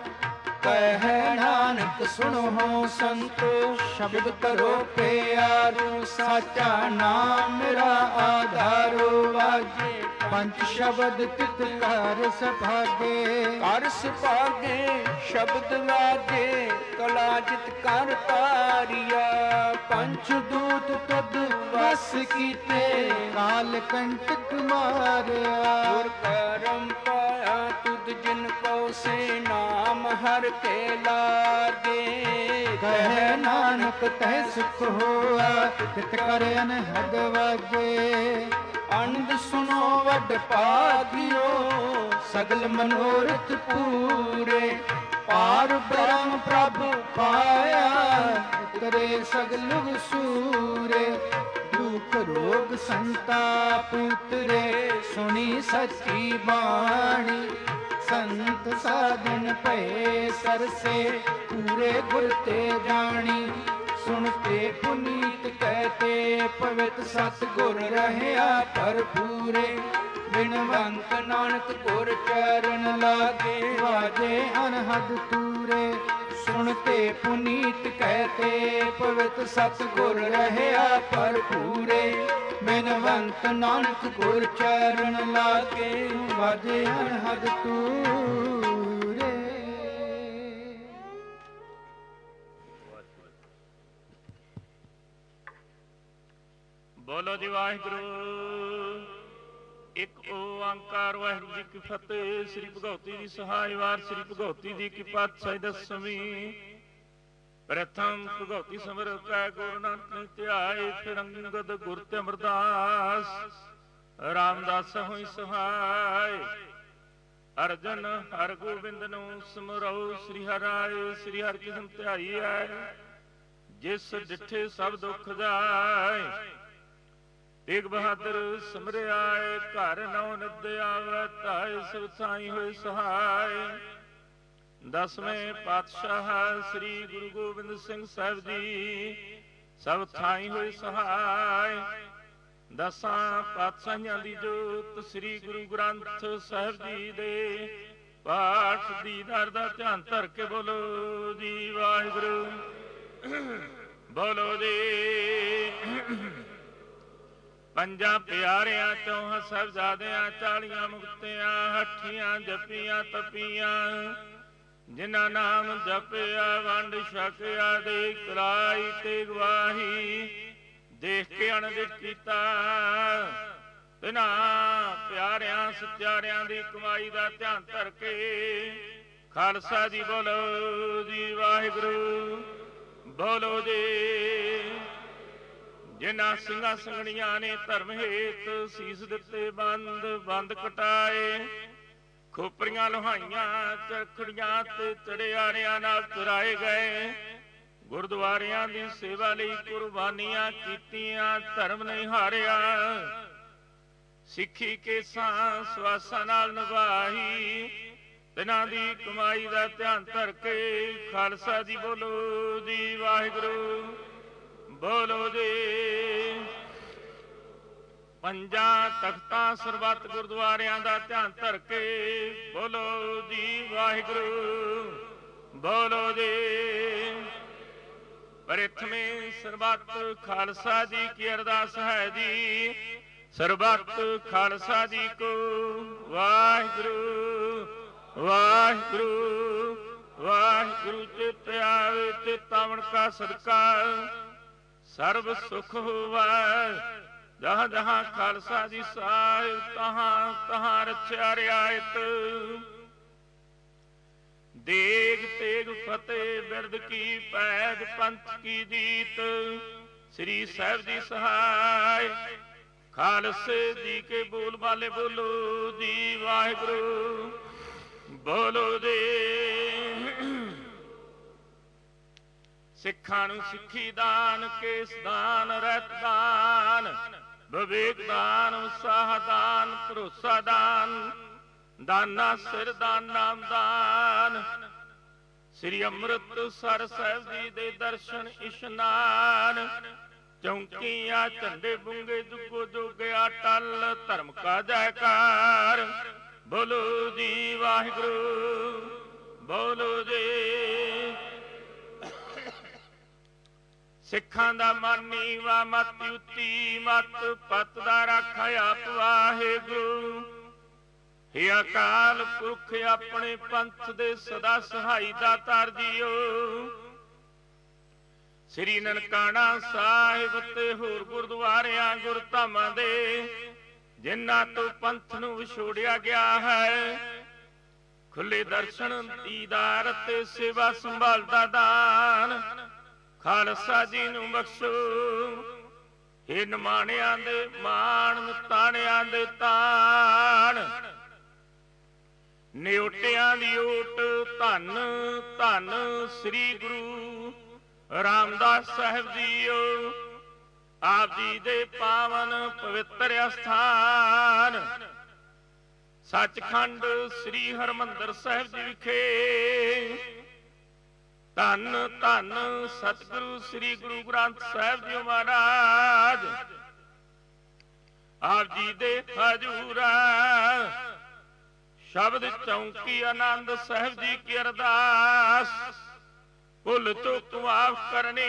ਕਹਿ ਨਾਨਕ ਸੁਣੋ ਸੰਤੋ, ਸ਼ਬਦ ਕਰੋ ਪਿਆਰੋ। ਸਾਚਾ ਨਾਮ ਮੇਰਾ ਆਧਾਰੋ, ਵਾਜੇ ਪੰਜ ਸ਼ਬਦ ਤਿਤ ਕਰ ਸੁਭਾਗੇ। ਕਰ ਸੁਭਾਗੇ ਸ਼ਬਦ ਵਾਜੇ, ਕਲਾ ਜਿਤ ਕਰ ਤਾਰੀਆ। ਪੰਚ ਦੂਤ ਤਦ ਵਸ ਕੀਤੇ, ਕਾਲ ਕੰਟਕ ਮਾਰਿਆ। ਗੁਰ ਕਰਮ ਪਾਇਆ ਤੁਧ ਜਿਨ ਕੋ ਸੇ, ਨਾਮ ਹਰ ਕੇ ਲਾਗੇ। ਕਹਿ ਨਾਨਕ ਤਹਿ ਸੁਖ ਹੋਆ, ਤਿਤ ਕਰ ਅਨਹਦ ਵਾਜੇ। ਆਨੰਦ ਸੁਣੋ ਵੱਡ ਭਾਗਿਓ, ਸਗਲ ਮਨੋਰਥ ਪੂਰੇ। ਪਾਰ ਬ੍ਰਹਮ ਪ੍ਰਭ ਪਾਇਆ, ਕਰੇ ਸਗਲ ਵਸੂਰੇ। ਦੁਖ ਰੋਗ ਸੰਤਾਪ ਉਤਰੇ, ਸੁਣੀ ਸੱਚੀ ਬਾਣੀ। ਸੰਤ ਸਾਧਨ ਭਏ ਸਰਸੇ, ਪੂਰੇ ਗੁਰ ਤੇ ਜਾਣੀ। ਸੁਣਤੇ ਪੁਨੀਤ ਕਹਤੇ, ਪਵਿੱਤ ਸਤਿਗੁਰ ਰਹਿਆ ਭਰਪੂਰੇ। ਬਿਨਵੰਤ ਨਾਨਕ ਗੁਰ ਚਰਨ ਲਾਗੇ, ਵਾਜੇ ਅਨਹਦ ਤੂਰੇ। ਸੁਣਤੇ ਪੁਨੀਤ ਕਹਤੇ, ਪਵਿੱਤ ਸਤਿਗੁਰ ਰਹਿਆ ਭਰਪੂਰੇ। ਬਿਨਵੰਤ ਨਾਨਕ ਗੁਰ ਚਰਨ ਲਾਗੇ, ਵਾਜੇ ਅਨਹਦ ਤੂਰੇ। ਬੋਲੋ ਜੀ ਵਾਹਿਗੁਰੂ। ਇੱਕ ਓੰਕਾਰ ਵਾਹਿਗੁਰੂ ਜੀ ਕੀ ਫਤਿਹ। ਸ੍ਰੀ ਭਗਉਤੀ ਜੀ ਸਹਾਇ ਵਾਰ। ਸ੍ਰੀ ਭਗਉਤੀ ਜੀ ਕੀ ਪਾਤਸ਼ਾਹੀ ਦਸਵੀਂ। ਪ੍ਰਥਮ ਭਗਉਤੀ ਸਮਰ ਕੈ ਗੁਰੂ ਨਾਨਕ ਨੇ ਧਿਆਏ। ਫਿਰ ਅੰਗਦ ਗੁਰ ਤੇ ਅਮਰਦਾਸ, ਰਾਮਦਾਸ ਹੋਈ ਸਹਾਇ। ਅਰਜਨ ਹਰ ਗੋਬਿੰਦ ਨੂੰ ਸਮਰਉ। ਸ੍ਰੀ ਹਰਿ ਸ੍ਰੀ ਹਰਿ ਕ੍ਰਿਸ਼ਨ ਧਿਆਈ ਹੈ, ਜਿਸ ਡਿਠੇ ਸਭ ਦੁੱਖ ਜਾਏ। ਤੇਗ ਬਹਾਦਰ ਸਿਮਰਿਆਏ, ਘਰ ਨੌ ਨਿਦ ਆਵੈ ਧਾਇ। ਸਭ ਥਾਈ ਹੋਏ ਸਹਾਇ। ਦਸਵੇਂ ਪਾਤਸ਼ਾਹ ਸ੍ਰੀ ਗੁਰੂ ਗੋਬਿੰਦ ਸਿੰਘ ਸਾਹਿਬ ਜੀ, ਸਭ ਥਾਈ ਹੋਏ ਸਹਾਇ। ਦਸਾਂ ਪਾਤਸ਼ਾਹੀਆਂ ਦੀ ਜੋਤ ਸ੍ਰੀ ਗੁਰੂ ਗ੍ਰੰਥ ਸਾਹਿਬ ਜੀ ਦੇ ਪਾਠ ਦੀਦਾਰ ਦਾ ਧਿਆਨ ਧਰ ਕੇ ਬੋਲੋ ਜੀ ਵਾਹਿਗੁਰੂ। ਬੋਲੋ ਜੀ। ਪੰਜਾਂ ਪਿਆਰਿਆਂ ਚੌਹਾਂ ਸਾਹਿਬਜ਼ਾਦਿਆਂ, 40 ਮੁਕਤਿਆਂ, ਹੱਠੀਆਂ ਜਪੀਆਂ ਤਪੀਆਂ। ਜਿਨ੍ਹਾਂ ਨਾਮ ਜਪਿਆ ਵੰਡ ਛਕਿਆ ਦੇ ਕਰਾਈ ਤੇ ਗਵਾਹੀ ਦੇਖ ਕੇ ਅਣਦਿਠ ਕੀਤਾ ਤਿਨਾਂ ਪਿਆਰਿਆਂ ਸਚਿਆਰਿਆਂ ਦੀ ਕਮਾਈ ਦਾ ਧਿਆਨ ਧਰ ਕੇ ਖਾਲਸਾ ਜੀ ਬੋਲੋ ਜੀ ਵਾਹਿਗੁਰੂ ਬੋਲੋ ਜੀ। ਜਿਨ੍ਹਾਂ ਸਿੰਘਾਂ ਸੰਗਣੀਆਂ ਨੇ ਧਰਮ ਹੇਤ ਸੀਸ ਦਿੱਤੇ ਬੰਦ ਕਟਾਏ ਖੋਪਰੀਆਂ ਲੋਹਾਈਆਂ ਚਰਖੜੀਆਂ ਤੇ ਚੜਿਆਰਿਆਂ ਨਾਲ ਤੁਰਾਏ ਗਏ ਗੁਰਦੁਆਰਿਆਂ ਦੀ ਸੇਵਾ ਲਈ ਕੁਰਬਾਨੀਆਂ ਕੀਤੀਆਂ ਧਰਮ ਨਹੀਂ ਹਾਰਿਆ ਸਿੱਖੀ ਕੇਸਾਂ ਸਵਾਸਾਂ ਨਾਲ ਨਿਭਾਈ ਤਿਨਾਂ ਦੀ ਕਮਾਈ ਦਾ ਧਿਆਨ ਧਰ ਕੇ ਖਾਲਸਾ ਜੀ ਬੋਲੋ ਜੀ ਵਾਹਿਗੁਰੂ ਬੋਲੋ ਜੀ। ਪੰਜਾਂ ਤਖਤਾਂ ਸਰਬੱਤ ਗੁਰਦੁਆਰਿਆਂ ਦਾ ਧਿਆਨ ਧਰ ਕੇ ਬੋਲੋ ਜੀ ਵਾਹਿਗੁਰੂ ਬੋਲੋ ਜੀ। ਪ੍ਰਥਮੇ ਸਰਬੱਤ ਖਾਲਸਾ ਜੀ ਕੀ ਅਰਦਾਸ ਹੈ ਜੀ ਸਰਬੱਤ ਖਾਲਸਾ ਜੀ ਕੋ ਵਾਹਿਗੁਰੂ ਵਾਹਿਗੁਰੂ ਵਾਹਿਗੁਰੂ। ਚਿਤ ਆਵੇ ਚਿਤਾਵਨ ਕਾ ਸਦਕਾ ਸਰਬ ਸੁਖ ਹੋਵੈ ਜਹਾਂ ਜਹਾਂ ਖਾਲਸਾ ਜੀ ਸਾਹਿਬ ਤਹਾਂ ਤਹਾਂ ਰਚਿਆ ਰਿਆਇਤ ਦੇਗ ਤੇਗ ਫਤਿਹ ਬਿਰਦ ਕੀ ਪੈਜ ਪੰਥ ਕੀ ਜੀਤ ਸ੍ਰੀ ਸਾਹਿਬ ਜੀ ਸਹਾਇ ਖਾਲਸੇ ਜੀ ਕੇ ਬੋਲ ਵਾਲੇ ਬੋਲੋ ਜੀ ਵਾਹਿਗੁਰੂ ਬੋਲੋ ਜੀ। ਸਿੱਖਾਂ ਨੂੰ ਸਿੱਖੀ ਦਾਨ ਕੇਸ ਦਾਨ ਰਹਿਤ ਦਾਨ ਵਿਵੇਕ ਦਾਨ ਉਤਸਾਹ ਦਾਨ ਭਰੋਸਾ ਦਾਨ ਦਾਨਾ ਸਿਰ ਦਾਨ ਨਾਮ ਦਾਨ ਸ੍ਰੀ ਅੰਮ੍ਰਿਤਸਰ ਸਾਹਿਬ ਜੀ ਦੇ ਦਰਸ਼ਨ ਇਸ਼ਨਾਨ ਚੌਂਕੀਆਂ ਝੰਡੇ ਬੁੰਗੇ ਜੁਗੋ ਜੋਗਿਆ ਟਲ ਧਰਮ ਕਾ ਜੈਕਾਰ ਬੋਲੋ ਜੀ ਵਾਹਿਗੁਰੂ ਬੋਲੋ ਜੀ। ਸਿੱਖਾਂ ਦਾ ਮਾਨੀ ਵਾ ਮਤ ਉੱਤੀ ਮਤ ਪਤ ਦਾ ਰਾਖਾ ਆਪ ਵਾਹਿਗੁਰੂ ਹੇ ਅਕਾਲ ਪੁਰਖ ਆਪਣੇ ਪੰਥ ਦੇ ਸਦਾ ਸਹਾਈ ਦਾਤਾਰ ਜੀਓ ਸ੍ਰੀ ਨਨਕਾਣਾ ਸਾਹਿਬ ਤੇ ਹੋਰ ਗੁਰਦੁਆਰਿਆਂ ਗੁਰਧਾਮਾਂ ਦੇ ਜਿਨ੍ਹਾਂ ਤੋਂ ਪੰਥ ਨੂੰ ਵਿਛੋੜਿਆ ਗਿਆ ਹੈ ਖੁੱਲੇ ਦਰਸ਼ਨ ਦੀਦਾਰ ਤੇ ਸੇਵਾ ਸੰਭਾਲ ਦਾ ਦਾਨ ਖਾਲਸਾ ਜੀ ਨੂੰ ਬਖਸ਼ੋ ਹੇ ਨਿਮਾਣਿਆਂ ਦੇ ਮਾਣ ਤਾਣਿਆਂ ਦੇ ਤਾਣ ਨਿਉਟਿਆਂ ਦੀ ਓਟ ਧੰਨ ਧੰਨ ਸ੍ਰੀ ਗੁਰੂ ਰਾਮਦਾਸ ਸਾਹਿਬ ਜੀਓ ਆਪ ਜੀ ਦੇ ਪਾਵਨ ਪਵਿੱਤਰ ਅਸਥਾਨ ਸੱਚਖੰਡ ਸ੍ਰੀ ਹਰਿਮੰਦਰ ਸਾਹਿਬ ਜੀ ਵਿਖੇ ਧੰਨ ਧੰਨ ਸਤਿਗੁਰੂ ਸ੍ਰੀ ਗੁਰੂ ਗ੍ਰੰਥ ਸਾਹਿਬ ਜੀ ਮਹਾਰਾਜ ਆਪ ਜੀ ਦੇ ਹਜ਼ੂਰ ਸ਼ਬਦ ਚੌਂਕੀ ਆਨੰਦ ਸਾਹਿਬ ਜੀ ਕੀ ਅਰਦਾਸ ਭੁੱਲ ਚੁੱਕ ਮਾਫ ਕਰਨੀ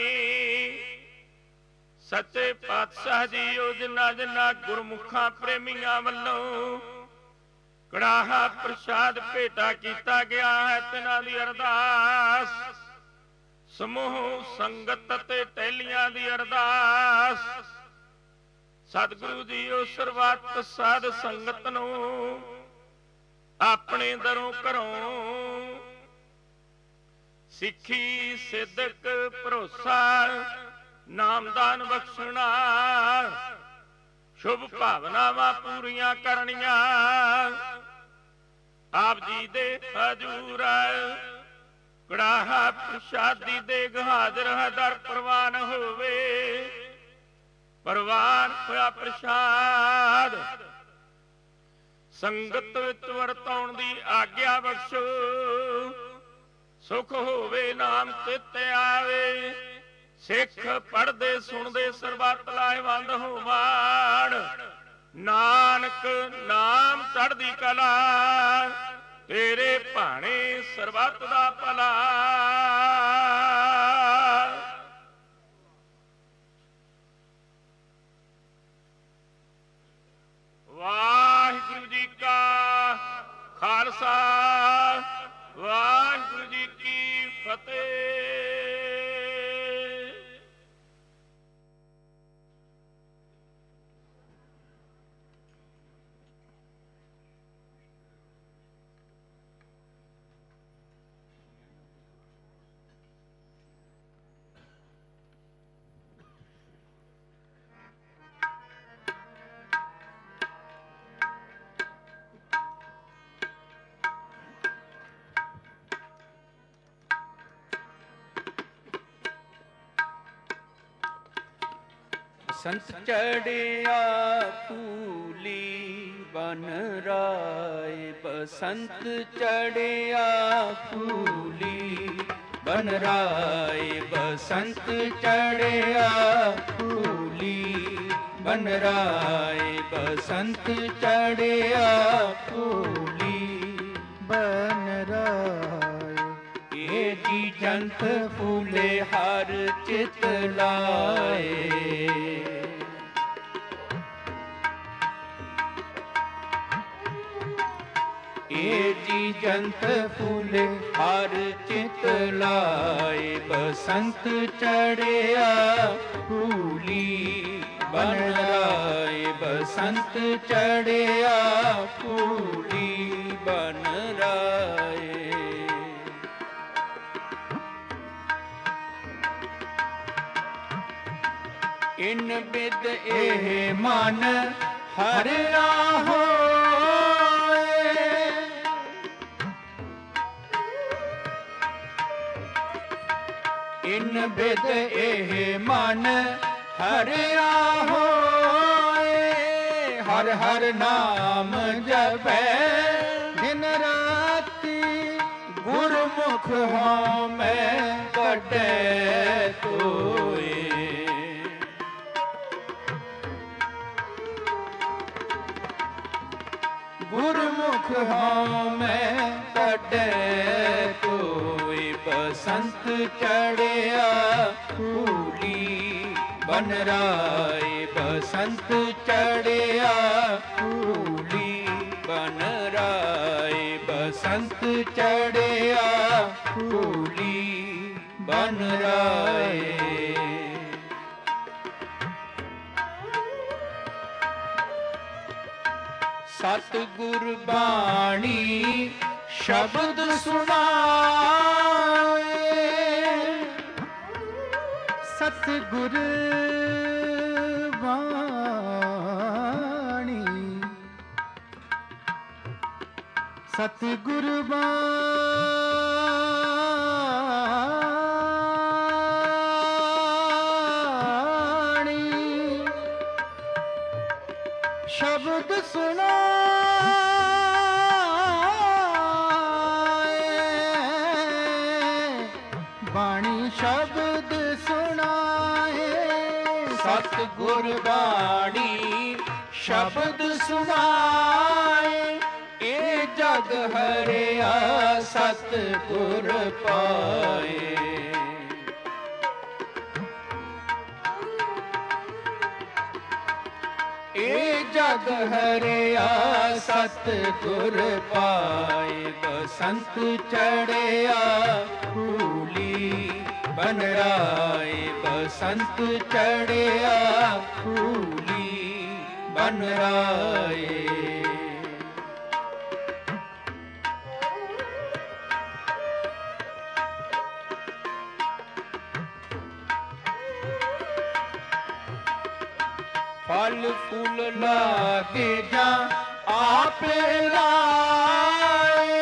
ਸੱਚੇ ਪਾਤਸ਼ਾਹ ਜੀਓ ਜਿਨ੍ਹਾਂ ਜਿਨ੍ਹਾਂ ਗੁਰਮੁਖਾਂ ਪ੍ਰੇਮੀਆਂ ਵੱਲੋਂ ਕੜਾਹਾ ਪ੍ਰਸ਼ਾਦ ਭੇਟਾ ਕੀਤਾ ਗਿਆ ਹੈ ਤਿਨਾਂ ਦੀ ਅਰਦਾਸ ਸਮੂਹ ਸੰਗਤ ਤੇ ਟਹਿਲੀਆਂ ਦੀ ਅਰਦਾਸ ਸਤਿਗੁਰੂ ਜੀਓ ਸਰਬੱਤ ਸਾਧ ਸੰਗਤ ਨੂੰ ਆਪਣੇ ਦਰੋਂ ਘਰੋਂ ਸਿੱਖੀ ਸਿੱਧਕ ਭਰੋਸਾ ਨਾਮਦਾਨ ਬਖਸ਼ਣਾ ਸ਼ੁਭ ਭਾਵਨਾਵਾਂ ਪੂਰੀਆਂ ਕਰਨੀਆਂ ਆਪ ਜੀ ਦੇ ਹਜ਼ੂਰ ਕੜਾਹਾ ਪ੍ਰਸ਼ਾਦੀ ਦੇਗ ਹਾਜ਼ਰ ਹੈ ਦਰ ਪ੍ਰਵਾਨ ਹੋਵੇ ਪ੍ਰਵਾਨ ਹੋਇਆ ਪ੍ਰਸ਼ਾਦ ਸੰਗਤ ਵਿੱਚ ਵਰਤਾਉਣ ਦੀ ਆਗਿਆ ਬਖਸ਼ੋ ਸੁਖ ਹੋਵੇ ਨਾਮ ਚਿੱਤ ਆਵੇ ਸਿੱਖ ਪੜ੍ਹਦੇ ਸੁਣਦੇ ਸਰਬੱਤ ਲਾਹੇਵੰਦ ਹੋਵਣ ਨਾਨਕ ਨਾਮ ਚੜ੍ਹਦੀ ਕਲਾ ਤੇਰੇ ਭਾਣੇ ਸਰਬੱਤ ਦਾ ਭਲਾ ਵਾਹਿਗੁਰੂ ਜੀ ਕਾ ਖਾਲਸਾ ਵਾਹਿਗੁਰੂ ਫਤਿਹ। ਸੰਤ ਚੜਿਆ ਫੂਲੀ ਬਨ ਰਾਏ, ਬਸੰਤ ਚੜਿਆ ਫੂਲੀ ਬਨ ਰਾਏ, ਬਸੰਤ ਚੜਿਆ ਫੂਲੀ ਬਨ ਰਾਏ, ਬਸੰਤ ਚੜਿਆ ਫੂਲੀ ਬਨ ਰਾਏ। ਇਹ ਜੀ ਜੰਤ ਫੂਲੇ ਹਰ ਚਿਤ ਲਾਏ, ਇਹ ਜੀ ਜੰਤ ਫੂਲੇ ਹਰ ਚਿਤ ਲਾਏ, ਬਸੰਤ ਚੜਿਆ ਫੂਲੀ ਬਨ ਰਾਏ, ਬਸੰਤ ਚੜਿਆ ਫੂਲੀ ਬਨ ਰਾਏ। ਇਨ ਬਿਦ ਇਹ ਮਨ ਹਰਿਆ ਹੋਏ, ਇਨ ਬਿਦ ਇਹ ਮਨ ਹਰਿਆ ਹੋਏ, ਹਰ ਹਰ ਨਾਮ ਜਪੈ ਦਿਨ ਰਾਤੀ, ਗੁਰਮੁਖ ਹਉ ਮੈਂ ਕੱਢੈ ਤੋਏ, ਗੁਰਮੁਖ ਹਉ ਮੈਂ ਕੱਢੈ ਤੋਏ, ਬਸੰਤ ਚੜਿਆ ਫੂਲੀ ਬਨ ਰਾਏ, ਬਸੰਤ ਚੜਿਆ ਫੂਲੀ ਬਨ ਰਾਏ, ਬਸੰਤ ਚੜਿਆ ਫੂਲੀ ਬਨ ਰਾਏ। ਸਤਿਗੁਰ ਬਾਣੀ ਸ਼ਬਦ ਸੁਣਾਏ, ਸਤਿਗੁਰ ਬਾਣੀ, ਸਤਿਗੁਰ ਬਾਣੀ ਸ਼ਬਦ ਸੁਣਾਏ, ਬਾਣੀ ਸ਼ਬਦ ਸੁਣਾਏ, ਸਤਿਗੁਰ ਬਾਣੀ ਸ਼ਬਦ ਸੁਣਾਏ, ਇਹ ਜਗ ਹਰਿਆ ਸਤਿਗੁਰ ਪਾਏ, ਇਹ ਜਗ ਹਰਿਆ ਸਤਿਗੁਰ ਪਾਏ, ਬਸੰਤ ਚੜਿਆ ਫੂਲੀ ਬਨ ਰਾਏ, ਬਸੰਤ ਚੜਿਆ ਫੂਲੀ ਬਨ ਰਾਏ। फल फूल लागे जा आप लाए,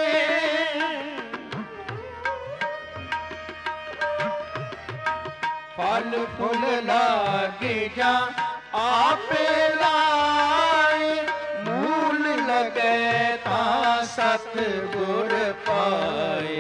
फल फूल लागे जा आप लाए, मूल लगे ता सतगुर पाए,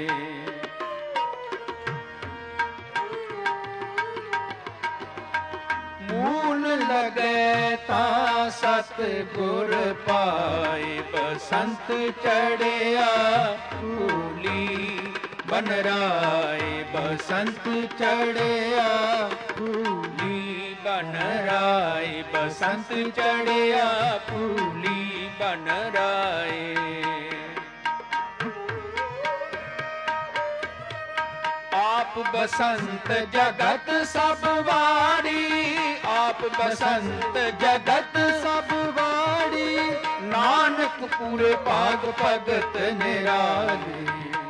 मूल लगे ता सतगुर पाए, बसंत चढ़िया फूली बन राए, बसंत चढ़िया फूली बन राए, बसंत चढ़िया फूली बन राए। ਆਪ ਬਸੰਤ ਜਗਤ ਸਭ ਵਾੜੀ, ਆਪ ਬਸੰਤ ਜਗਤ ਸਭ ਵਾੜੀ, ਨਾਨਕ ਪੂਰੇ ਭਾਗ ਭਗਤ ਨਿਰਾਲੀ।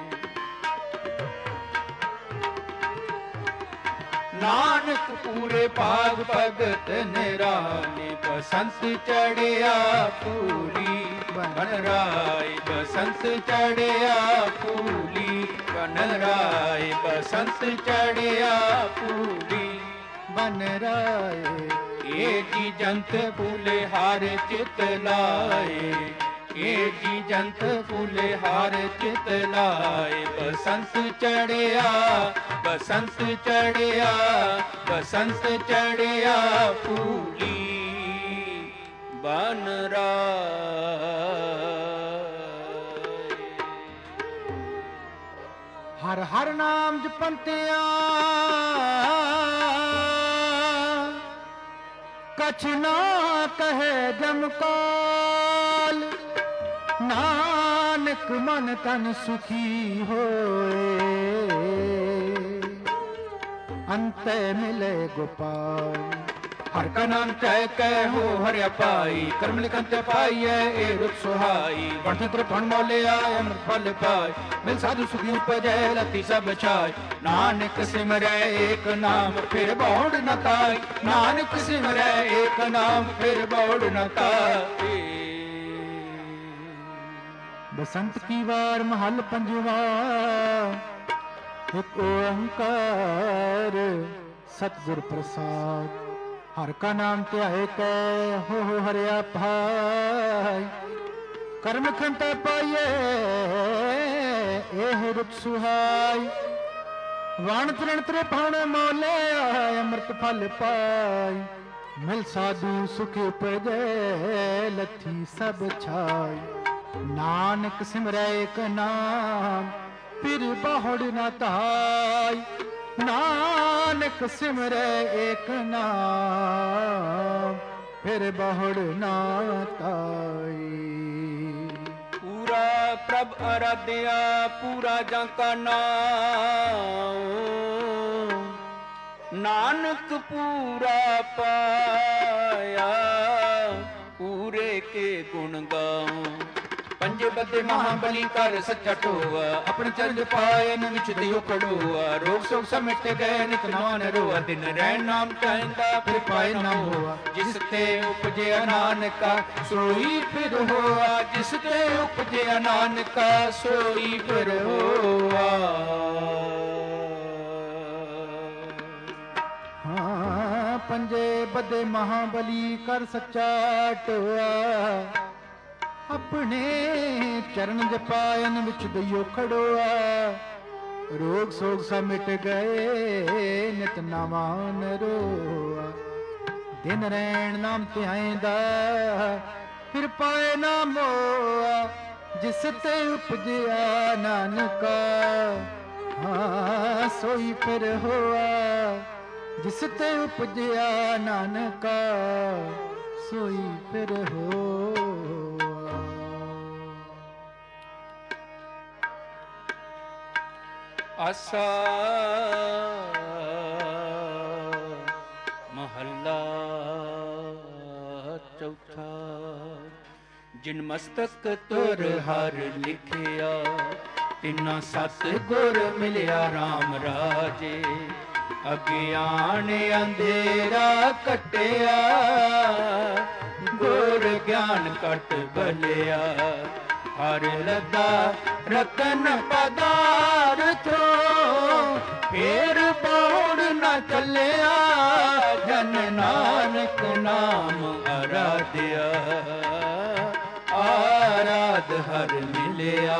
ਨਾਨਕ ਪੂਰੇ ਭਾਗ ਭਗਤ ਨਿਰਾਲੇ, ਬਸੰਤ ਚੜਿਆ ਫੂਲੀ ਬਨ ਰਾਏ, ਬਸੰਤ ਚੜਿਆ ਫੂਲੀ ਬਨ ਰਾਏ, ਬਸੰਤ ਚੜਿਆ ਫੂਲੀ ਬਨ ਰਾਏ। ਇਹ ਜੀ ਜੰਤ ਫੂਲੇ ਹਾਰ ਚਿਤ ਲਾਏ, ਇਹ ਜੀ ਜੰਤ ਫੂਲੇ ਹਾਰ ਚਿਤ ਲਾਏ, ਬਸੰਤ ਚੜਿਆ, ਬਸੰਤ ਚੜਿਆ, ਬਸੰਤ ਚੜਿਆ ਫੂਲੀ ਬਨ ਰਾਏ। ਹਰ ਹਰ ਨਾਮ ਜਪੰਤਿਆ ਕਛ ਨਾ ਕਹੇ ਜਮਕਾਲ, ਨਾਨਕ ਮਨ ਤਨ ਸੁਖੀ ਹੋਏ, ਅੰਤੇ ਮਿਲੇ ਗੋਪਾਲ। ਹਰ ਕਾ ਨਾਮ ਚਾਹੇ ਕਹਿ ਹੋ ਹਰਿਆ ਪਾਈ, ਕਰਮ ਲਿਖਨ ਤੇ ਪਾਈਐ ਇਹ ਰੁਖ ਸੁਹਾਈ, ਵਰਤ ਤ੍ਰਿਪਣ ਮੋਲਿਆ ਅਮਰ ਫਲ ਪਾਈ, ਮਿਲ ਸਾਧੂ ਸੁਖੀ ਉਪਜੈ ਲਤੀ ਸਭ ਛਾਈ, ਨਾਨਕ ਸਿਮਰੈ ਏਕ ਨਾਮ ਫਿਰ ਬੌੜ ਨ ਤਾਈ, ਨਾਨਕ ਸਿਮਰੈ ਏਕ ਨਾਮ ਫਿਰ ਬੌੜ ਨ ਤਾਈ। ਬਸੰਤ ਕੀ ਵਾਰ ਮਹੱਲ ਪੰਜਵਾ, ਇੱਕ ਓੰਕਾਰ ਸਤਿਗੁਰ ਪ੍ਰਸਾਦ। ਹਰ ਕਾ ਨਾਮ ਧਿਆਏ ਕੈ ਹੋ ਹਰਿਆ ਭਾਈ, ਕਰਮ ਖੰਤੇ ਪਾਈਏ ਇਹ ਰੁਖ ਸੁਹਾਈ, ਵਣ ਤ੍ਰਿਣ ਤ੍ਰਿਪਣ ਮੋਲਿਆ ਅੰਮ੍ਰਿਤ ਫਲ ਪਾਈ, ਮਿਲ ਸਾਧੂ ਸੁਖ ਉਪਜੈ ਲੱਥੀ ਸਭ ਛਾਈ, ਨਾਨਕ ਸਿਮਰੈ ਏਕ ਨਾਮ ਫਿਰ ਬਹੁੜ ਨ ਧਾਈ, ਨਾਨਕ ਸਿਮਰੈ ਏਕ ਨਾਮ ਫਿਰ ਬਹੁੜ ਨਾ ਤਾਈ। ਪੂਰਾ ਪ੍ਰਭ ਅਰਾਧਿਆ ਪੂਰਾ ਜਾਂ ਕਾ ਨਾਮ, ਨਾਨਕ ਪੂਰਾ ਪਾਇਆ ਪੂਰੇ ਕੇ ਗੁਣ ਗਾਉ, ਪੰਜੇ ਬੱਦੇ ਮਹਾਬਲੀ ਕਰ ਸੱਚਾ ਢੋਆ, ਆਪਣੇ ਚਰਨ ਪਾਇਨ ਵਿੱਚ ਦਿਓ ਖੜੋਆ, ਰੋਗ ਸੋਗ ਸਮਿਟ ਗਏ ਨਿਤ ਨਾਨ ਰੋਆ, ਦਿਨ ਰਹਿਣ ਨਾਮ ਚਾਹੀਦਾ ਫਿਰ ਪਾਏ ਨਾ ਹੋਆ, ਜਿਸ ਤੇ ਉਪਜਿਆ ਨਾਨਕਾ ਸੋਈ ਫਿਰ ਹੋਆ, ਜਿਸ ਤੇ ਉਪਜਿਆ ਨਾਨਕਾ ਸੋਈ ਫਿਰ ਹੋਆ। ਹਾਂ ਪੰਜੇ ਬੱਦੇ ਮਹਾਬਲੀ ਕਰ ਸੱਚਾ ਢੋਆ, ਆਪਣੇ ਚਰਨ ਜਪਾਇਨ ਵਿੱਚ ਦਈਓ ਖੜੋਆ, ਰੋਗ ਸੋਗ ਸਭ ਮਿਟ ਗਏ ਨਿਤ ਨਾਮਾਨ ਰੋਆ, ਦਿਨ ਰਹਿਣ ਨਾਮ ਧਿਆਇਂਦਾ ਫਿਰ ਪਾਏ ਨਾ ਮੋਆ, ਜਿਸ ਤੇ ਉਪਜਿਆ ਨਾਨਕਾ ਹਾਂ ਸੋਈ ਫਿਰ ਹੋਆ, ਜਿਸ ਤੇ ਉਪਜਿਆ ਨਾਨਕਾ ਸੋਈ ਫਿਰ ਹੋਆ। ਆਸਾ ਮਹੱਲਾ ਚੌਥਾ, ਜਿਨ ਮਸਤਕ ਤੁਰ ਹਰ ਲਿਖਿਆ, ਤਿਨਾ ਸਤ ਗੁਰ ਮਿਲਿਆ RAM ਰਾਜੇ, ਅਗਿਆਨ ਅੰਧੇਰਾ ਕੱਟਿਆ, ਗੁਰ ਗਿਆਨ ਕਟ ਬਲਿਆ, ਹਰ ਲੱਦਾ ਰਤਨ ਪਦਾਰਥੋ, ਫੇਰ ਬੌੜ ਨਾ ਚੱਲਿਆ, ਜਨ ਨਾਨਕ ਨਾਮ ਅਰਾਧਿਆ, ਆਰਾਧ ਹਰ ਮਿਲਿਆ।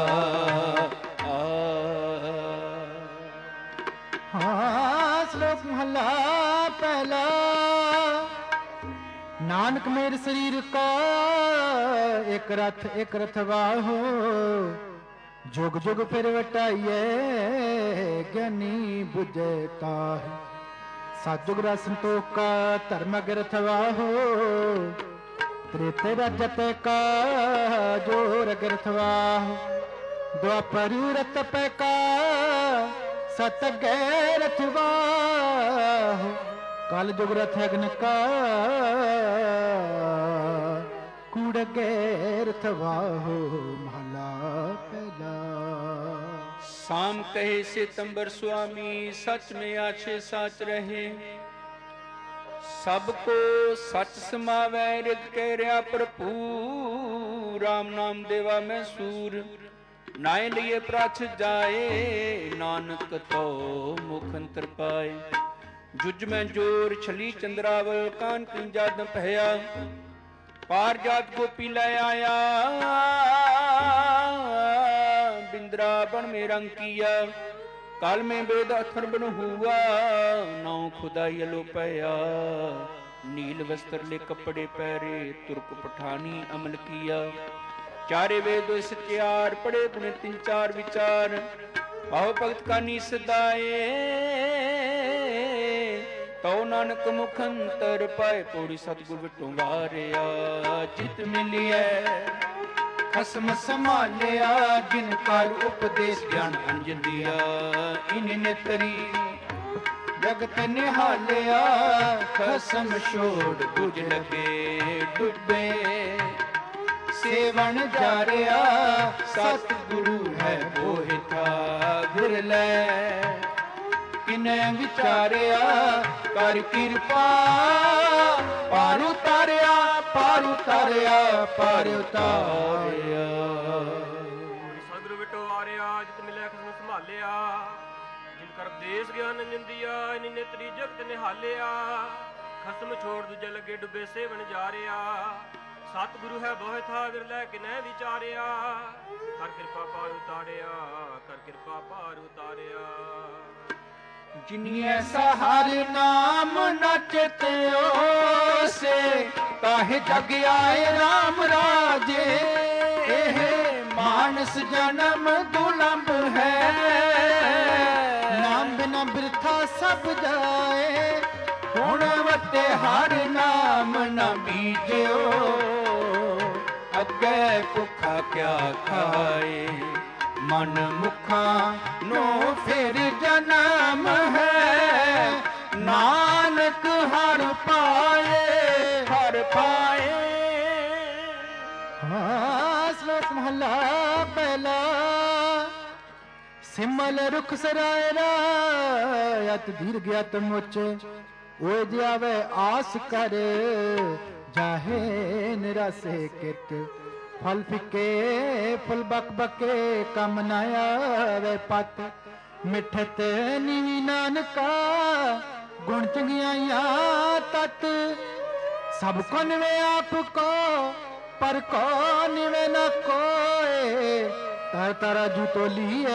ਹਾਂ ਸ਼ਲੋਕ ਮਹਲਾ ਪਹਿਲਾ, ਨਾਨਕ ਮੇਰ ਸਰੀਰ ਕਾ ਇੱਕ ਰਥ ਵਾਹੋ, ਜੁਗ ਜੁਗ ਫਿਰ ਵਟਾਈਏ ਗਿਆਨੀ ਬੁਝੇ ਤਾਹਿ, ਸਤਿਜੁਗ ਰਾ ਸੰਤੋਖ ਕਾ ਧਰਮ ਗ੍ਰਥ ਵਾਹੋ, ਤ੍ਰੇਤੇ ਰਜਤ ਕਾ ਜੋਰ ਗ੍ਰਥ ਵਾਹੋ, ਦੁਆਪਰ ਰਤ ਪੈ ਕਾ ਸਤ ਅਗੇ ਰਥਵਾਹੁ ਕਲ ਜੁਗ ਰਥ ਅਗਨ ਕਾ ਕੂੜ ਅਗੇ ਰਥਵਾਹੁ ਮਹਲਾ ਪਹਿਲਾ। शाम कहे सितंबर स्वामी सच में आछे साच रहे। सबको सच समावै रित कह रहा भरपूर। राम नाम देवा मैं सूर नाय लिए प्रछ जाए। नानक तो मुख अंतर पाए। जुज में जोर छली चंद्रावल कान किंजा दपहया। पार जात गोपी लै आया बिंद्रा बन में रंग किया। काल में वेद अथर बन हुआ नौ खुदाई अलो पया। नील वस्त्र ले कपड़े पहरे तुर्क पठानी अमल किया। चारे वेद सत्यार पड़े गुण तीन चार विचार। पाओ भगत का नी सदाए तो नानक मुख अंतर पाए। पौड़ी सतगुर विटों वारिया जित मिलिए खसम संभालिया। जिन कर उपदेश ज्ञान अंजन दिया। इन नेतरी जगत निहालिया। खसम छोड़ बुझ लगे डुबे सेवन जारिया। सतगुरु है मोहिता गुरलै किने विचारिया। कर किरपा पार उतारिया पार उतारिया पार उतारिया। सतਿਗੁਰੂ ਵਿਟੋ ਆਰਿਆ ਜਿਤ ਮਿਲਿਆ ਖਸਮ ਸੰਭਾਲਿਆ। ਜਿਨ ਕਰ ਦੇਸ ਗਿਆਨ ਨਿੰਦਿਆ। ਇਨ ਨੇਤਰੀ ਜਗਤ ਨਿਹਾਲਿਆ। ਖਸਮ ਛੋੜ ਦੂਜੇ ਲੱਗੇ ਡੁੱਬੇ ਸੇਵਨ ਜਾਰਿਆ। ਸਤਿਗੁਰੂ ਹੈ ਬਹੁ ਥਾ ਵਿਰਲੇ ਕਿਨੈ ਵਿਚਾਰਿਆ। ਕਰ ਕਿਰਪਾ ਪਾਰ ਉਤਾਰਿਆ ਕਰ ਕਿਰਪਾ ਪਾਰ ਉਤਾਰਿਆ। जिन्हीं ऐसा हर नाम न चित्यो से काहे जग आए राम राजे। मानस जन्म दुलंभ है नाम बिना बिरथा सब जाए। हुण वते हर नाम न बीजो। अगे भुखा क्या खाए मन मुखा नो फिर जन्म है। नानक हर पाए हर पाए। श्लोक महला पहला। सिमल रुख सरायरा अत दीर्घ अत मुच। ओ जावे आस कर जाहे निरासे कित। फल फिके फुल बक बके कम न आवे पत। मिठत नीवी नानका गुण चंगियाइया तत। सब को निवे आपको पर को निवे न कोय। तर तारा जूतो लिए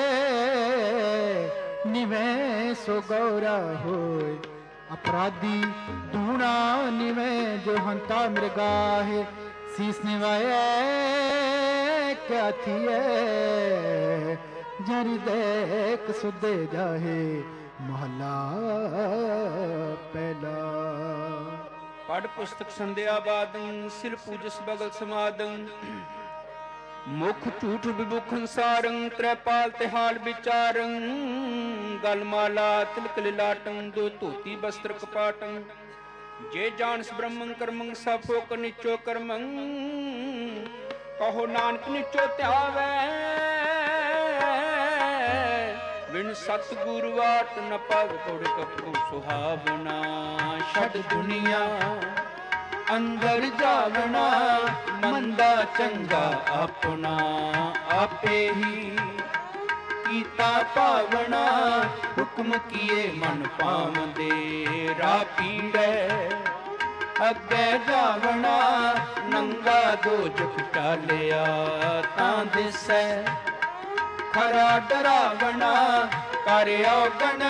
निवे सो गौरा होय। अपराधी ढूंढा निवे जो हंता मृगाहे। शीस निवाए क्या थिए जरी देख सुदे जाहे महला पहला। पढ़ पुस्तक संध्या बादन सिर पूजस बगल समादन। मुख झूठ विभुखन सारंग त्रैपाल तिहाल विचारं। गलमाला तिलक लिलाटं दो धोती वस्त्र कपाटं। जे जानस ब्रह्मं कर्मं सब फोक निचो कर्मं। कहो नानक निचो त्यावै बिन सतगुरु वाट न पग। तोड़ कपू सुहावना छड दुनिया अंदर जावना। मंदा चंगा अपना आपे ही कीता पावना। हुक्म किए मन पावंदे राह पीड़ै। अगे जावना नंगा दोजख टालिया तां दिसै। खरा डरावना कर औगण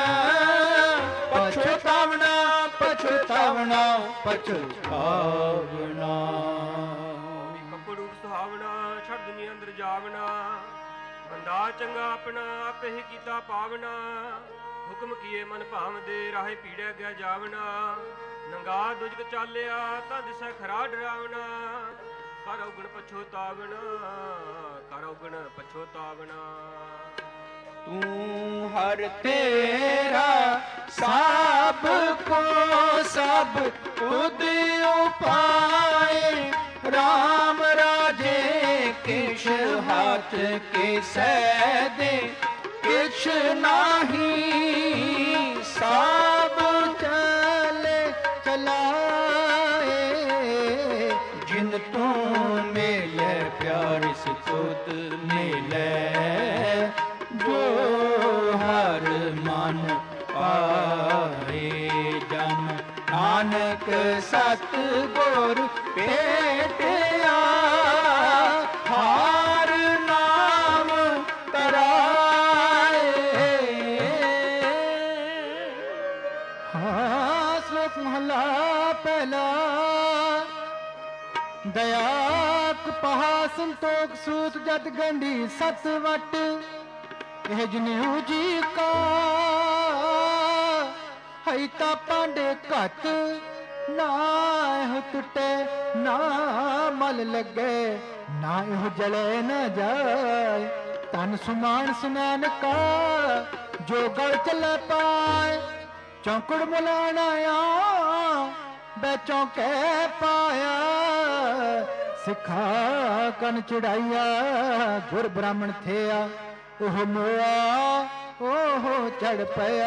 पछतावना पछतावना पछतावना। ਕੱਪੜੂ ਸੁਹਾਵਣਾ ਛੱਡ ਦੁਨੀਆ ਅੰਦਰ ਜਾਵਣਾ। ਬੰਦਾ ਚੰਗਾ ਆਪਣਾ ਆਪੇ ਹੀ ਕੀਤਾ ਪਾਵਨਾ। ਹੁਕਮ ਕੀਏ ਮਨ ਭਾਵਦੇ ਰਾਹੇ ਪੀੜਿਆ ਗਿਆ ਜਾਵਣਾ। ਨੰਗਾ ਦੁਜਕ ਚਾਲਿਆ ਤਾਂ ਦਿਸੈ ਖਰਾ ਡਰਾਵਣਾ। ਕਰ ਔਗਣ ਪਛੋਤਾਵਣਾ ਕਰ ਔਗਣ ਪਛੋਤਾਵਣਾ। ਤੂੰ ਹਰ ਤੇਰਾ ਸਭ ਕੋ ਸਭ ਤੁਧ ਉਪਾਏ। ਰਾਮ ਰਾਜੇ ਕਿਛ ਹਾਥ ਕੇ ਸਹਿ ਦੇ ਕਿਛ ਨਾਹੀ। ਸਭ ਚਲੇ ਚਲਾਏ ਜਿਨ ਤੂੰ ਮਿਲੇ ਪਿਆਰ ਸਿ ਤੁਧ ਮਿਲੇ। ਜੋ ਹਰ ਮਨ ਪਾਏ ਜਨ ਨਾਨਕ ਸਤ ਗੁਰ ਭੇਟਿਆ। ਹਰ ਨਾਮ ਤਰਾਏ। ਸ਼ਲੋਕ ਮਹਲਾ ਪਹਿਲਾ। ਦਇਆ ਕਪਾਹ ਸੰਤੋਖ ਸੂਤ ਜਤ ਗੰਢੀ ਸਤ ਵਟ। ਇਹ ਜਨੇਊ ਜੀ ਕਾ ਹਈ ਤਾਂ ਪਾਂਡੇ ਘਟ। ਨਾ ਇਹ ਟੁੱਟੇ ਨਾ ਮਲ ਲੱਗੇ ਨਾ ਇਹ ਜਲੇ ਨਾ ਜਾਏ। ਤਨ ਸੁਮਾਨ ਸੁਨਾਨ ਕਾ ਜੋ ਗਲ ਚੱਲੇ ਪਾਏ। ਚੌਂਕੜ ਮੁਲਾਣਾ ਆ ਬੈ ਚੌਂਕੇ ਪਾਇਆ। ਸਿਖਾ ਕਨ ਚੜਾਈਆ ਗੁਰ ਬ੍ਰਾਹਮਣ ਥਿਆ। ਉਹ ਮੋਆ ਉਹ ਚੜ ਪਿਆ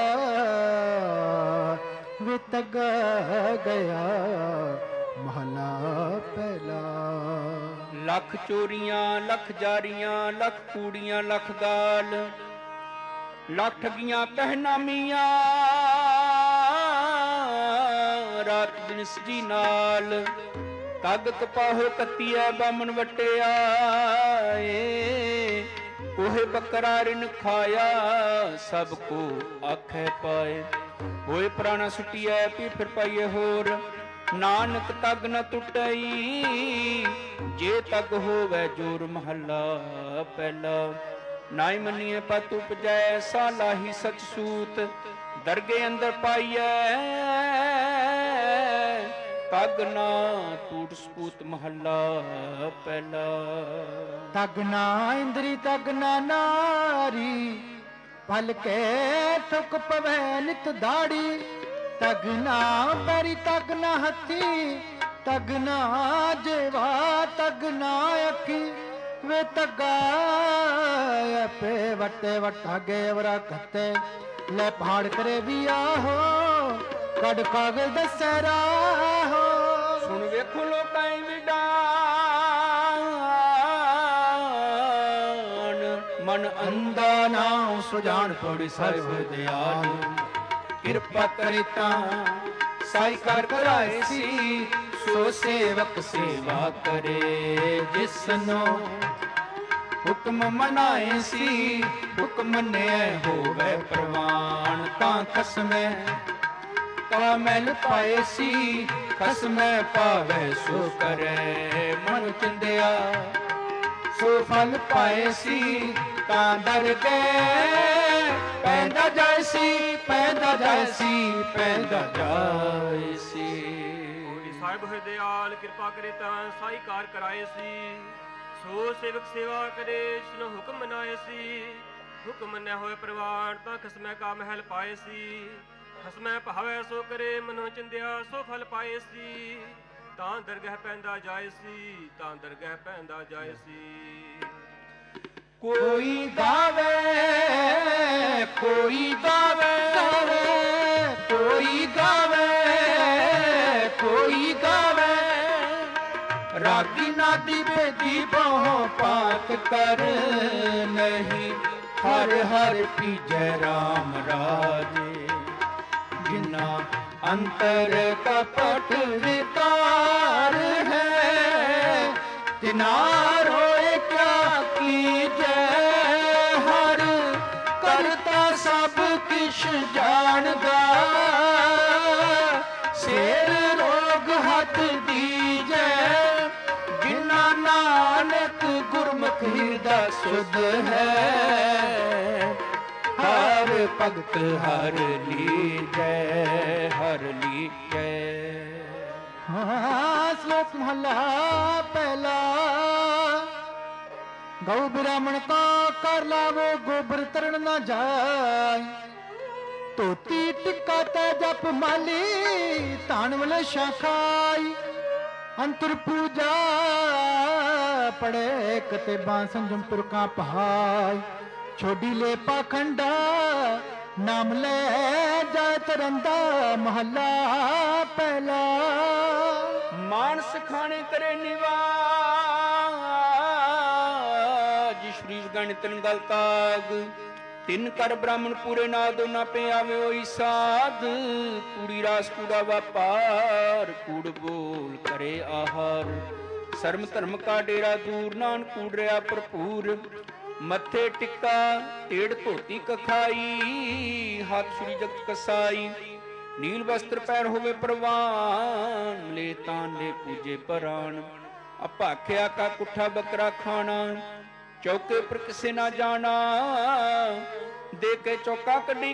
ਵੇ ਤਗ ਗਿਆ। ਮਹਲਾ ਪਹਿਲਾ। ਲੱਖ ਚੋਰੀਆਂ ਲੱਖ ਜਾਰੀਆਂ ਲੱਖ ਕੂੜੀਆਂ ਲੱਖ ਗਾਲ। ਲੱਖ ਠਗੀਆਂ ਪਹਿਨਾਮੀਆਂ ਰਾਤ ਦਿਨ ਸਜੀ ਨਾਲ। ਤਗ ਕਪਾਹੋ ਕੱਤੀਐ ਬਾਮਣ ਵਟਿਆ। ਕੋਹੇ ਬੱਕਰਾ ਰਿਨ ਖਾਇਆ ਸਭ ਕੋ ਆਖੇ ਪਾਏ। ਹੋਏ ਪ੍ਰਾਣਾ ਸੁਟੀਐ ਪੀ ਫਿਰ ਪਾਈਏ ਹੋਰ। ਨਾਨਕ ਤਗ ਨ ਟੁੱਟਈ ਜੇ ਤਗ ਹੋਵੇ ਜੋਰ। ਮਹੱਲਾ ਪਹਿਲਾ। ਨਾਈ ਮੰਨੀਏ ਪਤ ਉਪਜੈ ਸਾ ਲਾਹੀ ਸਚ ਸੂਤ। ਦਰਗੇ ਅੰਦਰ ਪਾਈਐ ਤਗ ਨਾ ਟੂਟ ਸਪੂਤ। ਮਹੱਲਾ ਪਹਿਲਾ। ਤਗ ਨਾ ਇੰਦਰੀ ਤਗ ਨਾ ਨਾਰੀ। ਪਲ ਕੇ ਠੁਕ ਪਵੈ ਨਿਤ ਦਾੜੀ। ਤਗ ਨਾ ਪੈਰੀ ਤਗ ਨਾ ਹੱਥੀ। ਤਗ ਨਾ ਜੇਵਾ ਤਗ ਨਾ ਅੱਖੀ। ਵੇ ਤਗਾ ਆਪੇ ਵਟੇ ਵਟਾ ਗੇਵਰਾ ਖੱਤੇ। ਲੈ ਪਹਾੜ ਕਰੇ ਵੀ ਆਹੋ ਕੱਢ ਕਾਗਲ ਦਸਰਾ ਹੋ। ਸੁਣ ਵੇਖੋ ਲੋਕਾਂ ਵਿਡਾਨ ਮਨ ਅੰਦਾ ਨਾਉ ਸੁਜਾਨ ਪੜੀ ਸਾਹਿਬ ਦਿਆਲ। ਕਿਰਪਾ ਕਰੇ ਤਾਂ ਸਾਈ ਕਰ ਕਰਾਏ ਸੀ। ਸੋ ਸੇਵਕ ਸੇਵਾ ਕਰੇ ਜਿਸਨੋ ਹੁਕਮ ਮਨਾਏ ਸੀ। ਹੁਕਮ ਮੰਨਿਆ ਹੋਵੇ ਪ੍ਰਵਾਨ ਤਾਂ ਖਸਮੈ ਤਾ ਮੈਲ ਪਾਏ ਸੀ। ਖਸਮੈ ਪਾਵੇ ਸੋ ਕਰੇ ਮਨ ਚਿੰਦਿਆ। ਸੋ ਫਲ ਪਾਏ ਸੀ ਤਾਂ ਦਰ ਗਏ। ਪੈਂਦਾ ਜਾਏ ਸੀ ਪੈਂਦਾ ਜਾਏ ਸੀ ਪੈਂਦਾ ਜਾਏ ਸੀ। ਸਾਹਿਬ ਹੋਏ ਦਿਆਲ ਕਿਰਪਾ ਕਰੇ ਤਾਂ ਸਾਈ ਕਾਰ ਕਰਾਏ ਸੀ। ਸੋ ਸੇਵਕ ਸੇਵਾ ਕਰੇ ਜਿਸਨੂੰ ਹੁਕਮ ਮਨਾਏ ਸੀ। ਹੁਕਮ ਮੰਨਿਆ ਹੋਏ ਪ੍ਰਵਾਨ ਤਾਂ ਖਸਮੈ ਕਾ ਮਹਿਲ ਪਾਏ ਸੀ। ਖਸਮੈ ਭਾਵੈ ਸੋ ਕਰੇ ਮਨੋ ਚਿੰਦਿਆ ਸੋ ਫਲ ਪਾਏ ਸੀ। ਤਾਂ ਦਰਗਹਿ ਪੈਂਦਾ ਜਾਏ ਸੀ ਤਾਂ ਦਰਗਹਿ ਪੈਂਦਾ ਜਾਏ ਸੀ। ਕੋਈ ਗਾਵੇ ਕੋਈ ਗਾਵੇ ਕੋਈ ਗਾਵੇ ਕੋਈ ਗਾਵੇ। ਰਾਗੀ ਨਾਦੀ ਬੇਦੀ ਬਹੁ ਪਾਤ ਕਰ ਨਹੀਂ। ਹਰ ਹਰ ਪੀਜੈ ਰਾਮ ਰਾਜੇ। ਜਿਨਾ ਅੰਤਰ ਕਪਟ ਵਿਕਾਰ ਹੈ। ਤਿਨਾ ਰੋਏ ਕਿਆ ਕੀਜੈ। ਹਰ ਕਰਤਾ ਸਭ ਕਿਛ ਜਾਣਦਾ। ਸੇਰ ਰੋਗ ਹੱਥ ਦੀਜੈ। ਜਿਨਾ ਨਾਨਕ ਗੁਰਮੁਖ ਹਿਰਦਾ ਸੁਧ ਹੈ। ਹਰ ਭਗਤ ਹਰ ਲੀਜੈ ਹਰ ਲੀਜੈ। ਹਾਂ ਸ਼ਲੋਕ ਮਹਲਾ ਪਹਿਲਾ। ਗਊ ਬ੍ਰਾਹਮਣ ਕਾ ਕਰ ਲਾਵੋ ਗੋਬਰ ਤਰਨ ਨਾ ਜਾਏ। ਧੋਤੀ ਟਿੱਕਾ ਤੇ ਜਪ ਮਾਲੀ ਧਾਨ ਵਲੇ ਸ਼ਾਖਾਈ। ਅੰਤਰ ਪੂਜਾ ਪੜੇ ਕਤੇਬਾਂ ਸੰਜਮ ਤੁਰਕਾਂ ਪਹਾਈ। ਛੋਡੀ ਲੈ ਪਾਖੰਡਾ ਨਾਮ ਲੈ ਜਾਏ ਤਰੰਦਾ ਮਹੱਲਾ ਪਹਿਲਾ। ਮਾਨਸ ਖਾਣੇ ਕਰੇ ਨਿਵਾਜ ਸ਼੍ਰੀਸ਼ ਗਣਿਤਨ ਗਲ ਤਾਗ। ਤਿੰਨ ਕਰ ਬ੍ਰਾਹਮਣ ਪੂਰੇ ਨਾ ਦੋਨਾ ਪੇ ਆਵੇ ਹੋਈ ਸਾਧ। ਕੂੜੀ ਰਾਸ ਕੂੜਾ ਵਪਾਰ ਕੂੜ ਬੋਲ ਕਰੇ ਆਹਾਰ। ਸ਼ਰਮ ਧਰਮ ਕਾ ਡੇਰਾ ਦੂਰ ਨਾਨ ਕੂੜ ਰਿਆ ਭਰਪੂਰ। ਮੱਥੇ ਟਿੱਕਾ ਢੇੜ ਧੋਤੀ ਕਖਾਈ। ਹੱਥ ਸ਼੍ਰੀ ਜਗਤ ਕਸਾਈ। ਨੀਲ ਵਸਤਰ ਪੈਰ ਹੋਵੇ ਪ੍ਰਵਾਨ। ਲੈ ਤਾਨ ਲੈ ਪੂਜੇ ਪਰਾਨ। ਅਭਾਖਿਆ ਕਾ ਕੁੱਠਾ ਬੱਕਰਾ ਖਾਣਾ। ਚੌਕੇ ਪਰ ਕਿਸੇ ਨਾ ਜਾਣਾ। ਦੇ ਕੇ ਚੌਕਾ ਕੱਢੀ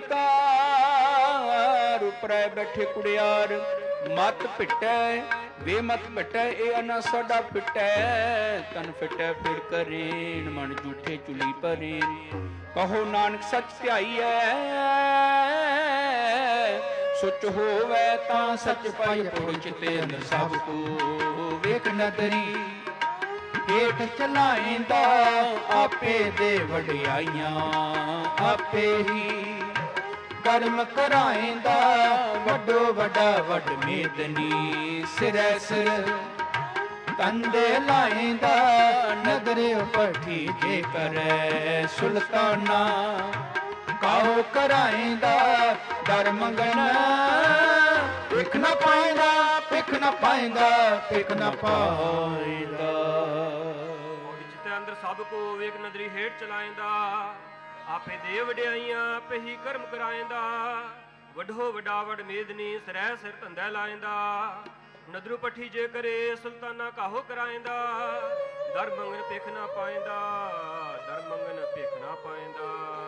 ਕਾਰ। ਉਪਰੈ ਬੈਠੇ ਕੁੜਿਆਰ। ਮਤ ਪਿੱਟੈ ਬੇਮਤ ਭਟੈ ਇਹ ਅਨਾ ਸਾਡਾ ਫਿਟੈ। ਤਨ ਫਿਟੈ ਫਿਰ ਕਰੇਨ ਮਨ ਝੂਠੇ ਚੁਲੀ ਪਰੇਨ। ਕਹੋ ਨਾਨਕ ਸੱਚ ਧਿਆਈਐ ਸੁਚ ਹੋਵੈ ਤਾਂ ਸੱਚ ਪਾਈ। ਪੁਰ ਚਿਤੇ ਅੰਦਰ ਸਭ ਕੋ ਵੇਖ ਨਦਰੀ। ਹੇਠ ਚਲਾਇਂਦਾ ਆਪੇ ਦੇ ਵਡਿਆਈਆਂ। ਆਪੇ ਹੀ ਕਰਮ ਕਰਾਇਂਦਾ ਵੱਡੋ ਵੱਡਾ ਵੱਡ ਮੇਦਨੀ। ਸਿਰੈ ਸਿਰ ਕੰਦੇ ਲਾਇਂਦਾ ਨਦਰ ਪਠੀ ਜੇ ਕਰੈ। ਸੁਲਤਾਨਾ ਕਾਹੋ ਕਰਾਇਂਦਾ ਦਰ ਮੰਗਣ। ਭਿਖ ਨਾ ਪਾਇਂਦਾ ਭਿਖ ਨਾ ਪਾਇਂਦਾ ਭਿਖ ਨਾ ਪਾਇਂਦਾ। ਜਿਤੇ ਅੰਦਰ ਸਭ ਕੋ ਵੇਖ ਨਦਰੀ ਹੇਠ ਚਲਾਇਂਦਾ। ਆਪੇ ਦੇ ਵਡਿਆਈਆਂ ਆਪੇ ਹੀ ਕਰਮ ਕਰਾਇਂਦਾ। ਵੱਡੋ ਵੱਡਾ ਵੱਡ ਮੇਦਨੀ ਸਰੈ ਸਿਰ ਧੰਦਾ ਲਾਇਂਦਾ। ਨਦਰੂ ਪੱਠੀ ਜੇ ਕਰੇ ਸੁਲਤਾਨਾ ਕਾਹੋ ਕਰਾਇਂਦਾ। ਦਰ ਮੰਗਨ ਭਿਖ ਨਾ ਪਾਇਂਦਾ ਦਰ ਮੰਗਨ ਭਿਖ ਨਾ ਪਾਇਂਦਾ।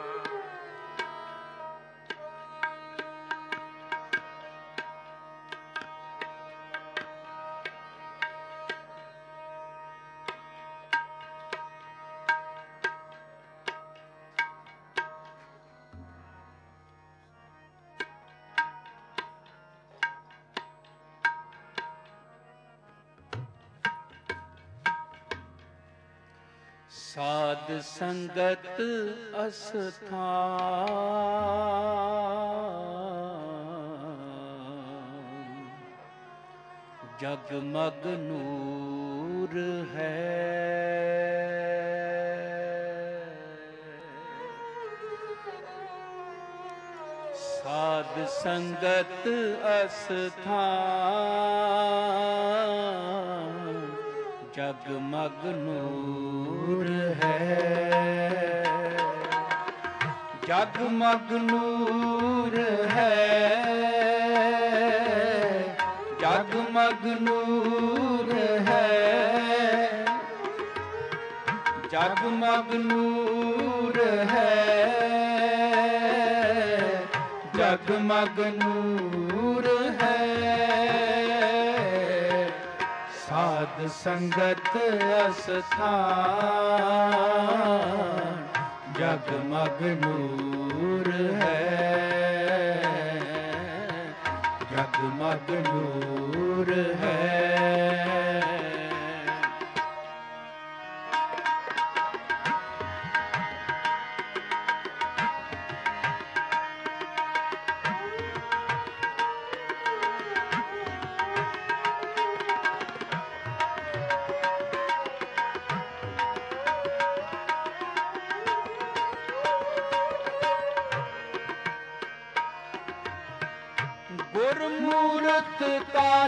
ਸਾਧ ਸੰਗਤ ਅਸਥਾਨ ਜਗਮਗ ਨੂਰ ਹੈ। ਸਾਧ ਸੰਗਤ ਅਸਥਾਨ ਜਗਮਗ ਨੂਰ ਹੈ। ਜਗਮਗ ਨੂਰ ਹੈ। ਜਗਮਗ ਨੂਰ ਹੈ। ਜਗਮਗ ਨੂਰ ਹੈ। ਜਗਮਗ ਨੂਰ ਹੈ। ਸਾਧ ਸੰਗਤ ਅਸਥਾਨ ਜਗਮਗ ਨੂਰ ਹੈ। ਜਗਮਗ ਨੂਰ ਹੈ। ਗੁਰਮੂਰਤ ਤਾਰ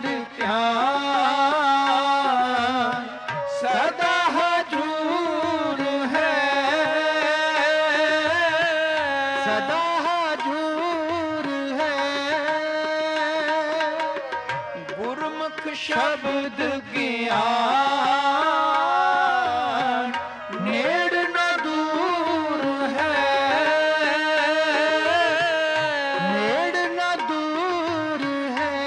ਧਿਆਨ ਸਦਾ ਹਜੂਰ ਹੈ। ਸਦਾ ਹਜੂਰ ਹੈ। ਗੁਰਮੁਖ ਸ਼ਬਦ ਗਿਆਨ ਨੇੜ ਨ ਦੂਰ ਹੈ। ਨੇੜ ਨ ਦੂਰ ਹੈ।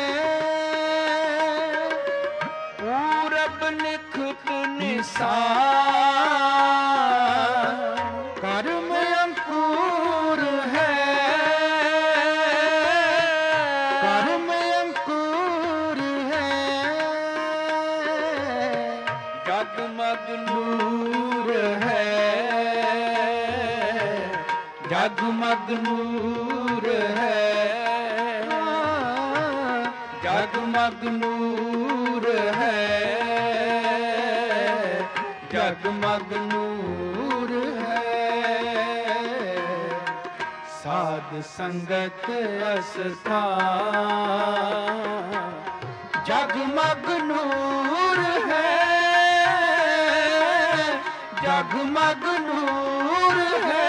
ਪੂਰਬ ਨਿਖਤ ਨਿਸਾਨ ਨੂਰ ਹੈ, ਜਗਮਗ ਨੂਰ ਹੈ, ਜਗਮਗ ਨੂਰ ਹੈ। ਸਾਧ ਸੰਗਤ ਅਸਥਾਨ ਜਗਮਗ ਨੂਰ ਹੈ, ਜਗਮਗ ਨੂਰ ਹੈ।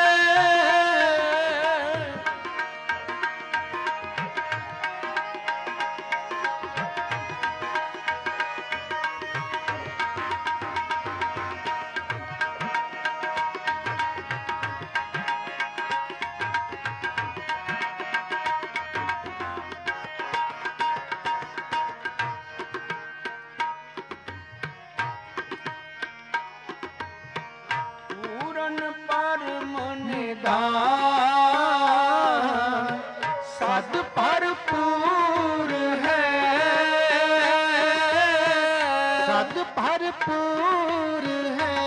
ਸਦ ਭਰਪੂਰ ਹੈ, ਸਦ ਭਰਪੂਰ ਹੈ।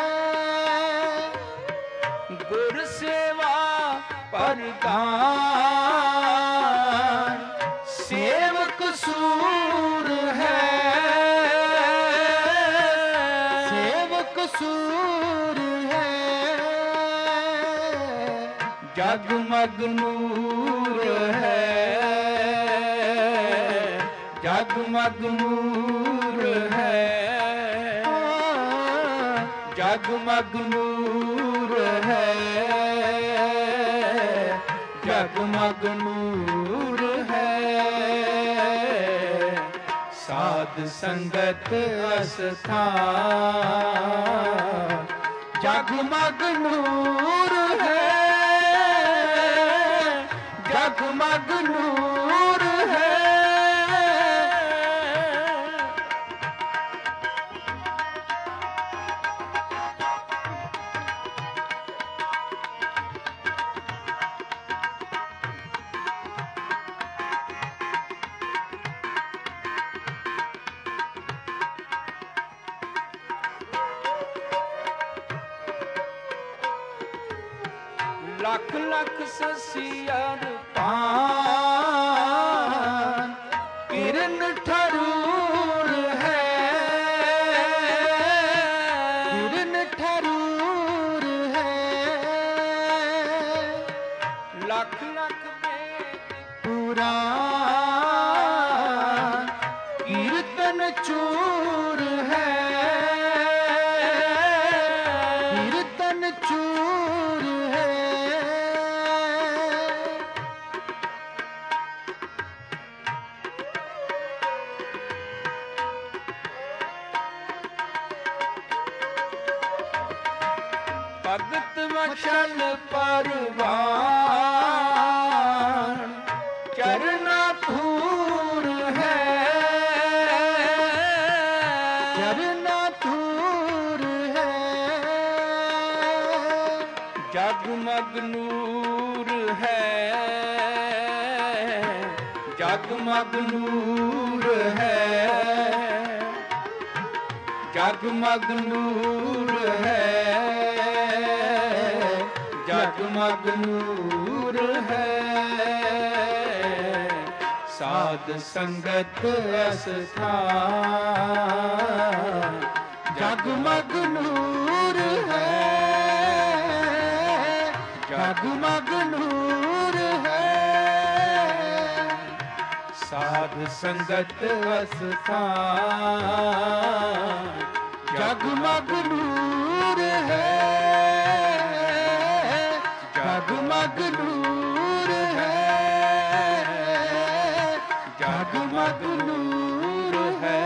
ਗੁਰ ਸੇਵਾ ਪ੍ਰਦਾਨ ਸੇਵਕ ਸੂਰ ਹੈ, ਸੇਵਕ ਸੂਰ ਹੈ। ਜਗਮਗ ਨੂਰ ਹੈ, ਜਗਮਗ ਨੂਰ ਹੈ, ਜਗਮਗ ਨੂਰ ਹੈ, ਜਗਮਗ ਨੂਰ ਹੈ। ਸਾਧ ਸੰਗਤ ਅਸਥਾਨ ਜਗਮਗ ਨੂਰ ਹੈ, ਜਗਮਗ ਨੂਰ ਹੈ। ਲੱਖ ਲੱਖ ਸਸੀਅਰ ਪਾਨ ਕਿਰਨ ਠਰੂਰ ਹੈ, ਕਿਰਨ ਠਰੂਰ ਹੈ। ਲੱਖ ਲੱਖ ਵੇਦ ਪੁਰਾਨ ਕੀਰਤਨ ਚੂਰ ਹੈ, ਕੀਰਤਨ ਚੂਰ ਹੈ। ਭਗਤ ਵਚਨ ਪਰਵਾਨ ਚਰਨਾ ਧੂਰ ਹੈ, ਚਰਨਾ ਧੂਰ ਹੈ। ਜਗਮਗ ਨੂਰ ਹੈ, ਜਗਮਗ ਨੂਰ ਹੈ, ਜਗਮਗ ਨੂਰ ਹੈ, ਜਗਮਗ ਨੂਰ ਹੈ। ਸਾਧ ਸੰਗਤ ਅਸਥਾਨ ਜਗਮਗ ਨੂਰ ਹੈ, ਜਗਮਗ ਨੂਰ ਹੈ। ਸਾਧ ਸੰਗਤ ਅਸਥਾਨ ਜਗਮਗ ਨੂਰ ਹੈ, ਜਗਮਗ ਨੂਰ ਹੈ, ਜਗਮਗ ਨੂਰ ਹੈ।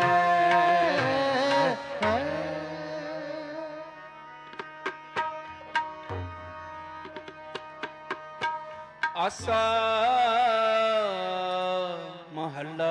ਆਸਾ ਮਹੱਲਾ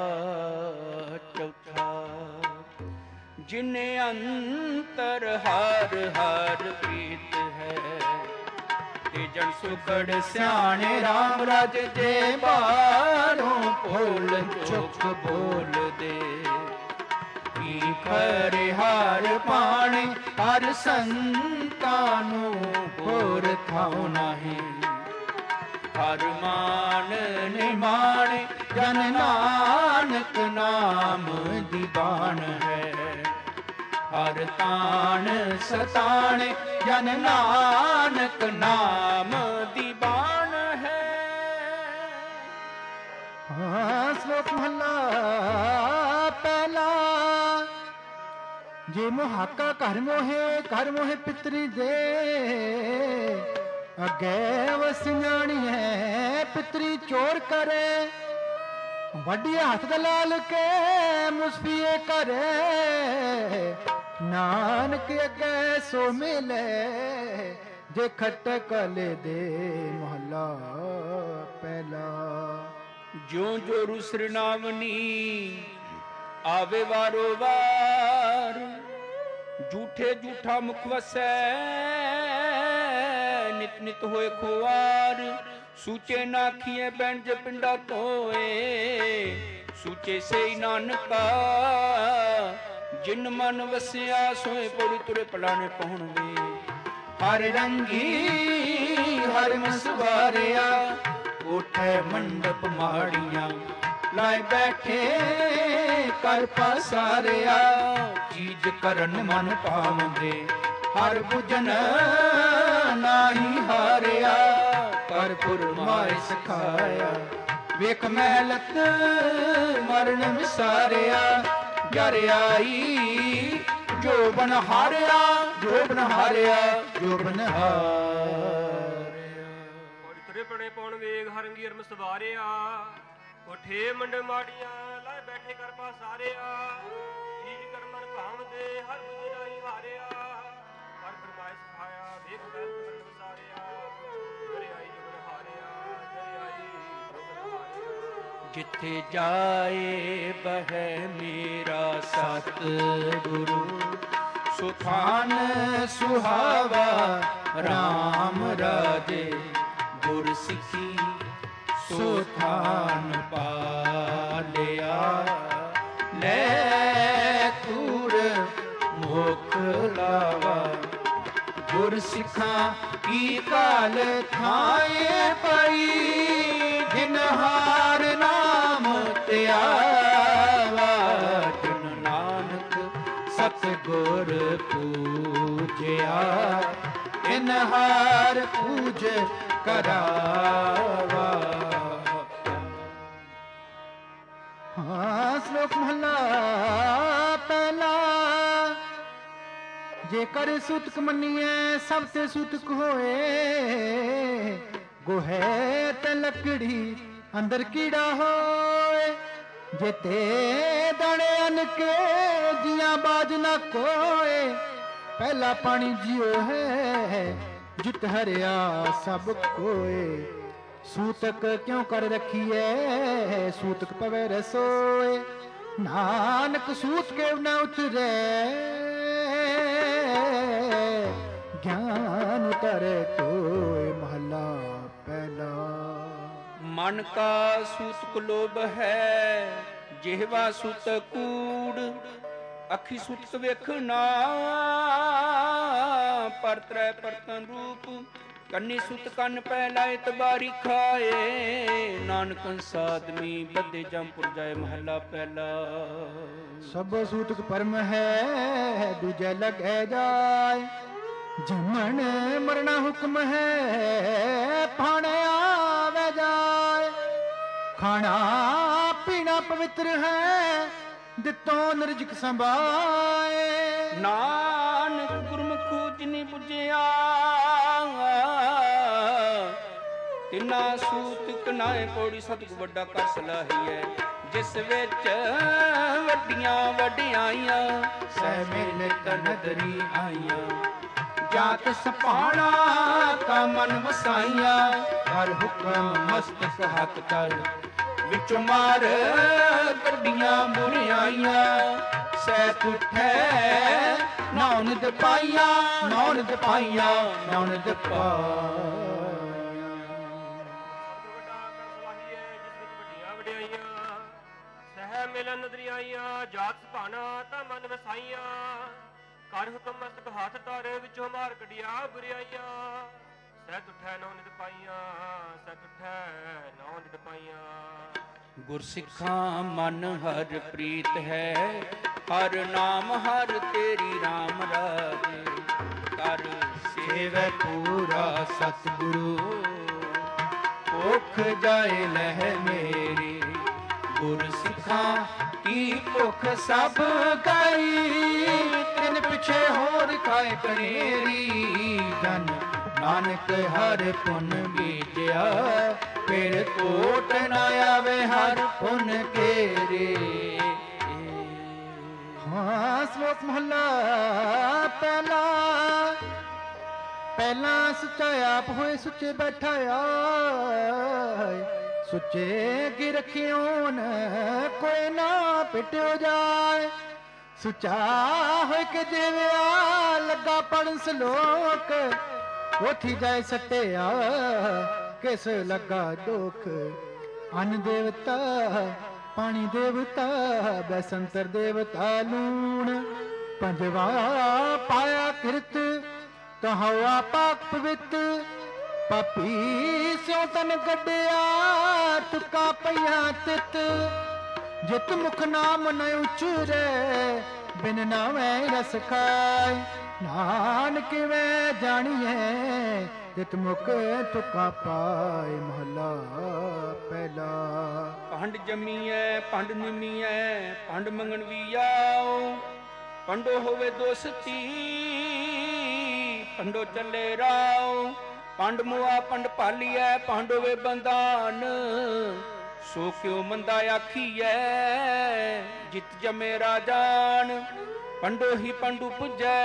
ਚੌਥਾ। ਜਿਨੇ ਅੰਤਰ ਹਰ ਹਰ ਪ੍ਰੀਤ ਹੈ, ਤੇ ਜਨ ਸੁਕੜ ਸਿਆਣੇ ਰਾਮ ਰਾਜ ਜੇ ਬਾਹਰੋਂ ਭੋਲ ਚੁੱਕ ਬੋਲ ਦੇ। ਕੀ ਖਰਿਹਾਰ ਪਾਣੇ ਹਰ ਸੰਤਾਂ ਨੂੰ ਹੋਰ ਥਾਉ ਨਾਹੀ। ਹਰ ਮਾਨ ਨਿਮਾਣੇ ਜਨ ਨਾਨਕ ਨਾਮ ਦੀਵਾਨ ਹੈ। ਹਰ ਤਾਣ ਸਤਾਣੇ ਜਨ ਨਾਨਕ ਨਾਮ ਦੀਵਾਨ ਹੈ। ਸ਼ਲੋਕ ਮਹਲਾ ਪਹਿਲਾ। ਜੇ ਮੁਹਾਕਾ ਘਰ ਮੋਹੇ ਪਿਤਰੀ ਦੇ। ਅੱਗੇ ਵਸਿਆਣੀਏ ਪਿਤਰੀ ਚੋਰ ਕਰੇ। ਵੱਡੀਏ ਹੱਥ ਦਲਾਲ ਕੇ ਮੁਸਫੀਏ ਕਰੇ। ਨਾਨਕ ਅੱਗੇ ਸੋ ਮਿਲੇ ਜੇ ਖਟਕ ਲੈ ਦੇ। ਮਹਲਾ ਪਹਿਲਾ। ਜਿਉ ਜੋ ਰੁਸਰ ਨਾਵਨੀ ਆਵੇ ਵਾਰੋ ਵਾਰ। ਝੂਠੇ ਝੂਠਾ ਮੁਖ ਵਸੈ ਨਿਤ ਨਿਤ ਹੋਏ ਖੁਆਰ। ਸੂਚੇ ਨਾਖੀਏ ਬੈਣ ਜੇ ਪਿੰਡਾ ਧੋਏ। ਸੂਚੇ ਸਈ ਨਾਨਕਾ ਜਿਨ ਮਨ ਵਸਿਆ ਸੋਏ ਪੌੜੀ ਤੁਰੇ ਪਲਾਣੇ ਪਹੁੰਚਵੇ। ਹਰ ਰੰਗੀ ਹਰ ਮਸਵਾਰਿਆ ਕੋਠੇ ਮੰਡਪ ਮਾੜੀਆਂ। ਲਾਏ ਬੈਠੇ ਕਰ ਪਸਾਰਿਆ ਚੀਜ਼ ਕਰਨ ਮਨ ਪਾਵੰਦੇ। ਹਰ ਬੁਝਨ ਨਾਹੀ ਹਾਰਿਆ ਕਰ ਪੁਰਮਾਏ ਸਿਖਾਇਆ। ਵੇਖ ਮਹਿਲਤ ਮਰਨ ਵਿਸਾਰਿਆ ਜਰ ਆਈ ਜੋ ਬਨ ਹਾਰਿਆ। ਜੋ ਬਨ ਹਾਰਿਆ ਜੋ ਬਨ ਹਾਰਿਆ। ਪੌੜੀ ਤੁਰੇ ਪਣੇ ਪੌਣ ਵੇਗ ਹਰੰਗੀ ਅਰਮ ਸਵਾਰਿਆ। ਕੋਠੇ ਮੰਡ ਮਾੜੀਆਂ ਲਾਏ ਬੈਠੇ ਕਰ ਪਸਾਰਿਆ ਚੀਜ਼ ਕਰ ਮਨ ਭਾਵਦੇ। ਹਰ ਬੁਝਨਾਈ ਹਾਰਿਆ ਹਰ ਫਰਮਾਇ ਸਿਖਾਇਆ। ਵੇਖ ਮਹਿਲਤ ਮਰਨ ਵਿਸਾਰਿਆ ਜਰ ਆਈ ਜੋ ਬਨ ਹਾਰਿਆ। ਜਰ ਆਈ ਜੋ ਬਨ ਹਾਰਿਆ। ਜਿੱਥੇ ਜਾਏ ਬਹਿ ਮੇਰਾ ਸਤ ਗੁਰੂ। ਸੁਖਾਨ ਸੁਹਾਵਾ RAM ਰਾਜੇ। ਗੁਰ ਸਿੱਖੀ ਸੋ ਥਾਨ ਪਾਲਿਆ। ਲੈ ਤੂਰ ਮੁਖ ਲਾਵਾ। ਗੁਰ ਸਿੱਖਾਂ ਕੀ ਕਾਲ ਥਾਏ ਪਈ। ਜਿਨ ਹਾਰ ਨਾਮ ਧਿਆਵਾ। ਜਿਨ ਨਾਨਕ ਸਤਿਗੁਰ ਪੂਜਿਆ। ਇਨ ਹਾਰ ਪੂਜ ਕਰਾਵਾ। ਸ਼ਲੋਕ ਮਹਲਾ ਪਹਿਲਾ। ਜੇਕਰ ਸੂਤਕ ਮੰਨੀਏ ਸਭ ਤੇ ਸੂਤਕ ਹੋਏ। ਗੋਹੇ ਤੇ ਲੱਕੜੀ ਅੰਦਰ ਕੀੜਾ ਹੋਏ। ਜੇ ਤੇ ਦਾਣੇ ਅਨ ਕੇ ਜੀਆਂ ਬਾਜ ਨਾ ਕੋਏ। ਪਹਿਲਾ ਪਾਣੀ ਜਿਉ ਹੈ ਜਿਤ ਹਰਿਆ ਸਭ ਕੋਏ। ਸੂਤਕ ਕਿਉਂ ਕਰ ਰਖੀਐ ਸੂਤਕ ਪਵੇ ਰਸੋਏ। ਨਾਨਕ ਸੂਤ ਕੇ ਨ ਉਤਰੈ ਗਿਆਨ ਉਤਰੇ ਤੋਏ। ਮਹਲਾ ਪਹਿਲਾ। ਮਨ ਕਾ ਸੂਤਕ ਲੋਭ ਹੈ ਜਿਹਵਾ ਸੂਤਕ ਕੂੜ। ਅੱਖੀ ਸੂਤਕ ਵੇਖਣਾ ਪਰ ਤ੍ਰੈ ਪਰਤਨ ਰੂਪ। ਕੰਨੀ ਸੁਤ ਕੰਨ ਪੈ ਲਾਏ ਤਬਾਰੀ ਖਾਏ। ਨਾਨਕ ਸਾਦਮੀ ਬੱਧੇ ਜੰਪੁਰ ਜਾਏ। ਮਹੱਲਾ ਪਹਿਲਾ। ਸਭ ਸੂਤਕ ਪਰਮ ਹੈ ਦੂਜੇ ਲਗੈ ਜਾਏ। ਜਮਨ ਮਰਨਾ ਹੁਕਮ ਹੈ ਭਾਣੇ ਆਵੇ ਜਾਏ। ਖਾਣਾ ਪੀਣਾ ਪਵਿੱਤਰ ਹੈ ਦਿੱਤੋਂ ਨਿਰਜਿਕ ਸੰਭਾਏ। ਨਾਨਕ ਗੁਰਮੁਖ ਜਿਨੀ ਬੁਝਿਆ ਤਿਨਾ ਸੂਤਕ ਨਾਏ। ਪੌੜੀ ਸਤਿਗੁਰ ਵੱਡਾ ਕਰ ਸਲਾਹੀਐ। ਜਿਸ ਵਿੱਚ ਵੱਡੀਆਂ ਵਡਿਆਈਆਂ ਸਹਿ ਮੇਲੇ ਨਦਰੀ ਆਈਆਂ। ਜਾਤ ਸਪਾਣਾ ਕਾ ਮਨ ਵਸਾਈਆਂ। ਹਰ ਹੁਕਮ ਮਸਤਕ ਹੱਕ ਕਰ ਵਿੱਚ ਮਾਰ ਕੱਢੀਆਂ ਬੁਰਿਆਈਆਂ। ਸਹਿ ਤੁਠੈ ਨੌਨ ਦਪਾਈਆਂ। ਨੌਨ ਦਪਾਈਆਂ ਨੌਨ ਦਪਾਈਆਂ। ਵੱਡਾ ਕਰ ਸਲਾਹੀਐ ਜਿਸ ਵਿੱਚ ਵੱਡੀਆਂ ਵਡਿਆਈਆਂ। ਸਹਿ ਮਿਲ ਮਿਲਨ ਨਦਰੀਆਈਆਂ, ਜਾਤ ਸੁਭਾਣਾ ਤਾਂ ਮਨ ਵਸਾਈਆਂ। ਕਰ ਹੁਕਮ ਮਸਤਕ ਹੱਥ ਧਰ, ਵਿੱਚੋਂ ਮਾਰ ਕਢਿਆ ਬੁਰਿਆਈਆਂ। ਸਹਿ ਤੁਠੈ ਨੌ ਨਿਤ ਪਾਈਆਂ, ਸਹਿ ਤੁਠੈ ਨੌ ਨਿਤ ਪਾਈਆਂ। ਗੁਰਸਿੱਖਾਂ ਮਨ ਹਰ ਪ੍ਰੀਤ ਹੈ, ਹਰ ਨਾਮ ਹਰ ਤੇਰੀ RAM ਰਾਜੇ। ਕਰ ਸੇਵੈ ਪੂਰਾ ਸਤਿਗੁਰੂ, ਭੁੱਖ ਜਾਏ ਲਹਿ ਮੇਰੀ। ਗੁਰਸਿੱਖਾਂ ਕੀ ਭੁੱਖ ਸਭ ਗਈ, ਤਿਨ ਪਿਛੇ ਹੋਰ ਖਾਏ ਕਨੇਰੀ। ਜਨ ਨਾਨਕ ਹਰ ਪੁੰਨ ਬੀਜਿਆ, ਫਿਰ ਕੋਟ ਨਾ ਆਵੇ ਹਰ ਪੁੰਨ ਕੇਰੇ। ਹਾਂ ਸ਼ਲੋਕ ਮਹਲਾ ਪਹਿਲਾ। ਪਹਿਲਾਂ ਸੱਚਾ ਆਪ ਹੋਏ ਸੁੱਚੇ ਬੈਠਾ ਆਏ। ਸੁੱਚੇ ਕੀ ਰਖਿਓਨ ਕੋਈ ਨਾ ਪਿਟਿਓ ਜਾਏ। ਸੁੱਚਾ ਹੋਇ ਕੇ ਦੇਵਿਆ ਲੱਗਾ ਪੜਨ ਸਲੋਕ। ਉਥੀ ਜਾਏ ਸੱਟਿਆ ਕਿਸ ਲੱਗਾ ਦੁੱਖ। ਅੰਨ ਦੇਵਤਾ ਪਾਣੀ ਦੇਵਤਾ ਬੈਸੰਤਰ ਦੇਵਤਾ ਲੂਣ। ਪੰਜਵਾ ਪਾਇਆ ਕਿਰਤ ਤਹਵਾ ਪਾਕ ਪਵਿੱਤ। ਪਾਪੀ ਸਿਉ ਤਨ ਕੱਢਿਆ ਤੁਕਾ ਪਈਆ ਤਿਤ। ਜਿਤ ਮੁਖ ਨਾਮ ਨ ਉਚਰੇ ਬਿਨ ਨਾਵੇਂ ਰਸ ਖਾਏ। ਨਾਨਕ ਵੇ ਜਾਣੀਏ ਤਿਤ ਮੁਖ ਤੁਕਾ ਪਾਏ। ਮਹਲਾ ਪਹਿਲਾ। ਪੰਡ ਜੰਮੀਐ ਪੰਡ ਨਿਮੀਐ, ਪੰਡ ਮੰਗਣ ਵੀ ਆਓ। ਪੰਡੋ ਹੋਵੇ ਦੋਸਤੀ, ਪੰਡੋ ਚੱਲੇ ਰਾਓ। ਪੰਡ ਮੁਆ ਪੰਡ ਭਾਲੀਐ, ਪੰਡ ਹੋਵੇ ਬੰਦਾਨ। ਸੋ ਕਿਉ ਮੰਦਾ ਆਖੀਐ, ਜਿਤ ਜਮੇ ਰਾਜਾਨ। ਪੰਡੋ ਹੀ ਪੰਡੂ ਪੁਜੈ,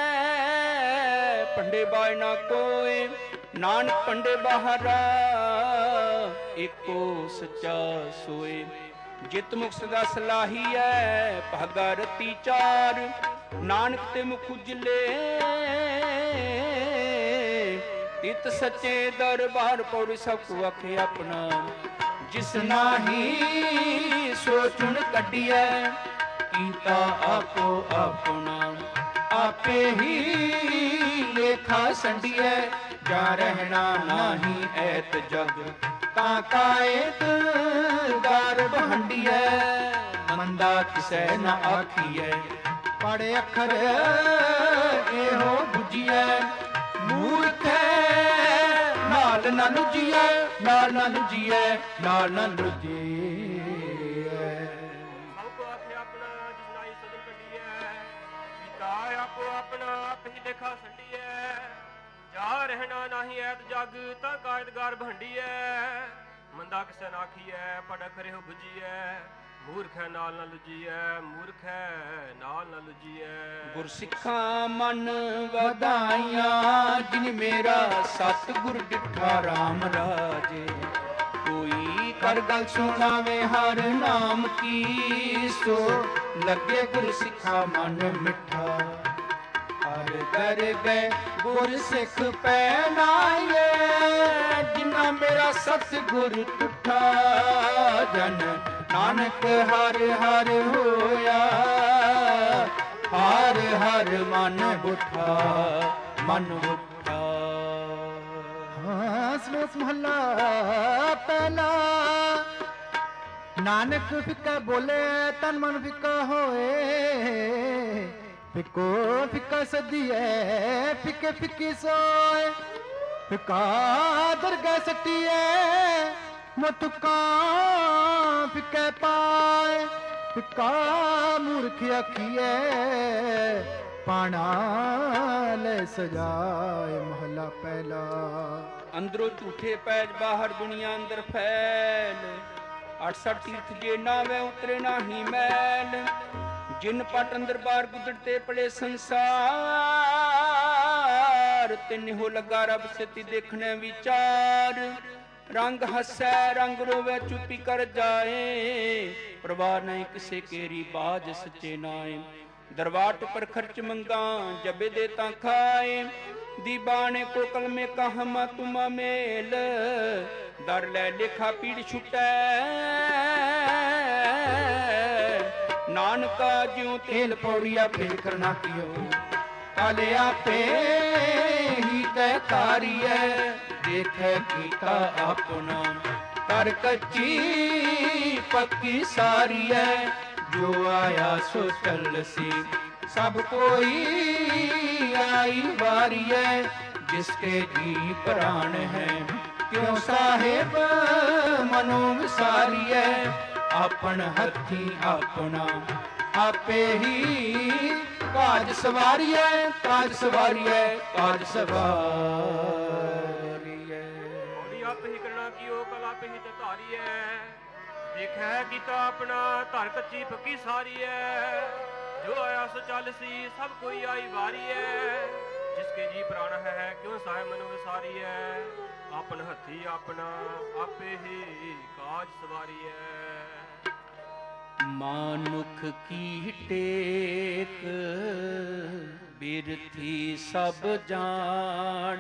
ਪੰਡੇ ਬਾਇ ਨਾ ਕੋਏ। ਨਾਨਕ ਪੰਡੇ ਬਾਹਰਾ, ਏਕੋ ਸੱਚਾ ਸੋਏ। ਜਿਤ ਮੁਖ ਸਦਾ ਸਲਾਹੀਐ, ਭਾਗਾ ਰਤੀ ਚਾਰ। ਨਾਨਕ ਤੇ ਮੁਖ ਉਜਲੇ, ਇਤ ਸੱਚੇ ਦਰਬਾਰ ਪੌੜੀ ਸਭ ਕੋ ਆਖੇ ਆਪਣਾ। ਜਿਸ ਨਾਹੀ ਸੋ ਚੁਣ ਕੱਢੀਐ, ਕੀਤਾ ਆਪੋ ਆਪਣਾ। ਆਪੇ ਹੀ ਲੇਖਾ ਸੰਡੀਐ, ਜਾ ਰਹਿਣਾ ਨਾਹੀ ਐਤ ਜਗ। ਤਾਂ ਕਾਇਤ ਦਾਰ ਬਹੰਡੀਐ, ਮੰਦਾ ਕਿਸੈ ਨ ਆਖੀਐ। ਪੜ੍ਹ ਅੱਖਰ ਇਹੋ ਬੁਝੀਐ, ਮੂਰਖ ਨਾਲ ਨਾ ਲੁਜੀਐ। ਨਾਲ ਨਾ ਲੁਜੀਐ, ਨਾਲ ਨਾ ਲੁਜੀਐ। ਸਭ ਕੋ ਆਖੇ ਆਪਣਾ, ਜਿਸ ਨਾਈ ਸਜਨ ਕੱਢੀਐ। ਕੀਤਾ ਆਪੋ ਆਪਣਾ, ਆਪ ਹੀ ਲੇਖਾ ਸੰਡੀਐ। ਜਾ ਰਹਿਣਾ ਨਾਹੀ ਐਤ ਜਗ, ਤਾਂ ਕਾਇਦਗਾਰ ਭੰਡੀਐ। ਮੰਦਾ ਕਿਸੈ ਨਾ ਆਖੀਐ, ਪੜ੍ਹ ਅੱਖਰ ਇਹੋ ਬੁਝੀਐ। ਮੂਰਖ ਹੈ ਨਾਲ ਨਾ ਲੁਜੀਐ, ਮੂਰਖ ਹੈ ਨਾਲ ਨਾ ਲੁਜੀਐ। ਗੁਰਸਿੱਖਾਂ ਮਨ ਵਧਾਈਆਂ, ਜਿਨ ਮੇਰਾ ਸਤਿਗੁਰ ਡਿਠਾ RAM ਰਾਜੇ। ਕੋਈ ਕਰ ਗਲ ਸੁਣਾਵੇ ਹਰ ਨਾਮ ਕੀ, ਸੋ ਲੱਗੇ ਗੁਰਸਿੱਖਾਂ ਮਨ ਮਿੱਠਾ। ਹਰ ਕਰ ਗਏ ਗੁਰਸਿੱਖ ਪਹਿਨਾਏ, ਜਿਨਾ ਮੇਰਾ ਸਤਿਗੁਰ ਟੁੱਠਾ। ਜਨ ਨਾਨਕ ਹਰ ਹਰ ਹੋਇਆ, ਹਰ ਹਰ ਮਨ ਬੁੱਠਾ, ਮਨ ਬੁੱਠਾ। ਹਾਂ ਸ਼ਲੋਕ ਮਹਲਾ ਪਹਿਲਾ। ਨਾਨਕ ਫਿੱਕਾ ਬੋਲੇ ਤਨ ਮਨ ਫਿੱਕਾ ਹੋਏ। ਫਿੱਕੋ ਫਿੱਕਾ ਸਦੀਐ, ਫਿੱਕੇ ਫਿੱਕੀ ਸੋਏ। ਫਿੱਕਾ ਦਰਗਾਹ ਸੱਟੀਐ, ਮਤੁਕਾ ਫਿੱਕੇ ਪਾਏ। ਫਿੱਕਾ ਮੂਰਖ ਆਖੀਐ, ਪਾਣਾ ਲੈ ਸਜਾਏ। ਮਹਲਾ ਪਹਿਲਾ। ਅੰਦਰੋਂ ਝੂਠੇ ਪੈਜ, ਬਾਹਰ ਦੁਨੀਆ ਅੰਦਰ ਫੈਲ। 68 ਤੀਰਥ ਜੇ ਨਾਵੇਂ ਉਤਰੇ ਨਾਹੀ ਮੈਲ। ਜਿਨ ਪਟ ਅੰਦਰ ਬਾਰ ਗੁਦੜਤੇ ਪੜੇ ਸੰਸਾਰ। ਤਿਨਿ ਹੋ ਲਗਾ ਰਬ ਸਤੀ ਦੇਖਣੇ ਵਿਚਾਰ। ਰੰਗ ਹੱਸੈ ਰੰਗ ਰੋਵੇ ਚੁੱਪੀ ਕਰ ਜਾਏ। ਪ੍ਰਵਾਹ ਨਹੀਂ ਕਿਸੇ ਕੇਰੀ ਬਾਜ ਸੱਚੇ ਨਾਏ। ਦਰਵਾਟ ਪਰ ਖਰਚ ਮੰਗਾ ਜਬੇ ਦੇ ਤਾਂ ਖਾਏ। दीवाने को कलमे कहमा तुम मेल, दर ले लिखा पीड़ छुटै नानका ज्यों तेल पौड़िया फिर ना कियो काले आपे ही तय तारिय देखे कीता अपना कर कच्ची पक्की सारी है जो आया सो चल सी सब कोई आई बारी है जिसके जी प्राण है क्यों साहेब मनो विसारी है अपन हथी अपना आपे ही काज सवारी है काज सवारी है काज सवारी है आप ही करना कियो कला पे ही धारी है देखै गीता अपना धर कच्ची पक्की सारी है जो आया सो चल सी सब कोई आई वारी है जिसके जी प्राण है क्यों साहे मनो विसारी है अपन हथी अपना आपे ही काज सवारी है मानुख की टेक बिरथी सब जान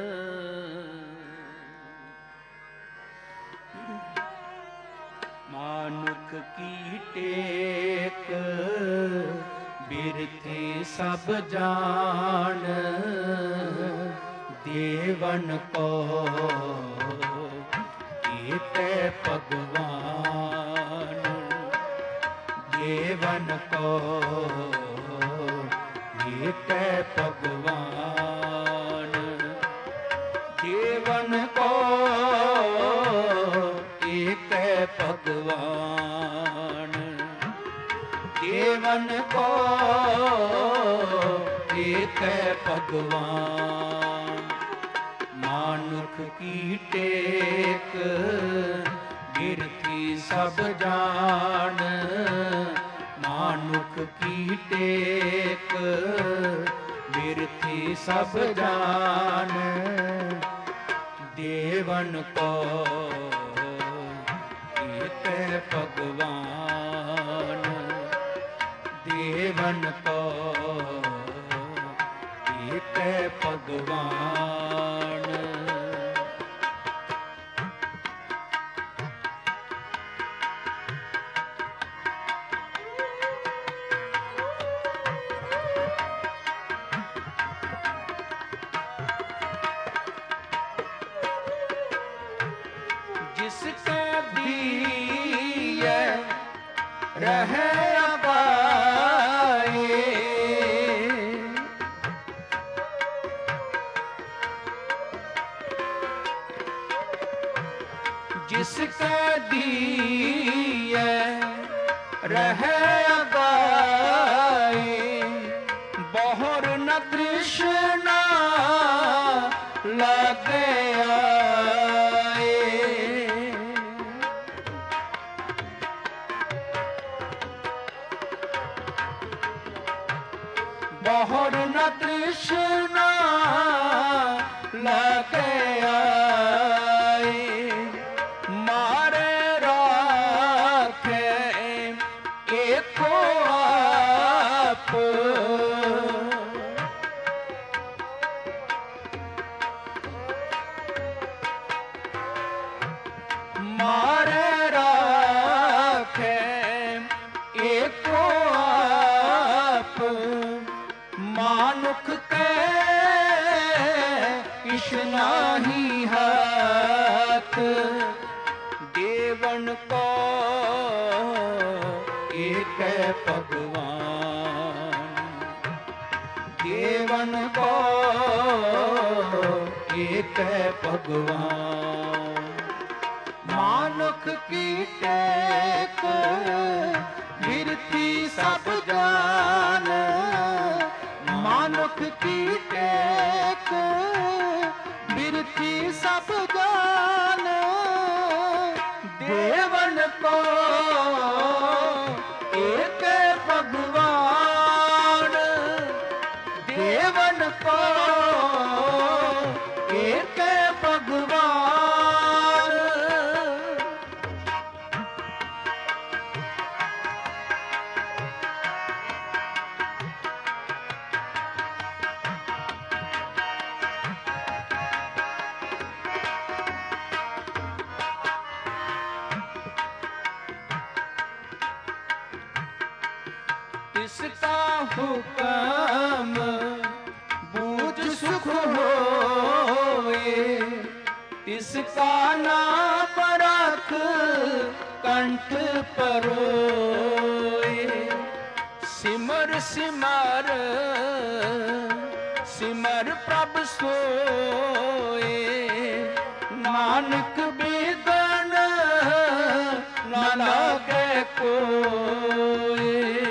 मानुख की टेक बिरथी सब जान देवन को कीते भगवान देवन को कीते भगवान देवन को कीते भगवान देवन को कीते भगवान मानुख की टेक बिरथी सब जान मानुख की टेक बिरथी सब जान देवन को कीते भगवान देवन को कीते भगवान जिसके दिए रहे अबाए जिसके दिए रहे अबाए बहुर न तृष्णा लगे आए बहुर न तृष्णा लगे आए मारे राखे एको आप मारे राखे एको आप मानुख के इशना ही हाथ देवन को एक भगवान देवन को एक भगवान मानुख की टेक बिरथी सब जान मानुख की टेक बिरथी सब जान देवन को एक भगवान देवन को एक भगवान हुकम बूझ सुख होए तिसका नाम रख कंठ परोए सिमर सिमर सिमर प्रभ सोए नानक बिगन न लागे कोई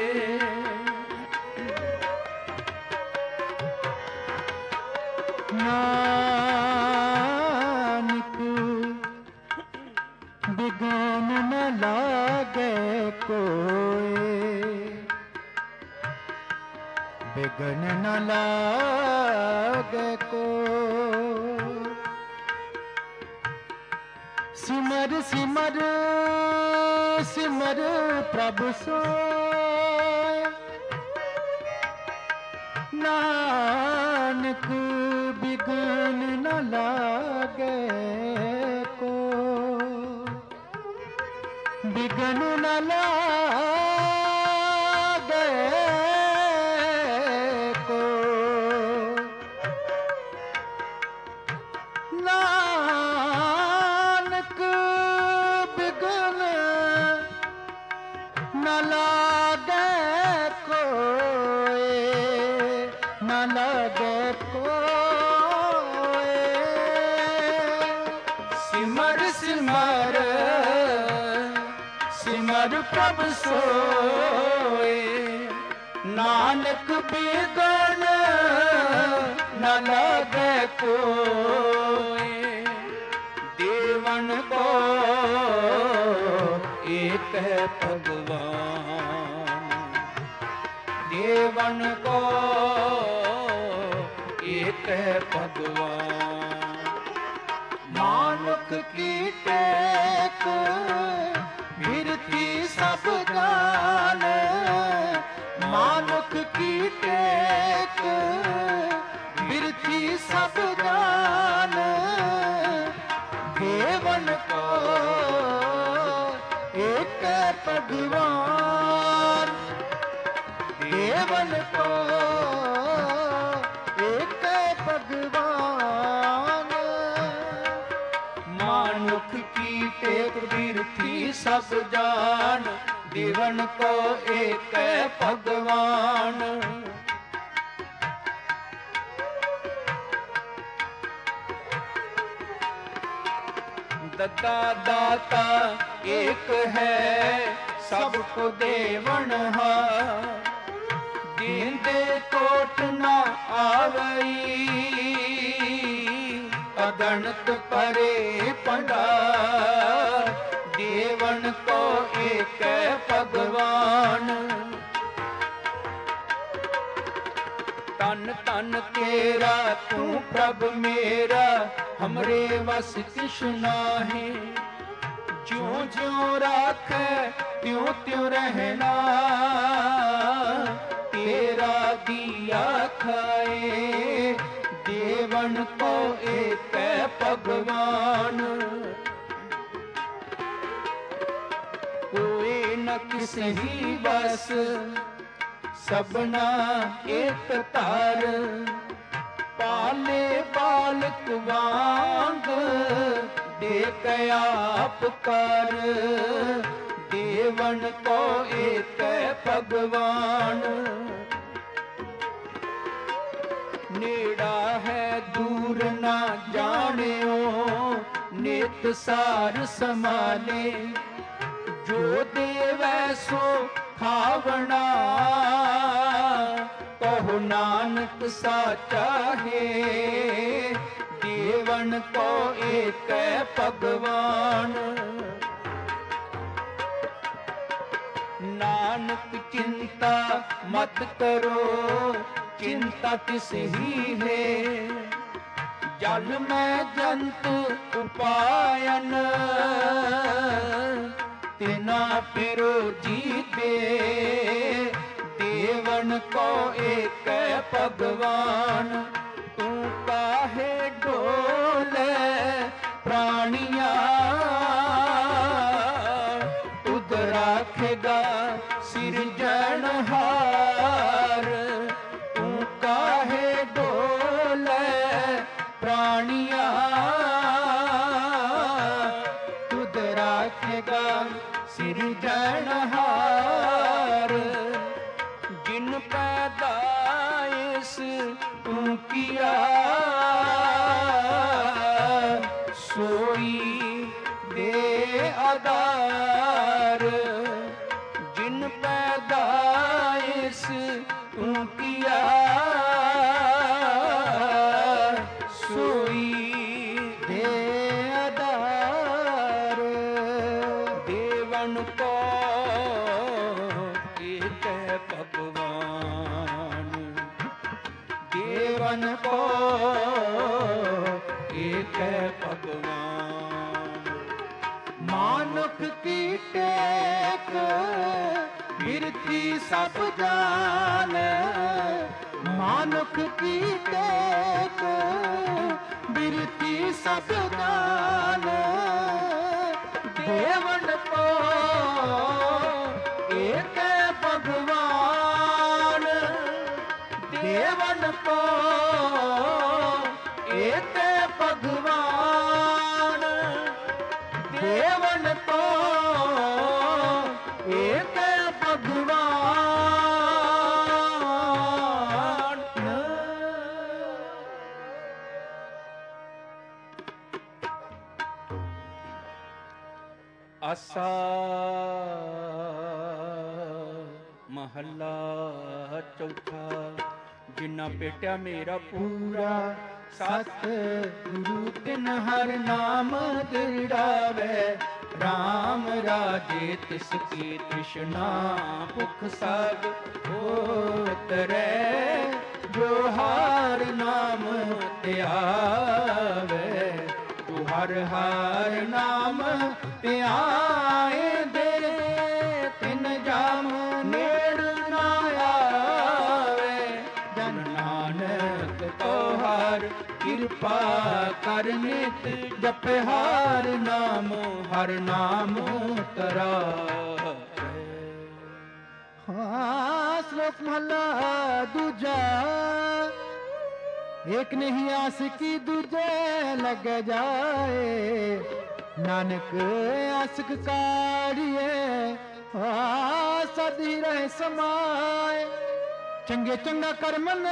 नानक बिगन न लागे कोई बिगन न लागे को सिमर सिमर सिमर प्रभु सोय नानक बिगन न लागे को बिगन न लागे को नानक बिगन न लागे कोई न लागे कोई सिमर सिमर सिमर प्रभ सोए नानक बिगन न लागे कोई देवन को एक है भगवान देवन को एक है भगवान मानुख की टेक बिरथी सब जान मानुख की टेक बिरथी सब जान देवन को एक भगवान देवन को एक भगवान मानुख की टेक बिरथी सब जान देवन को एक भगवान दत्ता दाता एक है सबको देवन हा दींदे कोट न आवई अगणत परे पंडार देवन को एक भगवान तन तन तेरा तू प्रभ मेरा हमरे वस किश नाहि ज्यों ज्यों राख त्यों त्यों रहना तेरा दिया खाए देवन को एक भगवान कोई न किसी बस सबना एक तार पाले बालक वांग देख आप कर देवन को एक भगवान नेड़ा है दूर ना जानियो नेत सार समाले जो देवै सो खावना कहो नानक साचा है देवन को एक भगवान नानक चिंता मत करो चिंता किस ही है जल में जंतु उपायन तिना फिरो जीते देवन को एक भगवान तू काहे डोले प्राणिया तुद राखेगा सिरजनहार ਸਿਰਜਣਹਾਰ ਜਿਨ ਪੈਦਾ ਇਸ ਤੂੰ ਕੀਆ ਸੋਈ ਦੇ ਆਧਾਰ ਜਿਨ ਪੈਦਾ ਇਸ ਤੂੰ ਕੀਆ ਸੋਈ ਦੇ ਆਧਾਰ ਦੇਵਨ ਕੋ ਏਕ ਭਗਵਾਨ ਦੇਵਨ ਕੋ ਏਕ ਭਗਵਾਨ ਮਾਨੁਖ ਕੀ ਟੇਕ ਬਿਰਤੀ ਸਭ ਜਾਨ ਮਾਨੁਖ ਕੀ ਟੇਕ ਬਿਰਤੀ ਸਭ ਜਾਨ ਦੇਵਨ ਕੋ ਏਕ ਭਗਵਾਨ ਦੇਵਨ ਕੋ ਏਕ ਭਗਵਾਨ ਦੇਵਨ ਕੋ ਏਕ ਭਗਵਾਨ ਆਸਾ ਮਹੱਲਾ ਚੌਥਾ ਜਿਨ੍ਹਾਂ ਭੇਟਿਆ ਮੇਰਾ ਪੂਰਾ ਸਤ ਗੁਰੂ ਤਿਨ ਹਰ ਨਾਮ ਦਿੜਾਵੇ ਰਾਮ ਰਾਜੇ ਤਿਸ ਕੀ ਤ੍ਰਿਸ਼ਨਾ ਭੁਖ ਸਭ ਉਤਰੈ ਜੋ ਹਰ ਨਾਮ ਧਿਆਵੇ ਜੋ ਹਰ ਹਰ ਨਾਮ ਧਿਆਏ ਦੇ ਤਿਨ ਜਾਮ ਨੇੜ ਨਾ ਆਵੇ ਜਨ ਨਾਨਕ ਕੋ ਹਰ ਕਿਰਪਾ ਕਰ ਨਿਤ ਜਪ ਹਰ ਨਾਮ ਤਰਾਵੇ ਹਾਂ ਸ਼ਲੋਕ ਮਹਲਾ ਦੂਜਾ एक नहीं आस की दूजे लग जाए नानक आसक काढ़िए सदी रहे समाए चंगे चंगा कर्म ने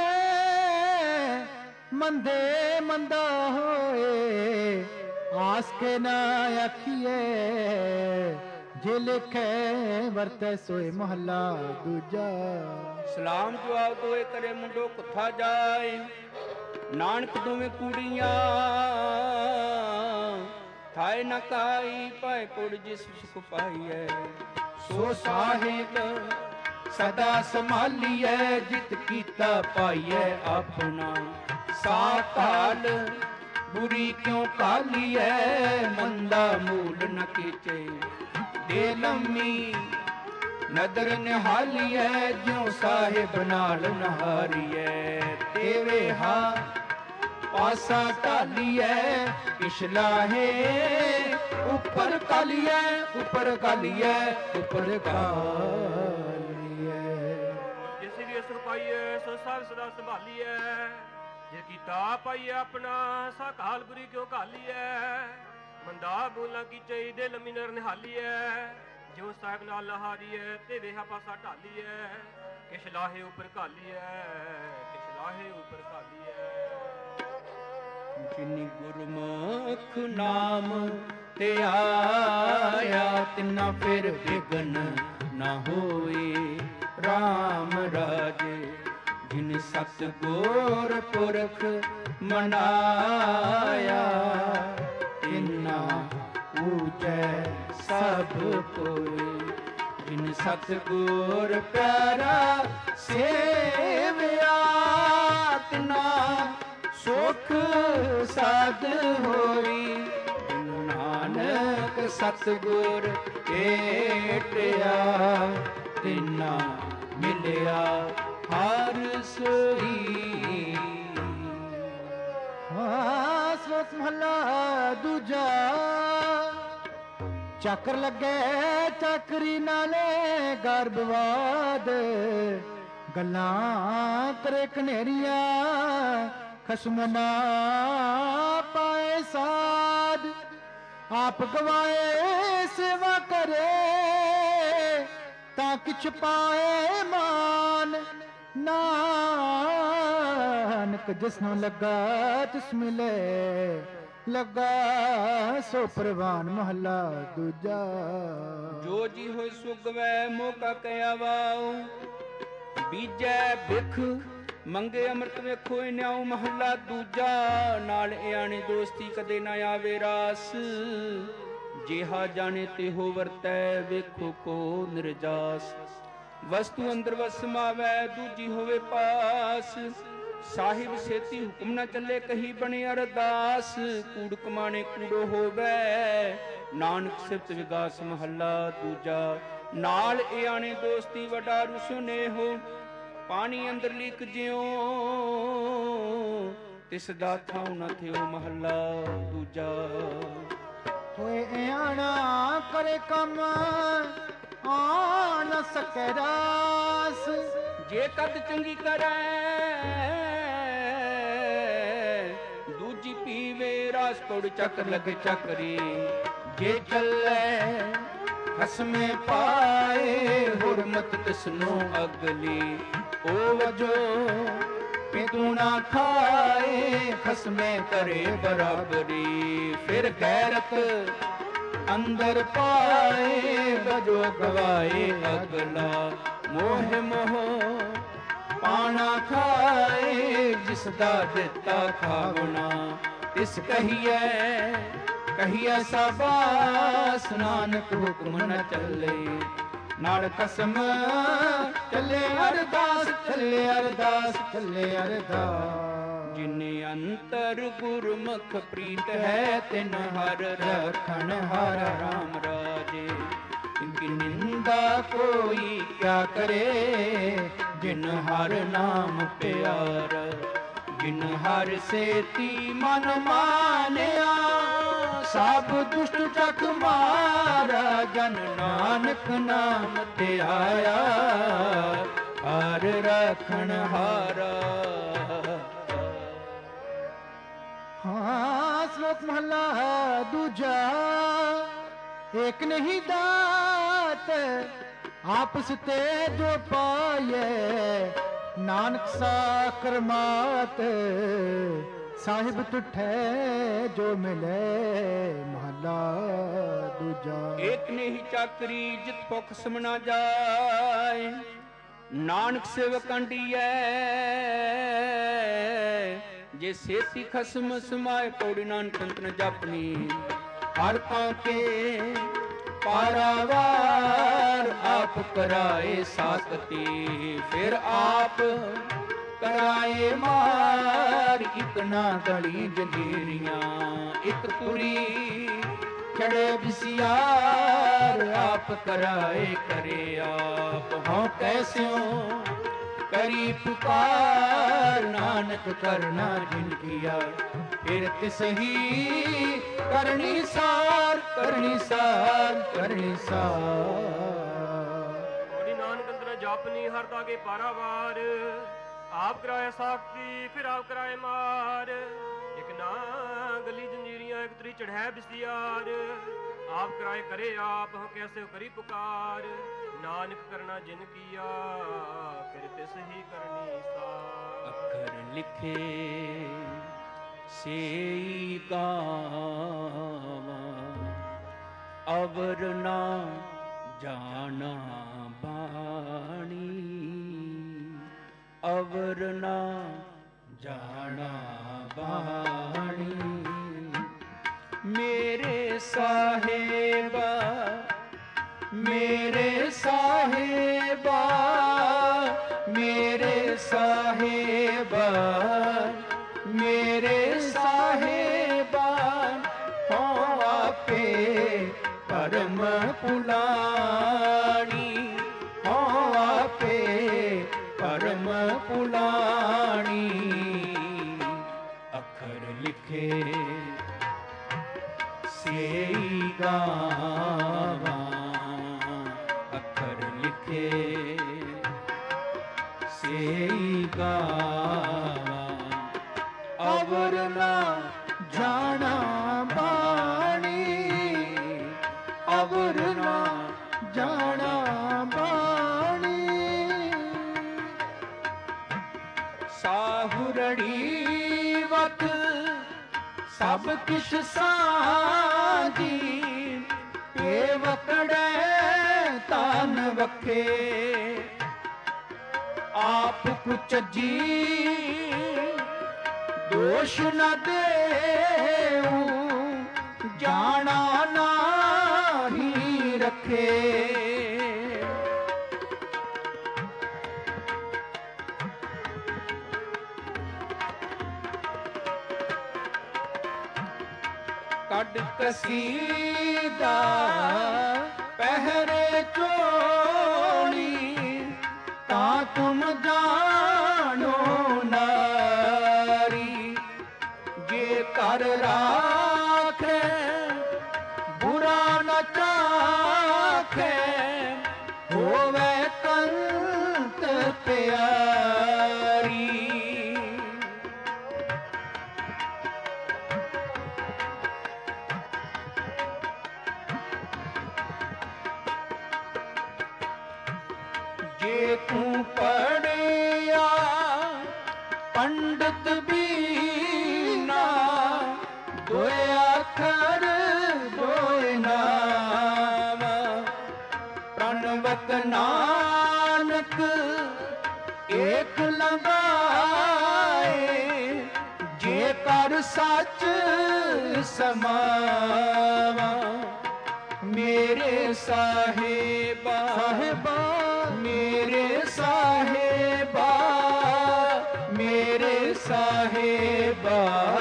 मंदे मंदा होए आस के ना आखिए जे लिखे वरते सोए महला दूजा ਸਲਾਮ ਜਵਾਬ ਦੋਏ ਕਰੇ ਮੁੰਡੋ ਕੁੱਥਾ ਜਾਏ ਨਾਨਕ ਦੋਵੇਂ ਕੁੜੀਆਂ ਥਾਏ ਨ ਕਾਈ ਪਾਏ ਪੁੜ ਜਿਸ ਸੁਖ ਪਾਈਐ ਸੋ ਸਾਹਿਬ ਸਦਾ ਸੰਭਾਲੀਐ ਜਿਤ ਕੀਤਾ ਪਾਈਐ ਆਪਣਾ ਸਾਕਾਲ ਬੁਰੀ ਕਿਉ ਕਾਲੀਐ ਮੰਦਾ ਮੂਲ ਨ ਕੀਚੇ ਦੇ ਲੰਮੀ ਨਦਰ ਨਿਹਾਲੀਐ ਜਿਉ ਸਾਹਿਬ ਨਾਲ ਨਹਾਰੀਐ ਤੇਵੇ ਹਾ ਪਾਸਾ ਢਾਲੀਐ ਪਿਛਲਾਹੇ ਉੱਪਰ ਕਾਲੀਐ ਉੱਪਰ ਕਾਲੀਐ ਉੱਪਰ ਕਾਲੀਐ ਜਿਸ ਵੀ ਅਸਰ ਪਾਈਐ ਸੋ ਸਭ ਸਦਾ ਸੰਭਾਲੀਐ ਜੇ ਕੀਤਾ ਪਾਈਐ ਆਪਣਾ ਸਾ ਕਾਲ ਬੁਰੀ ਕਿਉ ਘਾਲੀਐ ਮੰਦਾ ਬੋਲਾਂ ਕੀ ਚਾਹੀਦੇ ਲੰਮੀ ਨਰ ਨਿਹਾਲੀਐ ਜਿਉ ਸਾਹਿਬ ਨਾਲ ਨਹਾਰੀਐ ਤੇ ਵੇਹਾ ਪਾਸਾ ਢਾਲੀਐ ਕਿਛ ਲਾਹੇ ਉੱਪਰ ਘਾਲੀਐ ਕਿਛ ਲਾਹੇ ਉੱਪਰ ਘਾਲੀਐ ਜਿਨੀ ਗੁਰਮੁਖ ਨਾਮ ਤੇ ਆਇਆ ਤਿਨਾ ਫਿਰ ਵਿਗਨ ਨਾ ਹੋਏ RAM ਰਾਜੇ ਜਿਨ ਸਤ ਗੁਰ ਪੁਰਖ ਮਨਾਇਆ ਤਿਨਾ ਊਚੈ ਸਭ ਕੋਇ ਜਿਨ ਸਤ ਗੁਰ ਪਿਆਰਾ ਸੇਵਿਆ ਤਿਨਾ ਸੁਖ ਸਾਧ ਹੋਈ ਨਾਨਕ ਸਤਿਗੁਰ ਭੇਟਿਆ ਤਿਨਾ ਮਿਲਿਆ ਹਰ ਸੋਈ ਸਲੋਕ ਮਹਲਾ ਦੂਜਾ ਚੱਕਰ ਲੱਗੇ ਚੱਕਰੀ ਨਾਲੇ ਗਰਭਵਾਦ ਗੱਲਾਂ ਕਰੇ ਕਨੇਰੀਆਂ ਖਸਮ ਨਾ ਪਾਏ ਸਾਧ ਆਪ ਗਵਾਏ ਸੇਵਾ ਕਰੇ ਤਾਂ ਕਿਛ ਪਾਏ ਮਾਨ। ਨਾਨਕ ਜਿਸਨੂੰ ਲੱਗਾ ਤਿਸ ਮਿਲੇ, ਲੱਗਾ ਸੋ ਪ੍ਰਵਾਨ। ਮਹੱਲਾ ਦੂਜਾ। ਜੋ ਜੀ ਹੋਇ ਸੁਗਵੈ ਮੋਕਾ ਕਹਿਆ ਵਾਉ, ਬੀਜੈ ਬਿਖ ਮੰਗੇ ਅੰਮ੍ਰਿਤ ਵੇਖੋ ਨਿਆਉ। ਮਹੱਲਾ ਦੂਜਾ। ਨਾਲ ਇਆਣੇ ਦੋਸਤੀ ਕਦੇ ਨਾ ਆਵੇ ਰਾਸ, ਜਿਹਾ ਜਾਣੇ ਤਿਹੋ ਵਰਤੈ ਵੇਖੋ ਕੋ ਨਿਰਜਾਸ। ਵਸਤੂ ਅੰਦਰ ਵਸ ਸਮਾਵੈ ਦੂਜੀ ਹੋਵੇ ਪਾਸ, ਸਾਹਿਬ ਛੇਤੀ ਹੁਕਮ ਨਾ ਚੱਲੇ ਕਹੀ ਬਣੇ ਅਰਦਾਸ। ਕੂੜ ਕਮਾਣੇ ਕੂੜੋ ਹੋਵੇ ਨਾਨਕ ਸਿਫਤ ਵਿਗਾਸ। ਮਹੱਲਾ ਦੂਜਾ। ਨਾਲ ਇਆਣੇ ਦੋਸਤੀ ਵੱਡਾ ਰੁਸੋ ਨੇਹੋ, ਪਾਣੀ ਅੰਦਰ ਲੀਕ ਜਿਉ ਤਿਸ ਦਾ ਥਾਉ ਨ ਥਿਓ। ਮਹੱਲਾ ਦੂਜਾ। ਹੋਏ ਇਆਣਾ ਕਰੇ ਕੰਮ ਆ ਨ ਸਕੈ ਰਾਸ, ਜੇ ਕਦ ਚੰਗੀ ਕਰੈ ਦੂਜੀ ਪੀਵੇ ਰਾਸ। ਕੋੜ ਚੱਕ ਲਗ ਚੱਕਰੀ ਜੇ ਚੱਲੇ ਖਸਮੇ ਪਾਏ, ਹੁਰਮਤ ਤਿਸਨੂੰ ਅਗਲੀ ਓ ਵਜੋ ਪਿਤੂ ਨਾ ਖਾਏ। ਖਸਮੇ ਕਰੇ ਬਰਾਬਰੀ ਫਿਰ ਗੈਰਤ ਅੰਦਰ ਪਾਏ, ਵਜੋ ਗਵਾਏ ਅਗਲਾ ਮੋਹ ਮੋਹ ਪਾਣਾ ਖਾਏ। ਜਿਸ ਦਾ ਦਿੱਤਾ ਖਾਵਣਾ ਤਿਸ ਕਹੀਐ, ਕਹੀਐ ਸਾਬਾਸ। ਨਾਨਕ ਹੁਕਮ ਨ ਚੱਲੇ ਨਾਲ ਕਸਮ ਚੱਲੇ ਅਰਦਾਸ, ਚੱਲੇ ਅਰਦਾਸ, ਚੱਲੇ ਅਰਦਾਸ। ਜਿਨੇ ਅੰਤਰ ਗੁਰਮੁਖ ਪ੍ਰੀਤ ਹੈ, ਤਿਨ ਹਰ ਰਖਣ ਹਰ ਰਾਮ ਰਾਜੇ। ਇਨਕੀ ਨਿੰਦਾ ਕੋਈ ਕਿਆ ਕਰੇ, ਜਿਨ ਹਰ ਨਾਮ ਪਿਆਰ। ਜਿਨ ਹਰ ਸੇਤੀ ਮਨ ਮਾਨਿਆ, ਸਭ ਦੁਸ਼ਟ ਚੱਕ ਮਾਰਾ। ਜਨ ਨਾਨਕ ਨਾਮ ਤੇ ਆਇਆ, ਹਰ ਰਖਣ ਹਾਰਾ। ਹਾਂ ਸ਼ਲੋਕ ਮਹੱਲਾ ਦੂਜਾ। ਏਕ ਨਹੀਂ ਦਾਤ ਆਪਸ ਤੇ ਜੋ ਪਾਏ, ਨਾਨਕ ਸਾ ਕਰਮਾਤ। ਸਾਹਿਬ ਤੁਠੈ ਜੋ ਮਿਲੇ। ਮਹੱਲਾ ਦੂਜਾ। ਏਕ ਨਹੀਂ ਚਾਕਰੀ ਜਿਤ ਭੁਖ ਸਮਣਾ ਜਾਏ, ਨਾਨਕ ਸੇਵਕ ਅੰਡੀਐ। ਜੇ ਸੇਤੀ ਖਸਮ ਸਮਾਏ, ਪੌੜੀ ਨਾਨਕ ਅੰਤਨ ਜਪਨੀ। ਹਰ ਤਾਂ ਕੇ ਪਾਰਾਵਾਰ ਆਪ ਕਰਾਏ ਸਾਕਤੀ, ਫਿਰ ਆਪ ਕਰਾਏ ਮਾਰ। ਇਕ ਨਾ ਗਲੀ ਜੰਜੀਰੀਆਂ ਇਕ ਤੁਰੀ ਚੜੇ ਵਿਸਿਆਰ। ਆਪ ਕਰਾਏ ਕਰੇ ਆਪ ਹਉ ਕੈਸਿਓ ਕਰੀ ਪੁਕਾਰ। ਨਾਨਕ ਕਰਨਾ ਜਿਨ ਕੀਆ ਫਿਰ ਤਿਸ ਹੀ ਕਰਨੀ ਸਾਰ, ਕਰਨੀ ਸਾਰ, ਕਰਨੀ ਸਾਰ। ਕੋੜੀ ਨਾਨਕ ਅੰਦਰ ਜਾਪਨੀ ਹਰ ਤਾਗੇ ਪਾਰਾਵਾਰ। ਆਪ ਕਰਾਏ ਸਾਖਤੀ ਫਿਰ ਆਪ ਕਰਾਏ ਮਾਰ। ਇਕ ਨਾ ਗਲੀ ਜੰਜੀਰੀਆਂ ਇਕ ਤਰੀ ਚੜ੍ਹੈ ਬਿਸਤਿਆਰ। ਆਪ ਕਰਾਏ ਕਰੇ ਆਪ ਹੋ ਕੈਸੇ ਕਰੀ ਪੁਕਾਰ। ਨਾਨਕ ਕਰਨਾ ਜਿਨ ਕੀਆ ਫਿਰ ਤਿਸ ਹੀ ਕਰਨੀ ਸਾਰ। ਅੱਖਰ ਲਿਖੇ ਸੇਈ ਗਾਵਾਂ, ਅਵਰ ਨਾ ਜਾਣਾ ਬਾਣੀ। ਅਵਰ ਨਾ ਜਾਣਾ ਬਾਣੀ। ਮੇਰੇ ਸਾਹਿਬਾ, ਮੇਰੇ ਸਾਹਿਬਾ, ਮੇਰੇ ਸਾਹਿਬਾ, ਮੇਰੇ ਸਾਹਿਬਾ। ਹੋ ਆਪੇ ਪਰਮ ਪੁਲਾਣੀ, ਹੋ ਆਪੇ ਪਰਮ ਪੁਲਾਣੀ। ਅੱਖਰ ਲਿਖੇ ਸੇਈ ਗਾਵਾਂ, ਅੱਖਰ ਲਿਖੇ ਸੇਈ ਗਾਵਾਂ। ਅਵਰ ਨਾ ਜਾਣਾ ਬਾਣੀ। ਅਵਰ ਨਾ ਜਾਣਾ ਬਾਣੀ। ਸਾਹੁਰੜੀ ਵਤ ਸਭ ਕਿਛ ਸਾਂਝੀ, ਏ ਵਕੜੈ ਤਨ ਵਖੇ ਆਪ ਕੁਚਜੀ, ਦੋਸ਼ ਨ ਦੇਉ ਜਾਣਾ ਨਾਹੀ ਰਖੇ। ਕੱਢ ਕਸੀਦਾ ਪਹਿਰੇ ਚੋਣੀ, ਤਾਂ ਤੁਮ ਜਾਣੋ ਨਾਰੀ। ਜੇ ਕਰ ਰਾਖੇ ਬੁਰਾ ਨ ਚਾਖੇ, ਹੋਵੇ ਕੰਤ ਪਿਆਰੀ। ਜੇ ਤੂੰ ਪੜਿਆ ਪੰਡਤ ਬੀਨਾ, ਦੋਏ ਅੱਖਰ ਦੋਏ ਨਾਮ। ਪ੍ਰਣਵਤ ਨਾਨਕ ਏਕ ਲਗਾਏ, ਜੇ ਕਰ ਸੱਚ ਸਮਾਵਾ। ਮੇਰੇ ਸਾਹਿਬਾ ਮੇਰੇ ਸਾਹਿਬਾ, ਮੇਰੇ ਸਾਹਿਬਾ,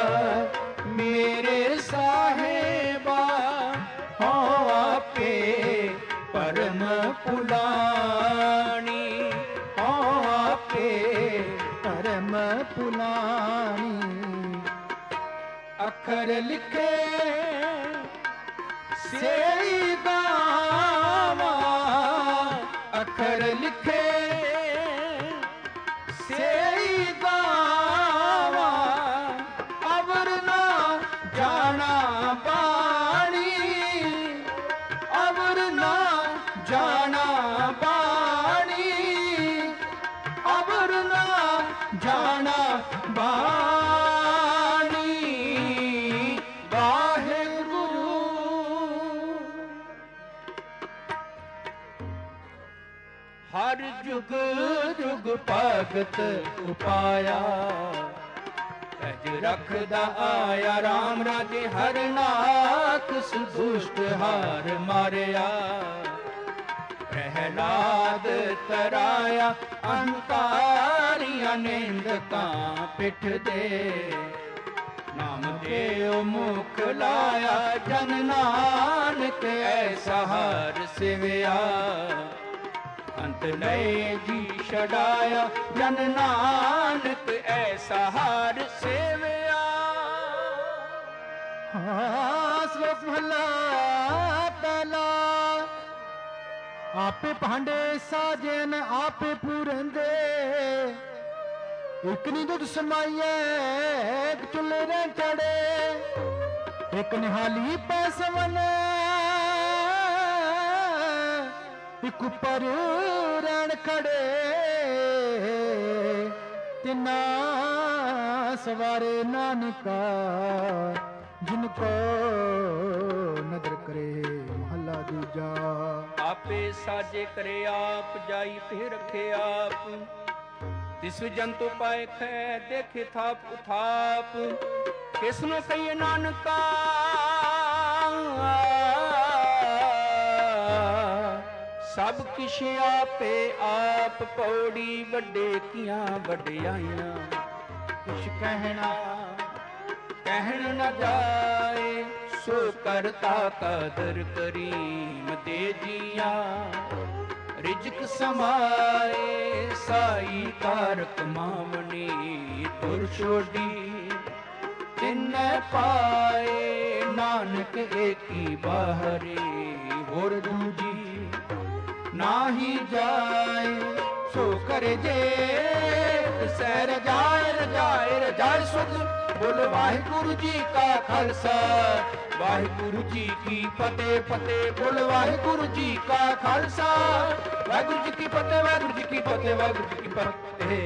ਮੇਰੇ ਸਾਹਿਬਾ, ਹੋ ਆਪੇ ਪਰਮ ਪੁਲਾਣੀ, ਹੋ ਆਪੇ ਪਰਮ ਪੁਲਾਣੀ। ਅੱਖਰ ਲਿਖੇ ਸੇਈ ਗਾਵਾਂ, ਅੱਖਰ ਲਿਖੇ ਸੇਈ ਗਾਵਾਂ। ਅਵਰ ਨਾ ਜਾਣਾ ਬਾਣੀ, ਅਵਰ ਨਾ ਜਾਣਾ ਬਾਣੀ, ਅਵਰ ਨਾ ਜਾਣਾ ਬਾਣੀ। ਵਾਹਿਗੁਰੂ ਹਰ ਜੁਗ ਜੁਗ ਭਗਤ ਉਪਾਇਆ, ਤਜ ਰਖਦਾ ਆਇਆ ਰਾਮ ਰਾਜੇ। ਹਰ ਨਾਕਸ ਦੁਸ਼ਟ ਹਾਰ ਮਾਰਿਆ, ਪ੍ਰਹਿਲਾਦ ਤਰਾਇਆ। ਅਹੰਕਾਰੀਆਂ ਨਿੰਦਕਾਂ ਪਿੱਠ ਦੇ, ਨਾਮ ਦੇਉ ਮੁਖ ਲਾਇਆ। ਜਨ ਨਾਨਕ ਐਸਾ ਹਰ ਸਿਵਿਆ, ਅੰਤ ਲਏ ਜੀ ਛਡਾਇਆ। ਜਨ ਨਾਨਕ ਐਸਾ ਹਰ ਸੇਵਿਆ। ਸ਼ਲੋਕ ਮਹਲਾ ਪਹਿਲਾ। ਆਪੇ ਭਾਂਡੇ ਸਾਜਨ ਆਪੇ ਪੂਰੰਦੇ, ਇੱਕ ਨੀ ਦੁੱਧ ਸਮਾਈਏ ਇੱਕ ਚੁੱਲ੍ਹੇ ਨੇ ਚੜੇ। ਇੱਕ ਨਿਹਾਲੀ ਪੈਸਵਨ ਇੱਕ ਉੱਪਰ ਰਹਿਣ ਖੜੇ। ਤਿੰਨਾ ਸਵਾਰੇ ਨਾਨਕਾ, ਜਿਨ ਕੋ ਨਦਰ ਕਰੇ। ਮਹੱਲਾ ਦੂਜਾ। ਆਪੇ ਸਾਜੇ ਕਰੇ ਆਪ, ਜਾਈ ਫੇਰ ਰਖੇ ਆਪ। ਤਿਸ ਜੰਤੂ ਪਾਏ ਖੈ, ਦੇਖੇ ਥਾਪ ਉਥਾਪ। ਕਿਸ ਨੂੰ ਕਹੀਏ ਨਾਨਕਾ, ਸਭ ਕਿਛ ਆਪੇ ਆਪ। ਪੌੜੀ ਵੱਡੇ ਕੀਆਂ ਵਡਿਆਈਆਂ, ਕੁਛ ਕਹਿਣਾ ਕਹਿਣ ਨ ਜਾਏ। ਸੋ ਕਰਤਾ ਕਦਰ ਕਰੀਮ ਦੇ ਜੀਆਂ, ਰਿਜਕ ਸਮਾਏ ਸਾਈ ਕਾਰ ਕਮਾਵਣੀ। ਤੁਰ ਛੋਡੀ ਤਿੰਨੇ ਪਾਏ, ਨਾਨਕ ਏਕੀ ਬਾਹਰੇ ਹੋਰ ਦੂਜੀ ਨਾਹੀ ਜਾਏ। ਸੋ ਕਰ ਜੇ ਸੈ ਰਜਾਏ ਰਜਾਏ ਰਜਾਏ ਸੁਧ, ਬੋਲ ਵਾਹਿਗੁਰੂ ਜੀ ਕਾ ਖਾਲਸਾ ਵਾਹਿਗੁਰੂ ਜੀ ਕੀ ਫਤਿਹ ਫਤਿਹ ਬੋਲ ਵਾਹਿਗੁਰੂ ਜੀ ਕਾ ਖਾਲਸਾ ਵਾਹਿਗੁਰੂ ਜੀ ਕੀ ਫਤਿਹ ਵਾਹਿਗੁਰੂ ਜੀ ਕੀ ਫਤਿਹ ਵਾਹਿਗੁਰੂ ਜੀ ਕੀ ਫਤਿਹ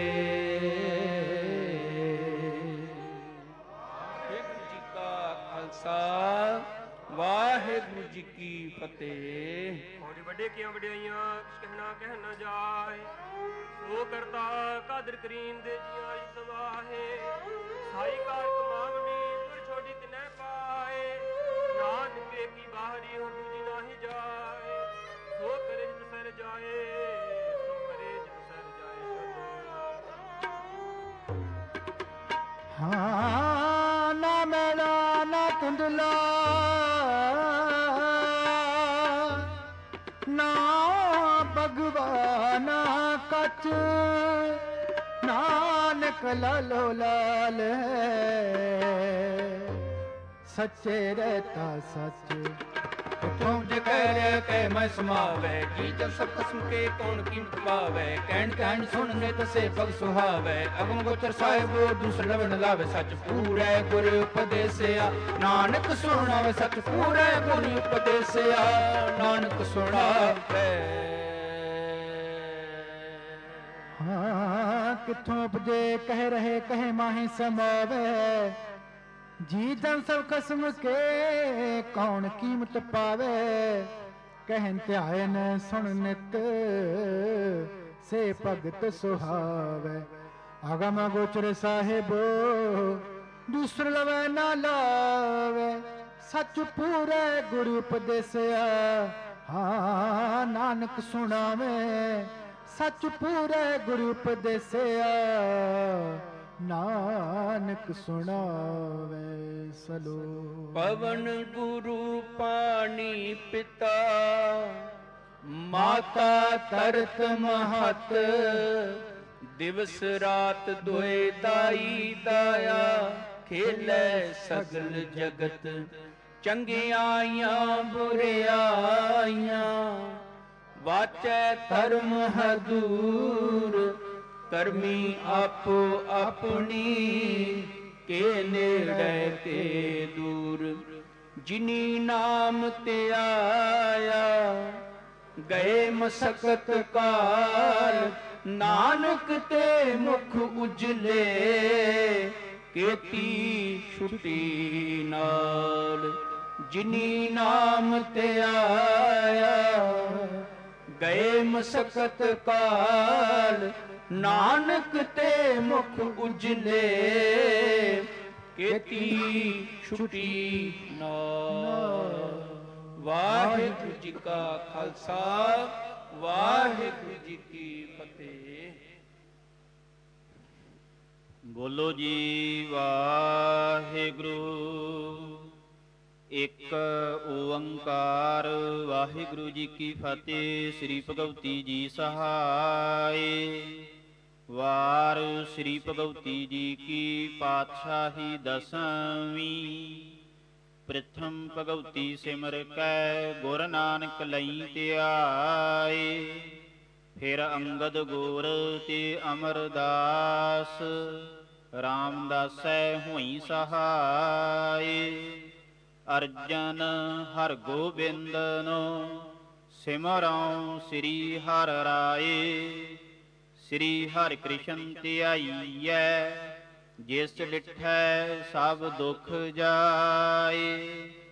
ਵਾਹਿਗੁਰੂ ਜੀ ਕੀ ਫਤਿਹ। ਔਰ ਵੱਡੇ ਕੀਆਂ ਵਡਿਆਈਆਂ ਕਹਿਣਾ ਕਹਿ ਨਾ ਜਾਏ ਸੋ ਕਰਤਾ ਕਾਦਰ ਕਰੀਮ ਦੇ ਜੀਆਂ ਸਵਾਹੇ ਸਾਈ ਕਾਰ ਕਮਾਵਣੀ ਪਰ ਛੋਟੀ ਤਿਨੈ ਪਾਏ ਨਾਨਕੇ ਕੀ ਬਾਹਰੀ ਹੋ ਦੂਜੀ ਨਾਹੀ ਜਾਏ ਸੋ ਕਰੇ ਜਿਤ ਸਰ ਜਾਏ ਸੋ ਕਰੇ ਜਿਤ ਸਰ ਜਾਏ ਹਾਂ ਨਾ ਮੇਲਾ ਨਾ ਧੁੰਦਲਾ ਨਾ ਭਗਵਾਨਾ ਕਛ ਨਾਨਕ ਲਾਲੋ ਲਾਲ ਸੱਚੇ ਰਹਿਤਾ ਸੱਚ ਤੁਮ ਜ ਕਹਿ ਕਹਿ ਮੈਂ ਸਮਾਵੈ ਜੀ ਜਨ ਸਭ ਕਸਮ ਕੇ ਕੌਣ ਕੀਮਤ ਪਾਵੈ ਕਹਿਣ ਕਹਿਣ ਸੁਣ ਨੇ ਤਸੇ ਪਗ ਸੁਹਾਵੈ ਅਗਮ ਗੋਚਰ ਸਾਹਿਬ ਦੂਸਰ ਲਵਨ ਲਾਵੇ ਸੱਚ ਪੂਰੈ ਗੁਰ ਉਪਦੇਸਿਆ ਨਾਨਕ ਸੁਣਾਵੇ ਸੱਚ ਪੂਰੈ ਗੁਰ ਉਪਦੇਸਿਆ ਨਾਨਕ ਸੁਣਾਵੇ। ਹਾਂ ਕਿੱਥੋਂ ਉਪਜੇ ਕਹਿ ਰਹੇ ਕਹੇ ਮਾਹੇ ਸਮਾਵੇ ਜੀ ਜਨ ਸਭ ਕਸਮ ਕੇ ਕੌਣ ਕੀਮਤ ਪਾਵੇ ਕਹਿਨ ਧਿਆਨ ਸੁਣ ਨਿਤ ਸੇ ਭਗਤ ਸੁਹਾਵੇ ਅਗਮ ਗੋਚਰ ਸਾਹਿਬ ਦੂਸਰ ਲਵੈ ਨਾ ਲਾਵੇ ਸੱਚ ਪੂਰੇ ਗੁਰੂ ਉਪਦੇਸਿਆ ਹਾਂ ਨਾਨਕ ਸੁਣਾਵੇ ਸੱਚ ਪੂਰੇ ਗੁਰੂ ਉਪਦੇਸਿਆ ਨਾਨਕ ਸੁਣਾਵੇ ਸਲੋ। ਪਵਨ ਗੁਰੂ ਪਾਣੀ ਪਿਤਾ ਮਾਤਾ ਤਰਤ ਮਹਤ ਦਿਵਸ ਰਾਤ ਦੁਇ ਦਾਈ ਦਾਇਆ ਖੇਲੇ ਸਗਲ ਜਗਤ ਚੰਗਿਆਈਆਂ ਬੁਰਿਆਈਆਂ ਵਾਚੈ ਧਰਮ ਹਦੂਰ ਕਰਮੀ ਆਪੋ ਆਪਣੀ ਕੇ ਨੇੜੇ ਕੇ ਦੂਰ ਜਿਨੀ ਨਾਮ ਤੇ ਆਇਆ ਗਏ ਮਸਕਤ ਕਾਲ ਨਾਨਕ ਤੇ ਮੁਖ ਉਜਲੇ ਕੀਤੀ ਛੁਟੀ ਨਾਲ ਜਿਨੀ ਨਾਮ ਤੇ ਆਇਆ ਗਏ ਮਸਕਤ ਕਾਲ ਨਾਨਕ ਤੇ ਮੁਖ ਉਜਲੇ ਕੀਤੀ ਛੁਟੀ ਨਾਲ। ਵਾਹਿਗੁਰੂ ਜੀ ਕਾ ਖਾਲਸਾ ਵਾਹਿਗੁਰੂ ਜੀ ਕੀ ਫਤਿਹ। ਬੋਲੋ ਜੀ ਵਾਹਿਗੁਰੂ ਇੱਕ ਓੰਕਾਰ ਵਾਹਿਗੁਰੂ ਜੀ ਕੀ ਫਤਿਹ। ਸ੍ਰੀ ਭਗਵਤੀ ਜੀ ਸਹਾਏ। ਵਾਰ ਸ੍ਰੀ ਭਗਵਤੀ ਜੀ ਕੀ ਪਾਤਸ਼ਾਹੀ ਦਸਵੀਂ। ਪ੍ਰਥਮ ਭਗਵਤੀ ਸਿਮਰ ਕੈ ਗੁਰ ਨਾਨਕ ਲਈ ਧਿਆਏ। ਫਿਰ ਅੰਗਦ ਗੋਰ ਤੇ ਅਮਰਦਾਸ ਰਾਮਦਾਸੈ ਹੋਈ ਸਹਾਏ। ਅਰਜਨ ਹਰ ਗੋਬਿੰਦਨੋ ਸਿਮਰਉ ਸ੍ਰੀ ਹਰਿ ਰਾਏ। ਸ੍ਰੀ ਹਰਿ ਕ੍ਰਿਸ਼ਨ ਧਿਆਈਐ ਜਿਸ ਡਿਠੈ ਸਭ ਦੁਖ ਜਾਏ।